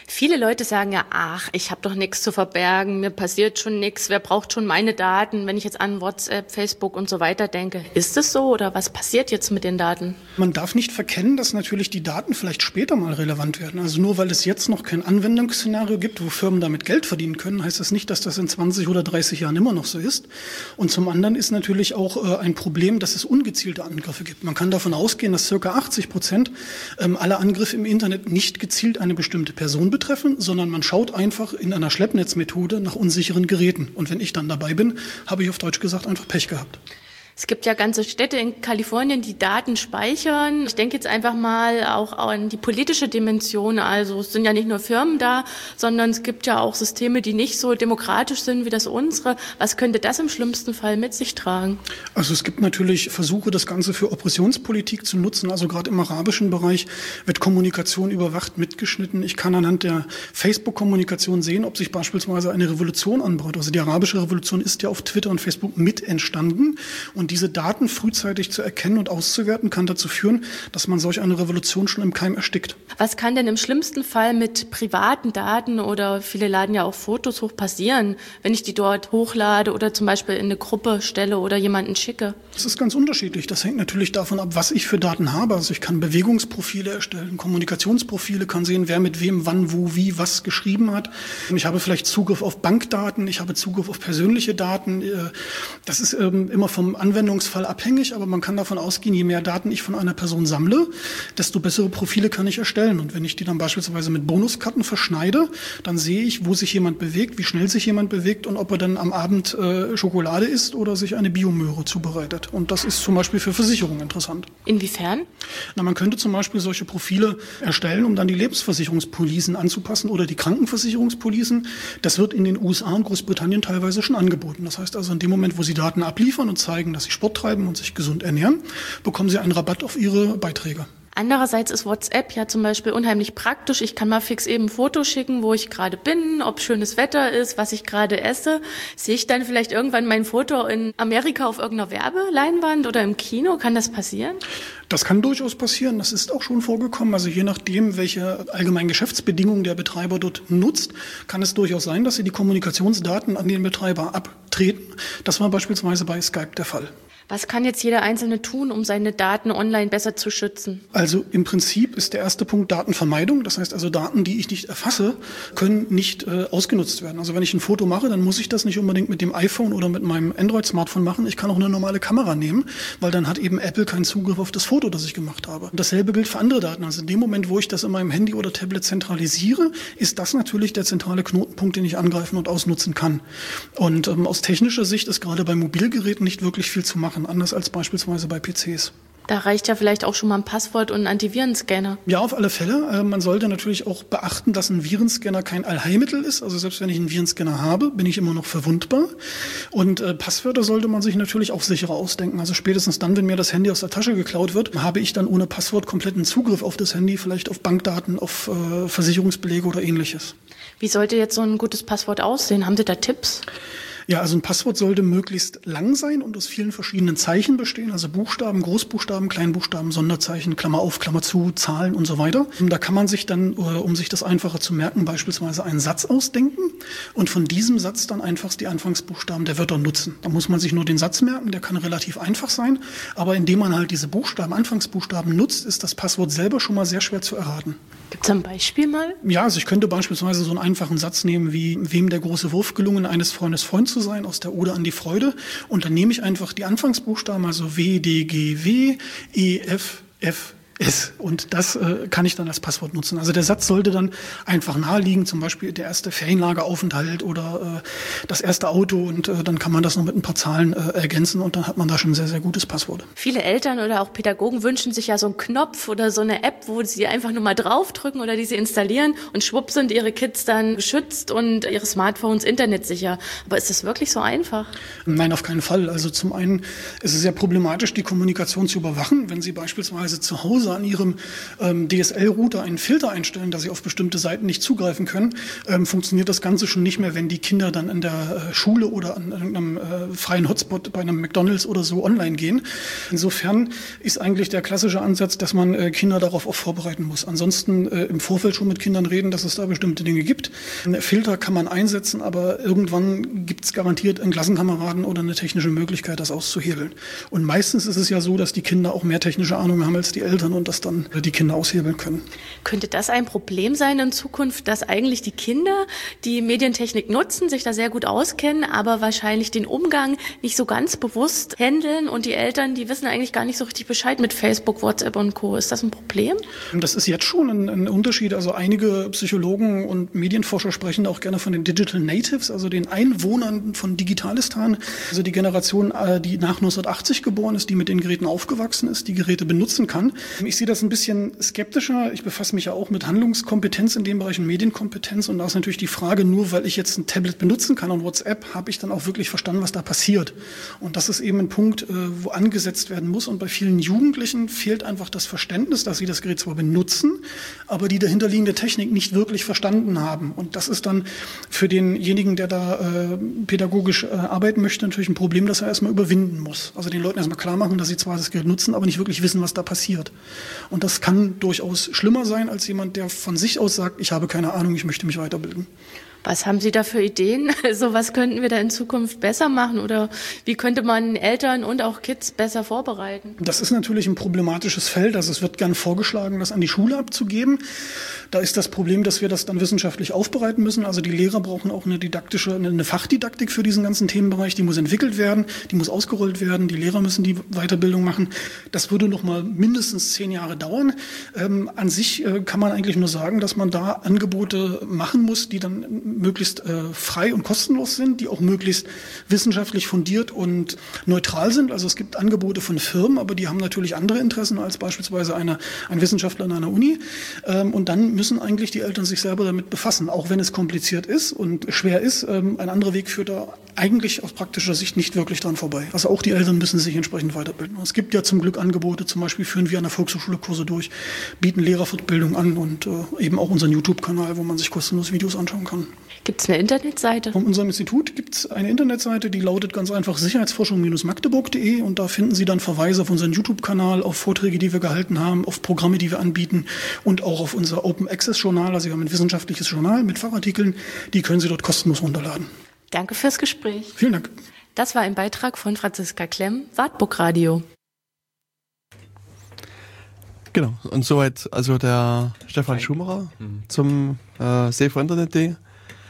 Viele Leute sagen ja, ach, ich habe doch nichts zu verbergen, mir passiert schon nichts, wer braucht schon meine Daten, wenn ich jetzt an WhatsApp, Facebook und so weiter denke. Ist es so oder was passiert jetzt mit den Daten? Man darf nicht verkennen, dass natürlich die Daten vielleicht später mal relevant werden. Also nur weil es jetzt noch kein Anwendungsszenario gibt, wo Firmen damit Geld verdienen können, heißt das nicht, dass das in zwanzig oder dreißig Jahren immer noch so ist. Und zum anderen ist natürlich auch äh, ein Problem, dass es ungezielte Angriffe gibt. Man kann davon ausgehen, dass circa achtzig Prozent ähm, aller Angriffe im Internet nicht gezielt eine bestimmte Person betreffen, sondern man schaut einfach in einer Schleppnetzmethode nach unsicheren Geräten. Und wenn ich dann dabei bin, habe ich auf Deutsch gesagt einfach Pech gehabt. Es gibt ja ganze Städte in Kalifornien, die Daten speichern. Ich denke jetzt einfach mal auch an die politische Dimension. Also es sind ja nicht nur Firmen da, sondern es gibt ja auch Systeme, die nicht so demokratisch sind wie das unsere. Was könnte das im schlimmsten Fall mit sich tragen? Also es gibt natürlich Versuche, das Ganze für Oppressionspolitik zu nutzen. Also gerade im arabischen Bereich wird Kommunikation überwacht, mitgeschnitten. Ich kann anhand der Facebook-Kommunikation sehen, ob sich beispielsweise eine Revolution anbaut. Also die arabische Revolution ist ja auf Twitter und Facebook mit entstanden. Und Und diese Daten frühzeitig zu erkennen und auszuwerten, kann dazu führen, dass man solch eine Revolution schon im Keim erstickt. Was kann denn im schlimmsten Fall mit privaten Daten oder viele laden ja auch Fotos hoch passieren, wenn ich die dort hochlade oder zum Beispiel in eine Gruppe stelle oder jemanden schicke? Das ist ganz unterschiedlich. Das hängt natürlich davon ab, was ich für Daten habe. Also ich kann Bewegungsprofile erstellen, Kommunikationsprofile, kann sehen, wer mit wem, wann, wo, wie, was geschrieben hat. Ich habe vielleicht Zugriff auf Bankdaten, ich habe Zugriff auf persönliche Daten. Das ist immer vom Anwender Anwendungsfall abhängig, aber man kann davon ausgehen, je mehr Daten ich von einer Person sammle, desto bessere Profile kann ich erstellen. Und wenn ich die dann beispielsweise mit Bonuskarten verschneide, dann sehe ich, wo sich jemand bewegt, wie schnell sich jemand bewegt und ob er dann am Abend äh, Schokolade isst oder sich eine Biomöhre zubereitet. Und das ist zum Beispiel für Versicherungen interessant. Inwiefern? Na, man könnte zum Beispiel solche Profile erstellen, um dann die Lebensversicherungspolicen anzupassen oder die Krankenversicherungspolicen. Das wird in den U S A und Großbritannien teilweise schon angeboten. Das heißt also, in dem Moment, wo Sie Daten abliefern und zeigen, dass Sie Sport treiben und sich gesund ernähren, bekommen Sie einen Rabatt auf Ihre Beiträge. Andererseits ist WhatsApp ja zum Beispiel unheimlich praktisch. Ich kann mal fix eben ein Foto schicken, wo ich gerade bin, ob schönes Wetter ist, was ich gerade esse. Sehe ich dann vielleicht irgendwann mein Foto in Amerika auf irgendeiner Werbeleinwand oder im Kino? Kann das passieren? Das kann durchaus passieren. Das ist auch schon vorgekommen. Also je nachdem, welche allgemeinen Geschäftsbedingungen der Betreiber dort nutzt, kann es durchaus sein, dass sie die Kommunikationsdaten an den Betreiber abtreten. Das war beispielsweise bei Skype der Fall. Was kann jetzt jeder Einzelne tun, um seine Daten online besser zu schützen? Also im Prinzip ist der erste Punkt Datenvermeidung. Das heißt also, Daten, die ich nicht erfasse, können nicht äh, ausgenutzt werden. Also wenn ich ein Foto mache, dann muss ich das nicht unbedingt mit dem iPhone oder mit meinem Android-Smartphone machen. Ich kann auch eine normale Kamera nehmen, weil dann hat eben Apple keinen Zugriff auf das Foto, das ich gemacht habe. Und dasselbe gilt für andere Daten. Also in dem Moment, wo ich das in meinem Handy oder Tablet zentralisiere, ist das natürlich der zentrale Knotenpunkt, den ich angreifen und ausnutzen kann. Und ähm, aus technischer Sicht ist gerade bei Mobilgeräten nicht wirklich viel zu machen, anders als beispielsweise bei P Cs. Da reicht ja vielleicht auch schon mal ein Passwort und ein Antivirenscanner. Ja, auf alle Fälle. Man sollte natürlich auch beachten, dass ein Virenscanner kein Allheilmittel ist. Also selbst wenn ich einen Virenscanner habe, bin ich immer noch verwundbar. Und äh, Passwörter sollte man sich natürlich auch sicherer ausdenken. Also spätestens dann, wenn mir das Handy aus der Tasche geklaut wird, habe ich dann ohne Passwort kompletten Zugriff auf das Handy, vielleicht auf Bankdaten, auf äh, Versicherungsbelege oder ähnliches. Wie sollte jetzt so ein gutes Passwort aussehen? Haben Sie da Tipps? Ja, also ein Passwort sollte möglichst lang sein und aus vielen verschiedenen Zeichen bestehen, also Buchstaben, Großbuchstaben, Kleinbuchstaben, Sonderzeichen, Klammer auf, Klammer zu, Zahlen und so weiter. Und da kann man sich dann, um sich das einfacher zu merken, beispielsweise einen Satz ausdenken und von diesem Satz dann einfach die Anfangsbuchstaben der Wörter nutzen. Da muss man sich nur den Satz merken, der kann relativ einfach sein, aber indem man halt diese Buchstaben, Anfangsbuchstaben nutzt, ist das Passwort selber schon mal sehr schwer zu erraten. Gibt es ein Beispiel mal? Ja, also ich könnte beispielsweise so einen einfachen Satz nehmen wie, wem der große Wurf gelungen, eines Freundes Freund zu sein, aus der Ode an die Freude. Und dann nehme ich einfach die Anfangsbuchstaben, also W, D, G, W, E, F, F, S. Und das äh, kann ich dann als Passwort nutzen. Also der Satz sollte dann einfach naheliegen, zum Beispiel der erste Ferienlageraufenthalt oder äh, das erste Auto. Und äh, dann kann man das noch mit ein paar Zahlen äh, ergänzen und dann hat man da schon ein sehr, sehr gutes Passwort. Viele Eltern oder auch Pädagogen wünschen sich ja so einen Knopf oder so eine App, wo sie einfach nur mal draufdrücken oder die sie installieren und schwupp sind ihre Kids dann geschützt und ihre Smartphones internetsicher. Aber ist das wirklich so einfach? Nein, auf keinen Fall. Also zum einen ist es sehr problematisch, die Kommunikation zu überwachen. Wenn Sie beispielsweise zu Hause User an ihrem ähm, D S L-Router einen Filter einstellen, dass sie auf bestimmte Seiten nicht zugreifen können, ähm, funktioniert das Ganze schon nicht mehr, wenn die Kinder dann in der äh, Schule oder an irgendeinem äh, freien Hotspot bei einem McDonald's oder so online gehen. Insofern ist eigentlich der klassische Ansatz, dass man äh, Kinder darauf auch vorbereiten muss. Ansonsten äh, im Vorfeld schon mit Kindern reden, dass es da bestimmte Dinge gibt. Ein Filter kann man einsetzen, aber irgendwann gibt es garantiert einen Klassenkameraden oder eine technische Möglichkeit, das auszuhebeln. Und meistens ist es ja so, dass die Kinder auch mehr technische Ahnung haben als die Eltern und das dann äh, die Kinder aushebeln können. Könnte das ein Problem sein in Zukunft, dass eigentlich die Kinder, die Medientechnik nutzen, sich da sehr gut auskennen, aber wahrscheinlich den Umgang nicht so ganz bewusst handeln und die Eltern, die wissen eigentlich gar nicht so richtig Bescheid mit Facebook, WhatsApp und Co. Ist das ein Problem? Das ist jetzt schon ein, ein Unterschied. Also einige Psychologen und Medienforscher sprechen auch gerne von den Digital Natives, also den Einwohnern von Digitalistan. Also die Generation, die nach neunzehnhundertachtzig geboren ist, die mit den Geräten aufgewachsen ist, die Geräte benutzen kann. Ich sehe das ein bisschen skeptischer. Ich befasse mich ja auch mit Handlungskompetenz in dem Bereich und Medienkompetenz. Und da ist natürlich die Frage, nur weil ich jetzt ein Tablet benutzen kann und WhatsApp, habe ich dann auch wirklich verstanden, was da passiert. Und das ist eben ein Punkt, wo angesetzt werden muss. Und bei vielen Jugendlichen fehlt einfach das Verständnis, dass sie das Gerät zwar benutzen, aber die dahinterliegende Technik nicht wirklich verstanden haben. Und das ist dann für denjenigen, der da äh, pädagogisch äh, arbeiten möchte, natürlich ein Problem, das er erstmal überwinden muss. Also den Leuten erstmal klar machen, dass sie zwar das Gerät nutzen, aber nicht wirklich wissen, was da passiert. Und das kann durchaus schlimmer sein als jemand, der von sich aus sagt, ich habe keine Ahnung, ich möchte mich weiterbilden. Was haben Sie da für Ideen? Also was könnten wir da in Zukunft besser machen oder wie könnte man Eltern und auch Kids besser vorbereiten? Das ist natürlich ein problematisches Feld. Also es wird gern vorgeschlagen, das an die Schule abzugeben. Da ist das Problem, dass wir das dann wissenschaftlich aufbereiten müssen. Also die Lehrer brauchen auch eine didaktische, eine Fachdidaktik für diesen ganzen Themenbereich. Die muss entwickelt werden, die muss ausgerollt werden. Die Lehrer müssen die Weiterbildung machen. Das würde noch mal mindestens zehn Jahre dauern. Ähm, an sich äh, kann man eigentlich nur sagen, dass man da Angebote machen muss, die dann möglichst äh, frei und kostenlos sind, die auch möglichst wissenschaftlich fundiert und neutral sind. Also es gibt Angebote von Firmen, aber die haben natürlich andere Interessen als beispielsweise eine, ein Wissenschaftler an einer Uni. Ähm, und dann müssen eigentlich die Eltern sich selber damit befassen, auch wenn es kompliziert ist und schwer ist. Ähm, ein anderer Weg führt da eigentlich aus praktischer Sicht nicht wirklich dran vorbei. Also auch die Eltern müssen sich entsprechend weiterbilden. Es gibt ja zum Glück Angebote, zum Beispiel führen wir an der Volkshochschule Kurse durch, bieten Lehrerfortbildung an und äh, eben auch unseren YouTube-Kanal, wo man sich kostenlos Videos anschauen kann. Gibt es eine Internetseite? Von unserem Institut gibt es eine Internetseite, die lautet ganz einfach sicherheitsforschung Bindestrich magdeburg Punkt de und da finden Sie dann Verweise auf unseren YouTube-Kanal, auf Vorträge, die wir gehalten haben, auf Programme, die wir anbieten und auch auf unser Open Access Journal. Also wir haben ein wissenschaftliches Journal mit Fachartikeln, die können Sie dort kostenlos runterladen. Danke fürs Gespräch. Vielen Dank. Das war ein Beitrag von Franziska Klemm, Wartburg Radio. Genau, und soweit also der Stefan Schumacher mhm. zum äh, safer internet punkt de.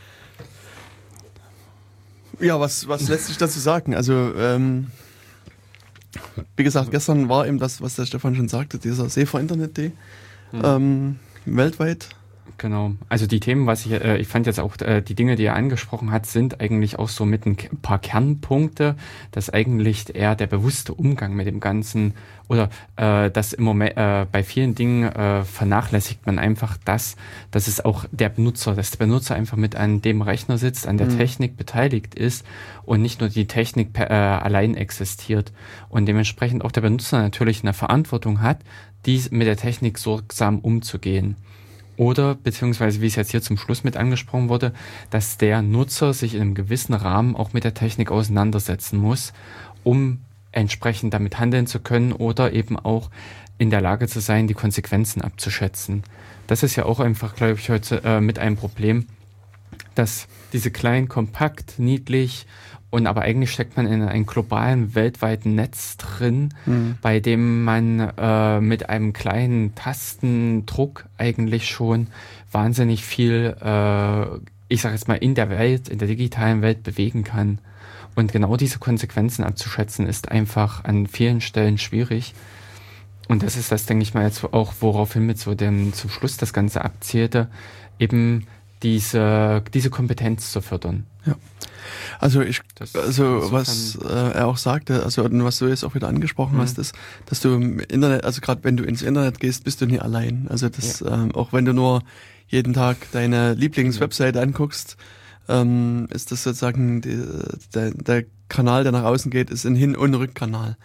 Ja, was, was lässt sich dazu sagen? Also, ähm, wie gesagt, gestern war eben das, was der Stefan schon sagte, dieser safer internet punkt de mhm. ähm, weltweit. Genau, also die Themen, was ich, äh, ich fand jetzt auch, äh, die Dinge, die er angesprochen hat, sind eigentlich auch so mit ein paar Kernpunkte, dass eigentlich eher der bewusste Umgang mit dem Ganzen oder äh, dass im Moment äh, bei vielen Dingen äh, vernachlässigt man einfach das, dass es auch der Benutzer, dass der Benutzer einfach mit an dem Rechner sitzt, an der mhm. Technik beteiligt ist und nicht nur die Technik per, äh, allein existiert und dementsprechend auch der Benutzer natürlich eine Verantwortung hat, dies mit der Technik sorgsam umzugehen. Oder, beziehungsweise wie es jetzt hier zum Schluss mit angesprochen wurde, dass der Nutzer sich in einem gewissen Rahmen auch mit der Technik auseinandersetzen muss, um entsprechend damit handeln zu können oder eben auch in der Lage zu sein, die Konsequenzen abzuschätzen. Das ist ja auch einfach, glaube ich, heute äh, mit einem Problem, dass diese klein, kompakt, niedlich und aber eigentlich steckt man in einem globalen, weltweiten Netz drin, mhm. bei dem man äh, mit einem kleinen Tastendruck eigentlich schon wahnsinnig viel, äh, ich sage jetzt mal, in der Welt, in der digitalen Welt bewegen kann. Und genau diese Konsequenzen abzuschätzen, ist einfach an vielen Stellen schwierig. Und das ist das, denke ich mal, jetzt auch, woraufhin mit so dem zum Schluss das Ganze abzielte, eben diese, diese Kompetenz zu fördern. Ja. Also ich, also was äh, er auch sagte, also was du jetzt auch wieder angesprochen mhm. hast, ist, dass du im Internet, also gerade wenn du ins Internet gehst, bist du nie allein. Also das, ja. ähm, auch wenn du nur jeden Tag deine Lieblingswebseite anguckst, ähm, ist das sozusagen die, der, der Kanal, der nach außen geht, ist ein Hin- und Rückkanal.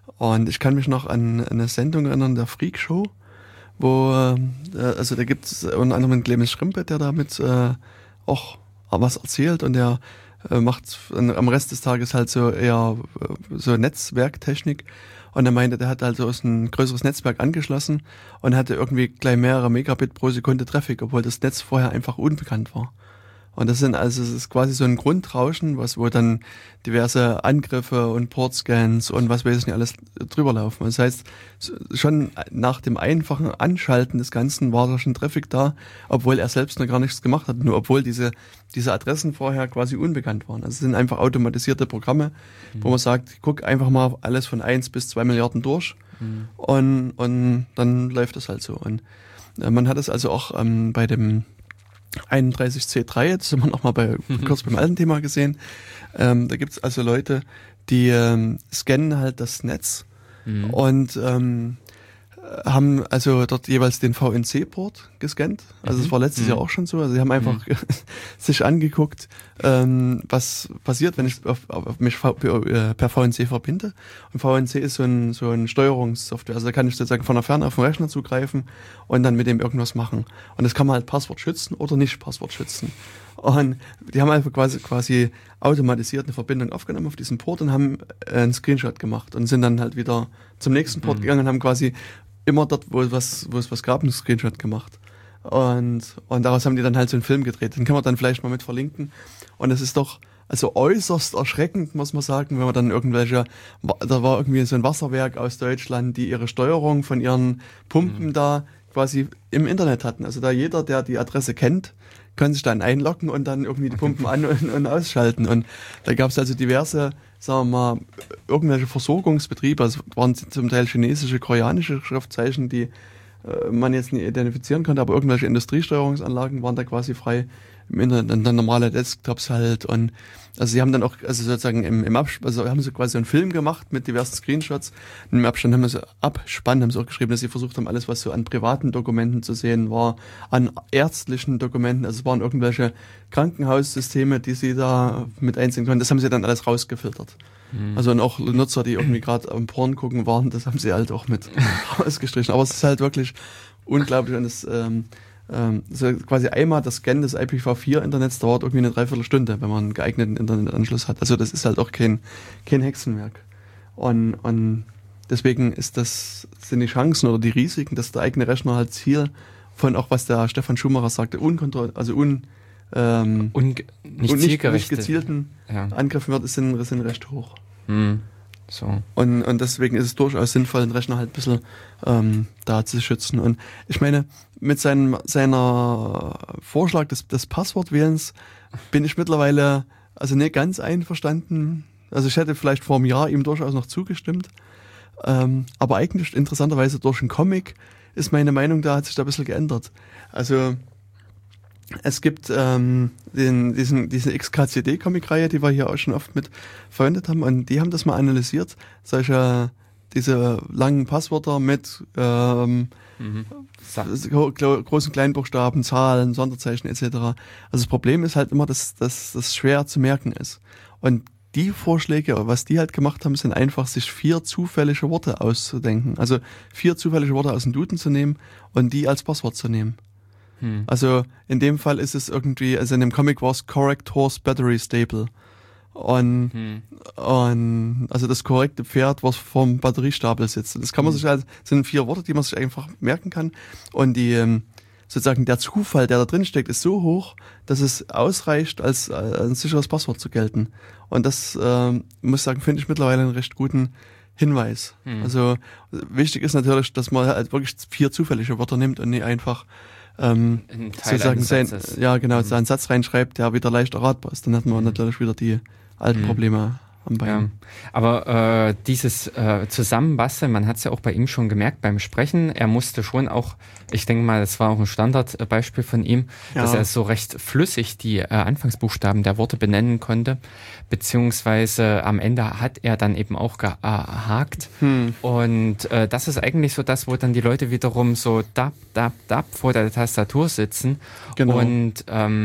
Und ich kann mich noch an eine Sendung erinnern, der Freak Show, wo, äh, also da gibt es unter anderem einen Clemens Schrimpe, der damit äh, auch was erzählt und der äh, macht am Rest des Tages halt so eher äh, so Netzwerktechnik. Und er meinte, der hat also aus ein größeres Netzwerk angeschlossen und hatte irgendwie gleich mehrere Megabit pro Sekunde Traffic, obwohl das Netz vorher einfach unbekannt war. Und das sind also, es ist quasi so ein Grundrauschen, was, wo dann diverse Angriffe und Portscans und was weiß ich nicht alles drüber laufen. Das heißt, schon nach dem einfachen Anschalten des Ganzen war da schon Traffic da, obwohl er selbst noch gar nichts gemacht hat, nur obwohl diese, diese Adressen vorher quasi unbekannt waren. Also es sind einfach automatisierte Programme, mhm. wo man sagt, guck einfach mal alles von eins bis zwei Milliarden durch mhm. und, und dann läuft das halt so. Und äh, man hat es also auch ähm, bei dem einunddreißig C drei, jetzt sind wir nochmal bei, kurz beim alten Thema gesehen. Ähm, da gibt's also Leute, die ähm, scannen halt das Netz mhm. und ähm, haben also dort jeweils den V N C-Port gescannt. Also es war letztes mhm. Jahr auch schon so. Also sie haben einfach mhm. sich angeguckt, ähm, was passiert, wenn ich auf, auf mich per V N C verbinde. Und V N C ist so ein, so ein Steuerungssoftware. Also da kann ich sozusagen von der Ferne auf den Rechner zugreifen und dann mit dem irgendwas machen. Und das kann man halt Passwort schützen oder nicht Passwort schützen. Und die haben einfach quasi, quasi automatisiert eine Verbindung aufgenommen auf diesen Port und haben einen Screenshot gemacht und sind dann halt wieder zum nächsten Port mhm. gegangen und haben quasi immer dort, wo es was, wo es was gab, einen Screenshot gemacht. Und, und daraus haben die dann halt so einen Film gedreht. Den kann man dann vielleicht mal mit verlinken. Und es ist doch, also äußerst erschreckend, muss man sagen, wenn man dann irgendwelche, da war irgendwie so ein Wasserwerk aus Deutschland, die ihre Steuerung von ihren Pumpen mhm. da quasi im Internet hatten. Also da jeder, der die Adresse kennt, kann sich dann einloggen und dann irgendwie die Pumpen an- und, und ausschalten. Und da gab es also diverse, sagen wir mal, irgendwelche Versorgungsbetriebe, also waren zum Teil chinesische, koreanische Schriftzeichen, die äh, man jetzt nicht identifizieren konnte, aber irgendwelche Industriesteuerungsanlagen waren da quasi frei im Internet, und dann normale Desktops halt. Und also sie haben dann auch, also sozusagen im, im Abspann, also haben sie quasi einen Film gemacht mit diversen Screenshots. Und im Abspann haben sie Abspann haben sie auch geschrieben, dass sie versucht haben, alles, was so an privaten Dokumenten zu sehen war, an ärztlichen Dokumenten, also es waren irgendwelche Krankenhaussysteme, die sie da mit einsehen konnten. Das haben sie dann alles rausgefiltert. Mhm. Also und auch Nutzer, die irgendwie gerade am Porn gucken waren, das haben sie halt auch mit rausgestrichen. Aber es ist halt wirklich unglaublich und es ähm, Ähm, so quasi einmal das Scannen des I P v vier Internets dauert irgendwie eine Dreiviertelstunde, wenn man einen geeigneten Internetanschluss hat. Also das ist halt auch kein, kein Hexenwerk. Und, und deswegen ist das, sind die Chancen oder die Risiken, dass der eigene Rechner halt Ziel von auch, was der Stefan Schumacher sagte, unkontrolliert, also un, ähm, Un, nicht, nicht, nicht, nicht gezielten ja. Angriffen wird, sind, sind recht hoch. Mhm. So. Und, und deswegen ist es durchaus sinnvoll, den Rechner halt ein bisschen ähm, da zu schützen. Und ich meine, mit seinem seiner Vorschlag des, des Passwortwählens bin ich mittlerweile also nicht ganz einverstanden. Also ich hätte vielleicht vor einem Jahr ihm durchaus noch zugestimmt. Ähm, aber eigentlich interessanterweise durch einen Comic ist meine Meinung da, hat sich da ein bisschen geändert. Also es gibt ähm, den, diesen, diese X K C D-Comic-Reihe, die wir hier auch schon oft mit verwendet haben, und die haben das mal analysiert, solche, diese langen Passwörter mit ähm, mhm. großen Kleinbuchstaben, Zahlen, Sonderzeichen et cetera. Also das Problem ist halt immer, dass, dass das schwer zu merken ist. Und die Vorschläge, was die halt gemacht haben, sind einfach, sich vier zufällige Worte auszudenken. Also vier zufällige Worte aus dem Duden zu nehmen und die als Passwort zu nehmen. Hm. Also in dem Fall ist es irgendwie, also in dem Comic war es Correct Horse Battery Staple. Und, hm. und also das korrekte Pferd, was vom Batteriestapel sitzt. Das kann man hm. sich halt, sind vier Worte, die man sich einfach merken kann. Und die sozusagen der Zufall, der da drin steckt, ist so hoch, dass es ausreicht, als, als ein sicheres Passwort zu gelten. Und das, ähm, muss ich sagen, finde ich mittlerweile einen recht guten Hinweis. Hm. Also wichtig ist natürlich, dass man halt wirklich vier zufällige Wörter nimmt und nicht einfach ähm, sozusagen sein, ja genau, mhm. seinen Satz reinschreibt, der wieder leicht erratbar ist. Dann hat man mhm. natürlich wieder die alten mhm. Probleme am Bein. Ja. Aber äh, dieses äh, Zusammenbasteln, man hat es ja auch bei ihm schon gemerkt beim Sprechen, er musste schon auch, ich denke mal, das war auch ein Standardbeispiel von ihm, ja. dass er so recht flüssig die äh, Anfangsbuchstaben der Worte benennen konnte, beziehungsweise am Ende hat er dann eben auch gehakt. Hm. Und äh, das ist eigentlich so das, wo dann die Leute wiederum so dab, dab, dab vor der Tastatur sitzen. Genau. Und ähm,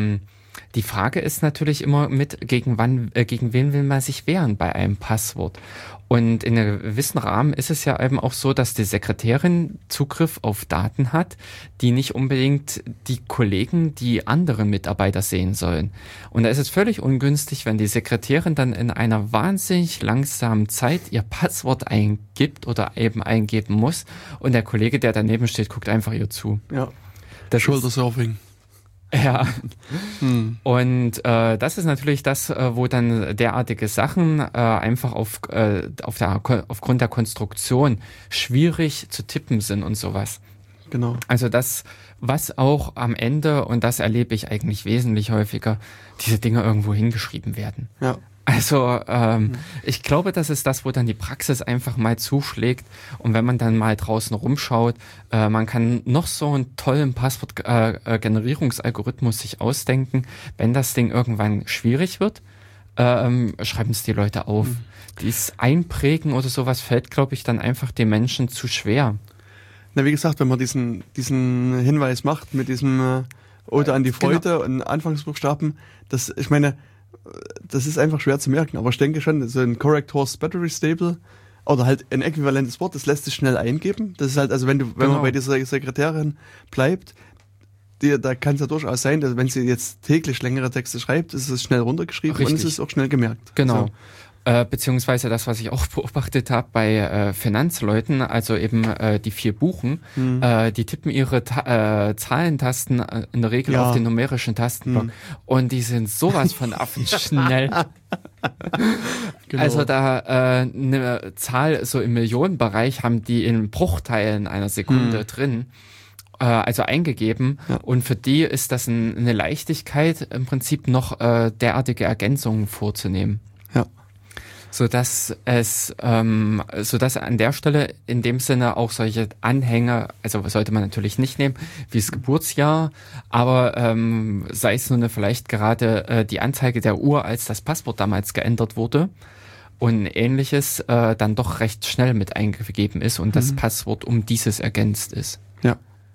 Die Frage ist natürlich immer mit, gegen wann, äh, gegen wen will man sich wehren bei einem Passwort? Und in einem gewissen Rahmen ist es ja eben auch so, dass die Sekretärin Zugriff auf Daten hat, die nicht unbedingt die Kollegen, die anderen Mitarbeiter sehen sollen. Und da ist es völlig ungünstig, wenn die Sekretärin dann in einer wahnsinnig langsamen Zeit ihr Passwort eingibt oder eben eingeben muss und der Kollege, der daneben steht, guckt einfach ihr zu. Ja. Das Shoulder Surfing. Ja, Hm. und äh, das ist natürlich das, äh, wo dann derartige Sachen äh, einfach auf, äh, auf der, aufgrund der Konstruktion schwierig zu tippen sind und sowas. Genau. Also das, was auch am Ende, und das erlebe ich eigentlich wesentlich häufiger, diese Dinge irgendwo hingeschrieben werden. Ja. Also ähm, ich glaube, das ist das, wo dann die Praxis einfach mal zuschlägt. Und wenn man dann mal draußen rumschaut, äh, man kann noch so einen tollen Passwort-Generierungsalgorithmus äh, sich ausdenken. Wenn das Ding irgendwann schwierig wird, ähm, schreiben es die Leute auf. Mhm. Dies Einprägen oder sowas fällt, glaube ich, dann einfach den Menschen zu schwer. Na, wie gesagt, wenn man diesen, diesen Hinweis macht mit diesem äh, Ode an die Freude Genau. und Anfangsbuchstaben, das, ich meine, das ist einfach schwer zu merken, aber ich denke schon, so ein Correct Horse Battery Stable oder halt ein äquivalentes Wort, das lässt sich schnell eingeben. Das ist halt, also wenn du, wenn Genau. man bei dieser Sekretärin bleibt, die, da kann es ja durchaus sein, dass wenn sie jetzt täglich längere Texte schreibt, ist es schnell runtergeschrieben Richtig. und es ist auch schnell gemerkt. Genau. So. Äh, beziehungsweise das, was ich auch beobachtet habe bei äh, Finanzleuten, also eben äh, die vier Buchen, Hm. äh, die tippen ihre Ta- äh, Zahlentasten äh, in der Regel Ja. auf den numerischen Tastenblock Hm. und die sind sowas von affenschnell. Genau. Also da äh, eine Zahl so im Millionenbereich haben die in Bruchteilen einer Sekunde Hm. drin. äh, Also eingegeben. Ja. Und für die ist das ein, eine Leichtigkeit, im Prinzip noch äh, derartige Ergänzungen vorzunehmen. Ja. Sodass es, ähm, sodass an der Stelle in dem Sinne auch solche Anhänge, also sollte man natürlich nicht nehmen, wie das Geburtsjahr, aber ähm, sei es nun vielleicht gerade äh, die Anzeige der Uhr, als das Passwort damals geändert wurde und ähnliches äh, dann doch recht schnell mit eingegeben ist und das Mhm. Passwort um dieses ergänzt ist. Ja.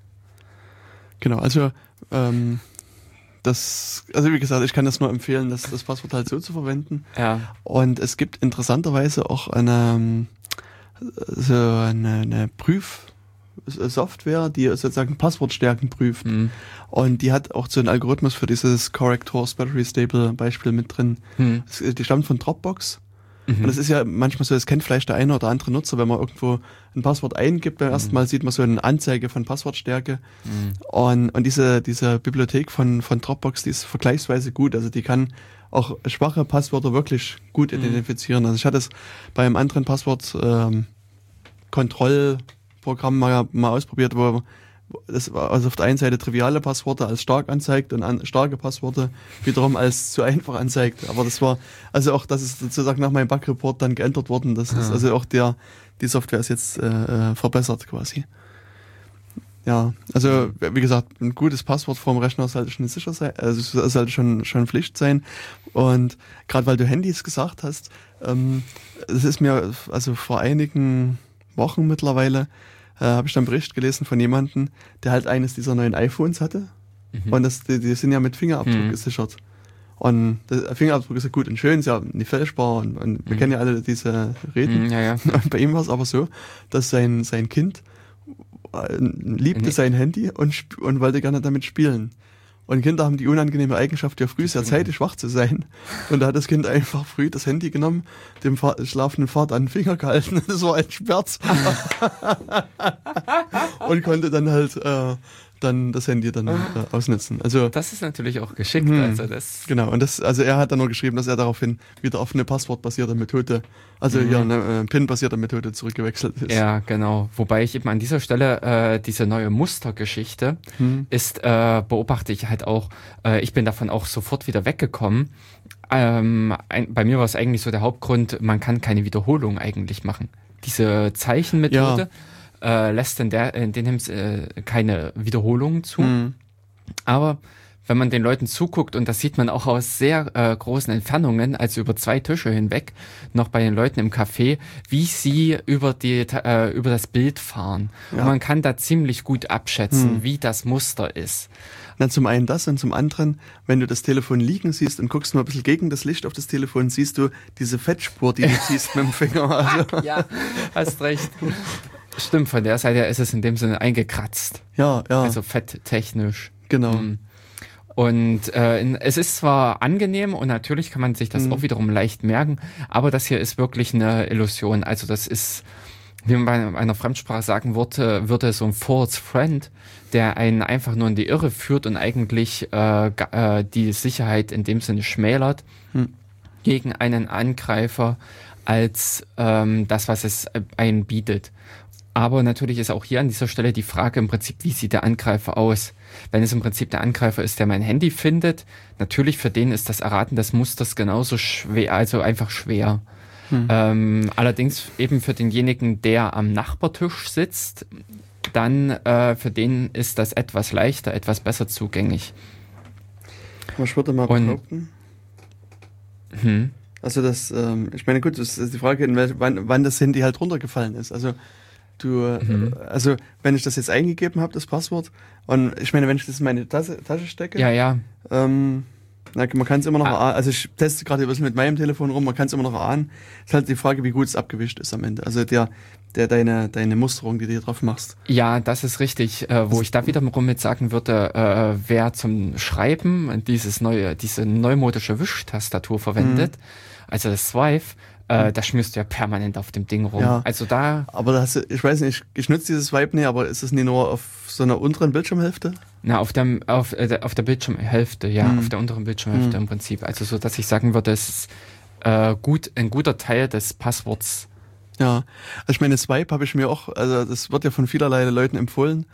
Genau, also ähm, das, also wie gesagt, ich kann das nur empfehlen, das, das Passwort halt so zu verwenden. Ja. Und es gibt interessanterweise auch eine, so eine, eine Prüfsoftware, die sozusagen Passwortstärken prüft. Hm. Und die hat auch so einen Algorithmus für dieses Correct Horse Battery Stable Beispiel mit drin. Hm. Das- Die stammt von Dropbox. Mhm. Und das ist ja manchmal so, das kennt vielleicht der eine oder andere Nutzer, wenn man irgendwo ein Passwort eingibt, beim ersten Mal sieht man so eine Anzeige von Passwortstärke. Mhm. Und, und diese, diese Bibliothek von, von Dropbox, die ist vergleichsweise gut. Also die kann auch schwache Passwörter wirklich gut Mhm. identifizieren. Also ich hatte es bei einem anderen Passwort ähm, Kontrollprogramm mal, mal ausprobiert, wo das war also auf der einen Seite triviale Passworte als stark anzeigt und an, starke Passworte wiederum als zu einfach anzeigt. Aber das war, also auch, das ist sozusagen nach meinem Bug-Report dann geändert worden. Das ist Ah. also auch der, die Software ist jetzt äh, äh, verbessert quasi. Ja, also wie gesagt, ein gutes Passwort vorm Rechner sollte schon sicher sein, also es sollte schon schon Pflicht sein. Und gerade weil du Handys gesagt hast, ähm, es ist mir also vor einigen Wochen mittlerweile äh, habe ich dann einen Bericht gelesen von jemandem, der halt eines dieser neuen iPhones hatte. Mhm. Und das, die, die sind ja mit Fingerabdruck Mhm. gesichert. Und der Fingerabdruck ist ja gut und schön, ist ja nicht fälschbar und, und wir Mhm. kennen ja alle diese Reden. Mhm, ja, ja. Und bei ihm war es aber so, dass sein, sein Kind äh, liebte Nee. sein Handy und, sp- und wollte gerne damit spielen. Und Kinder haben die unangenehme Eigenschaft, ja früh sehr zeitig wach zu sein. Und da hat das Kind einfach früh das Handy genommen, dem Fa- schlafenden Vater an den Finger gehalten. Das war ein Schmerz. Und konnte dann halt äh, dann das Handy dann äh, ausnutzen. Also Das ist natürlich auch geschickt. Hm. Also das genau, und das, also er hat dann nur geschrieben, dass er daraufhin wieder auf eine passwortbasierte Methode, also Mhm. ja, eine äh, PIN-basierte Methode zurückgewechselt ist. Ja, genau. Wobei ich eben an dieser Stelle äh, diese neue Mustergeschichte Hm. ist, äh, beobachte ich halt auch, äh, ich bin davon auch sofort wieder weggekommen. Ähm, ein, bei mir war es eigentlich so der Hauptgrund, man kann keine Wiederholung eigentlich machen. Diese Zeichenmethode äh, lässt in, der, in dem äh, keine Wiederholungen zu. Hm. Aber wenn man den Leuten zuguckt, und das sieht man auch aus sehr äh, großen Entfernungen, also über zwei Tische hinweg, noch bei den Leuten im Café, wie sie über die äh, über das Bild fahren. Ja. Und man kann da ziemlich gut abschätzen, Hm. wie das Muster ist. Na, zum einen das und zum anderen, wenn du das Telefon liegen siehst und guckst mal ein bisschen gegen das Licht auf das Telefon, siehst du diese Fettspur, die du siehst mit dem Finger. Also, Ja, hast recht. Stimmt, von der Seite ist es in dem Sinne eingekratzt. ja, ja, Also fetttechnisch. genau. Mhm. Und äh, in, es ist zwar angenehm und natürlich kann man sich das Mhm. auch wiederum leicht merken, aber das hier ist wirklich eine Illusion. Also das ist, wie man bei einer Fremdsprache sagen würde, würde so ein false friend, der einen einfach nur in die Irre führt und eigentlich äh, ga- äh, die Sicherheit in dem Sinne schmälert Mhm. gegen einen Angreifer als ähm, das, was es äh, einen bietet. Aber natürlich ist auch hier an dieser Stelle die Frage im Prinzip, wie sieht der Angreifer aus? Wenn es im Prinzip der Angreifer ist, der mein Handy findet, natürlich für den ist das Erraten des Musters genauso schwer, also einfach schwer. Hm. Ähm, allerdings eben für denjenigen, der am Nachbartisch sitzt, dann äh, für den ist das etwas leichter, etwas besser zugänglich. Aber ich würde mal Und- behaupten, Hm. also das, ähm, ich meine, gut, das ist die Frage, in welch, wann, wann das Handy halt runtergefallen ist. Also du, Mhm. äh, also wenn ich das jetzt eingegeben habe, das Passwort, und ich meine, wenn ich das in meine Tasche, Tasche stecke, Ja, ja. ähm, na, man kann es immer noch Ah. erahnen, also ich teste gerade ein bisschen mit meinem Telefon rum, man kann es immer noch erahnen. Ist halt die Frage, wie gut es abgewischt ist am Ende. Also der, der deine, deine Musterung, die du hier drauf machst. Ja, das ist richtig. Äh, wo ich da wiederum mit sagen würde, äh, wer zum Schreiben dieses neue, diese neumodische Wischtastatur verwendet, also das Swipe, äh, da schmierst du ja permanent auf dem Ding rum. Ja. Also da, Aber da hast du, ich weiß nicht, ich, ich nutze dieses Swipe nicht, aber ist es nicht nur auf so einer unteren Bildschirmhälfte? na, auf dem, auf, äh, auf der Bildschirmhälfte, ja, Hm. auf der unteren Bildschirmhälfte Hm. im Prinzip. Also so, dass ich sagen würde, es ist äh, gut, ein guter Teil des Passworts. Ja, also ich meine, Swipe habe ich mir auch, also das wird ja von vielerlei Leuten empfohlen.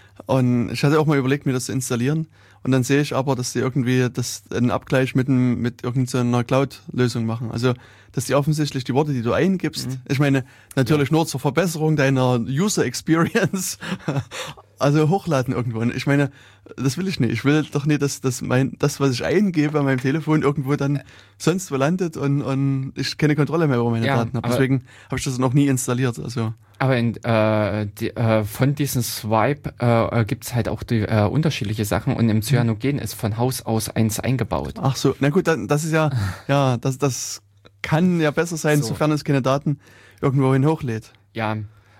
Und ich hatte auch mal überlegt, mir das zu installieren. Und dann sehe ich aber, dass die irgendwie das einen Abgleich mit, einem, mit irgendeiner Cloud-Lösung machen. Also, dass die offensichtlich die Worte, die du eingibst, Mhm. ich meine, natürlich nur zur Verbesserung deiner User Experience, also hochladen irgendwo. Und ich meine, das will ich nicht. Ich will doch nicht, dass, dass mein, das, was ich eingebe an meinem Telefon, irgendwo dann sonst wo landet und, und ich keine Kontrolle mehr über meine Ja, Daten habe. aber- Deswegen habe ich das noch nie installiert. Also, Aber in, äh, die, äh, von diesem Swipe äh, gibt's halt auch die äh, unterschiedliche Sachen und im Cyanogen ist von Haus aus eins eingebaut. ach so, na gut, dann, das ist ja, ja, das, das kann ja besser sein, So. sofern es keine Daten irgendwo hin hochlädt. Ja,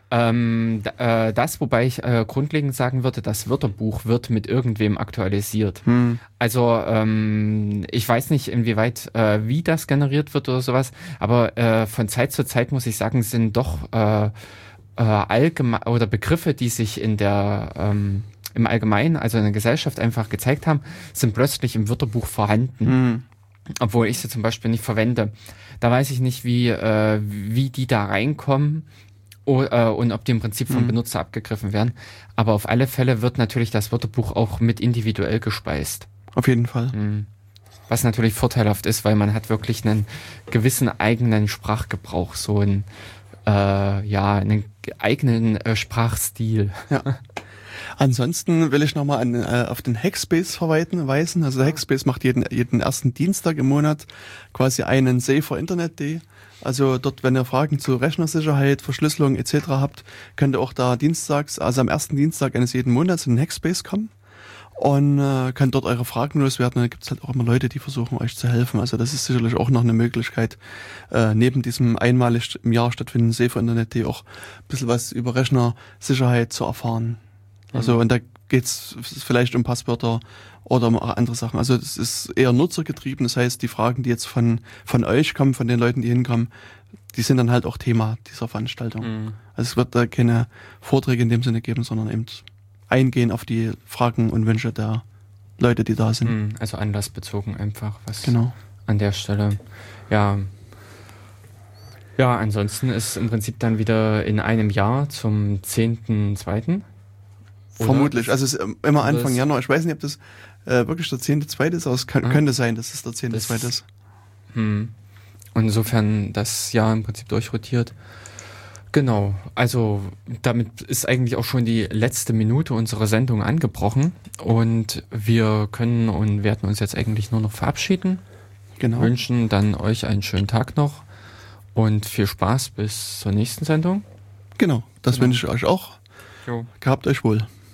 ähm, d- äh, das, wobei ich äh, grundlegend sagen würde, das Wörterbuch wird mit irgendwem aktualisiert. Hm. Also ähm, ich weiß nicht, inwieweit, äh, wie das generiert wird oder sowas, aber äh, von Zeit zu Zeit muss ich sagen, sind doch äh, äh, allgemein oder Begriffe, die sich in der ähm, im Allgemeinen, also in der Gesellschaft einfach gezeigt haben, sind plötzlich im Wörterbuch vorhanden. Hm. Obwohl ich sie zum Beispiel nicht verwende. Da weiß ich nicht, wie, äh, wie die da reinkommen o- äh, und ob die im Prinzip vom Mhm. Benutzer abgegriffen werden. Aber auf alle Fälle wird natürlich das Wörterbuch auch mit individuell gespeist. Auf jeden Fall. Mhm. Was natürlich vorteilhaft ist, weil man hat wirklich einen gewissen eigenen Sprachgebrauch, so einen, äh, ja, einen eigenen äh, Sprachstil. Ansonsten will ich nochmal an, äh, auf den Hackspace verweisen. weisen. Also der Hackspace macht jeden, jeden ersten Dienstag im Monat quasi einen Safer Internet Day. Also dort, wenn ihr Fragen zu Rechnersicherheit, Verschlüsselung et cetera habt, könnt ihr auch da dienstags, also am ersten Dienstag eines jeden Monats in den Hackspace kommen und äh, könnt dort eure Fragen loswerden. Und da gibt's halt auch immer Leute, die versuchen euch zu helfen. Also das ist sicherlich auch noch eine Möglichkeit, äh, neben diesem einmalig im Jahr stattfindenden Safer Internet Day auch ein bisschen was über Rechnersicherheit zu erfahren. Also und da geht's vielleicht um Passwörter oder um andere Sachen. Also das ist eher nutzergetrieben. Das heißt, die Fragen, die jetzt von von euch kommen, von den Leuten, die hinkommen, die sind dann halt auch Thema dieser Veranstaltung. Mhm. Also es wird da keine Vorträge in dem Sinne geben, sondern eben eingehen auf die Fragen und Wünsche der Leute, die da sind. Mhm. Also anlassbezogen einfach, was Genau. an der Stelle. Ja. Ja, ansonsten ist im Prinzip dann wieder in einem Jahr zum zehnten zweiten Oder? Vermutlich. Also es ist ähm, immer Oder Anfang es- Januar. Ich weiß nicht, ob das äh, wirklich der zehnte zweite ist, aber es kann, Ah. könnte sein, dass es der zehnte Das- zweite ist. Hm. Und insofern das Jahr im Prinzip durchrotiert. Genau, also damit ist eigentlich auch schon die letzte Minute unserer Sendung angebrochen und wir können und werden uns jetzt eigentlich nur noch verabschieden. Genau. Wünschen dann euch einen schönen Tag noch und viel Spaß bis zur nächsten Sendung. Genau, das Genau. wünsche ich euch auch. Jo. Gehabt euch wohl.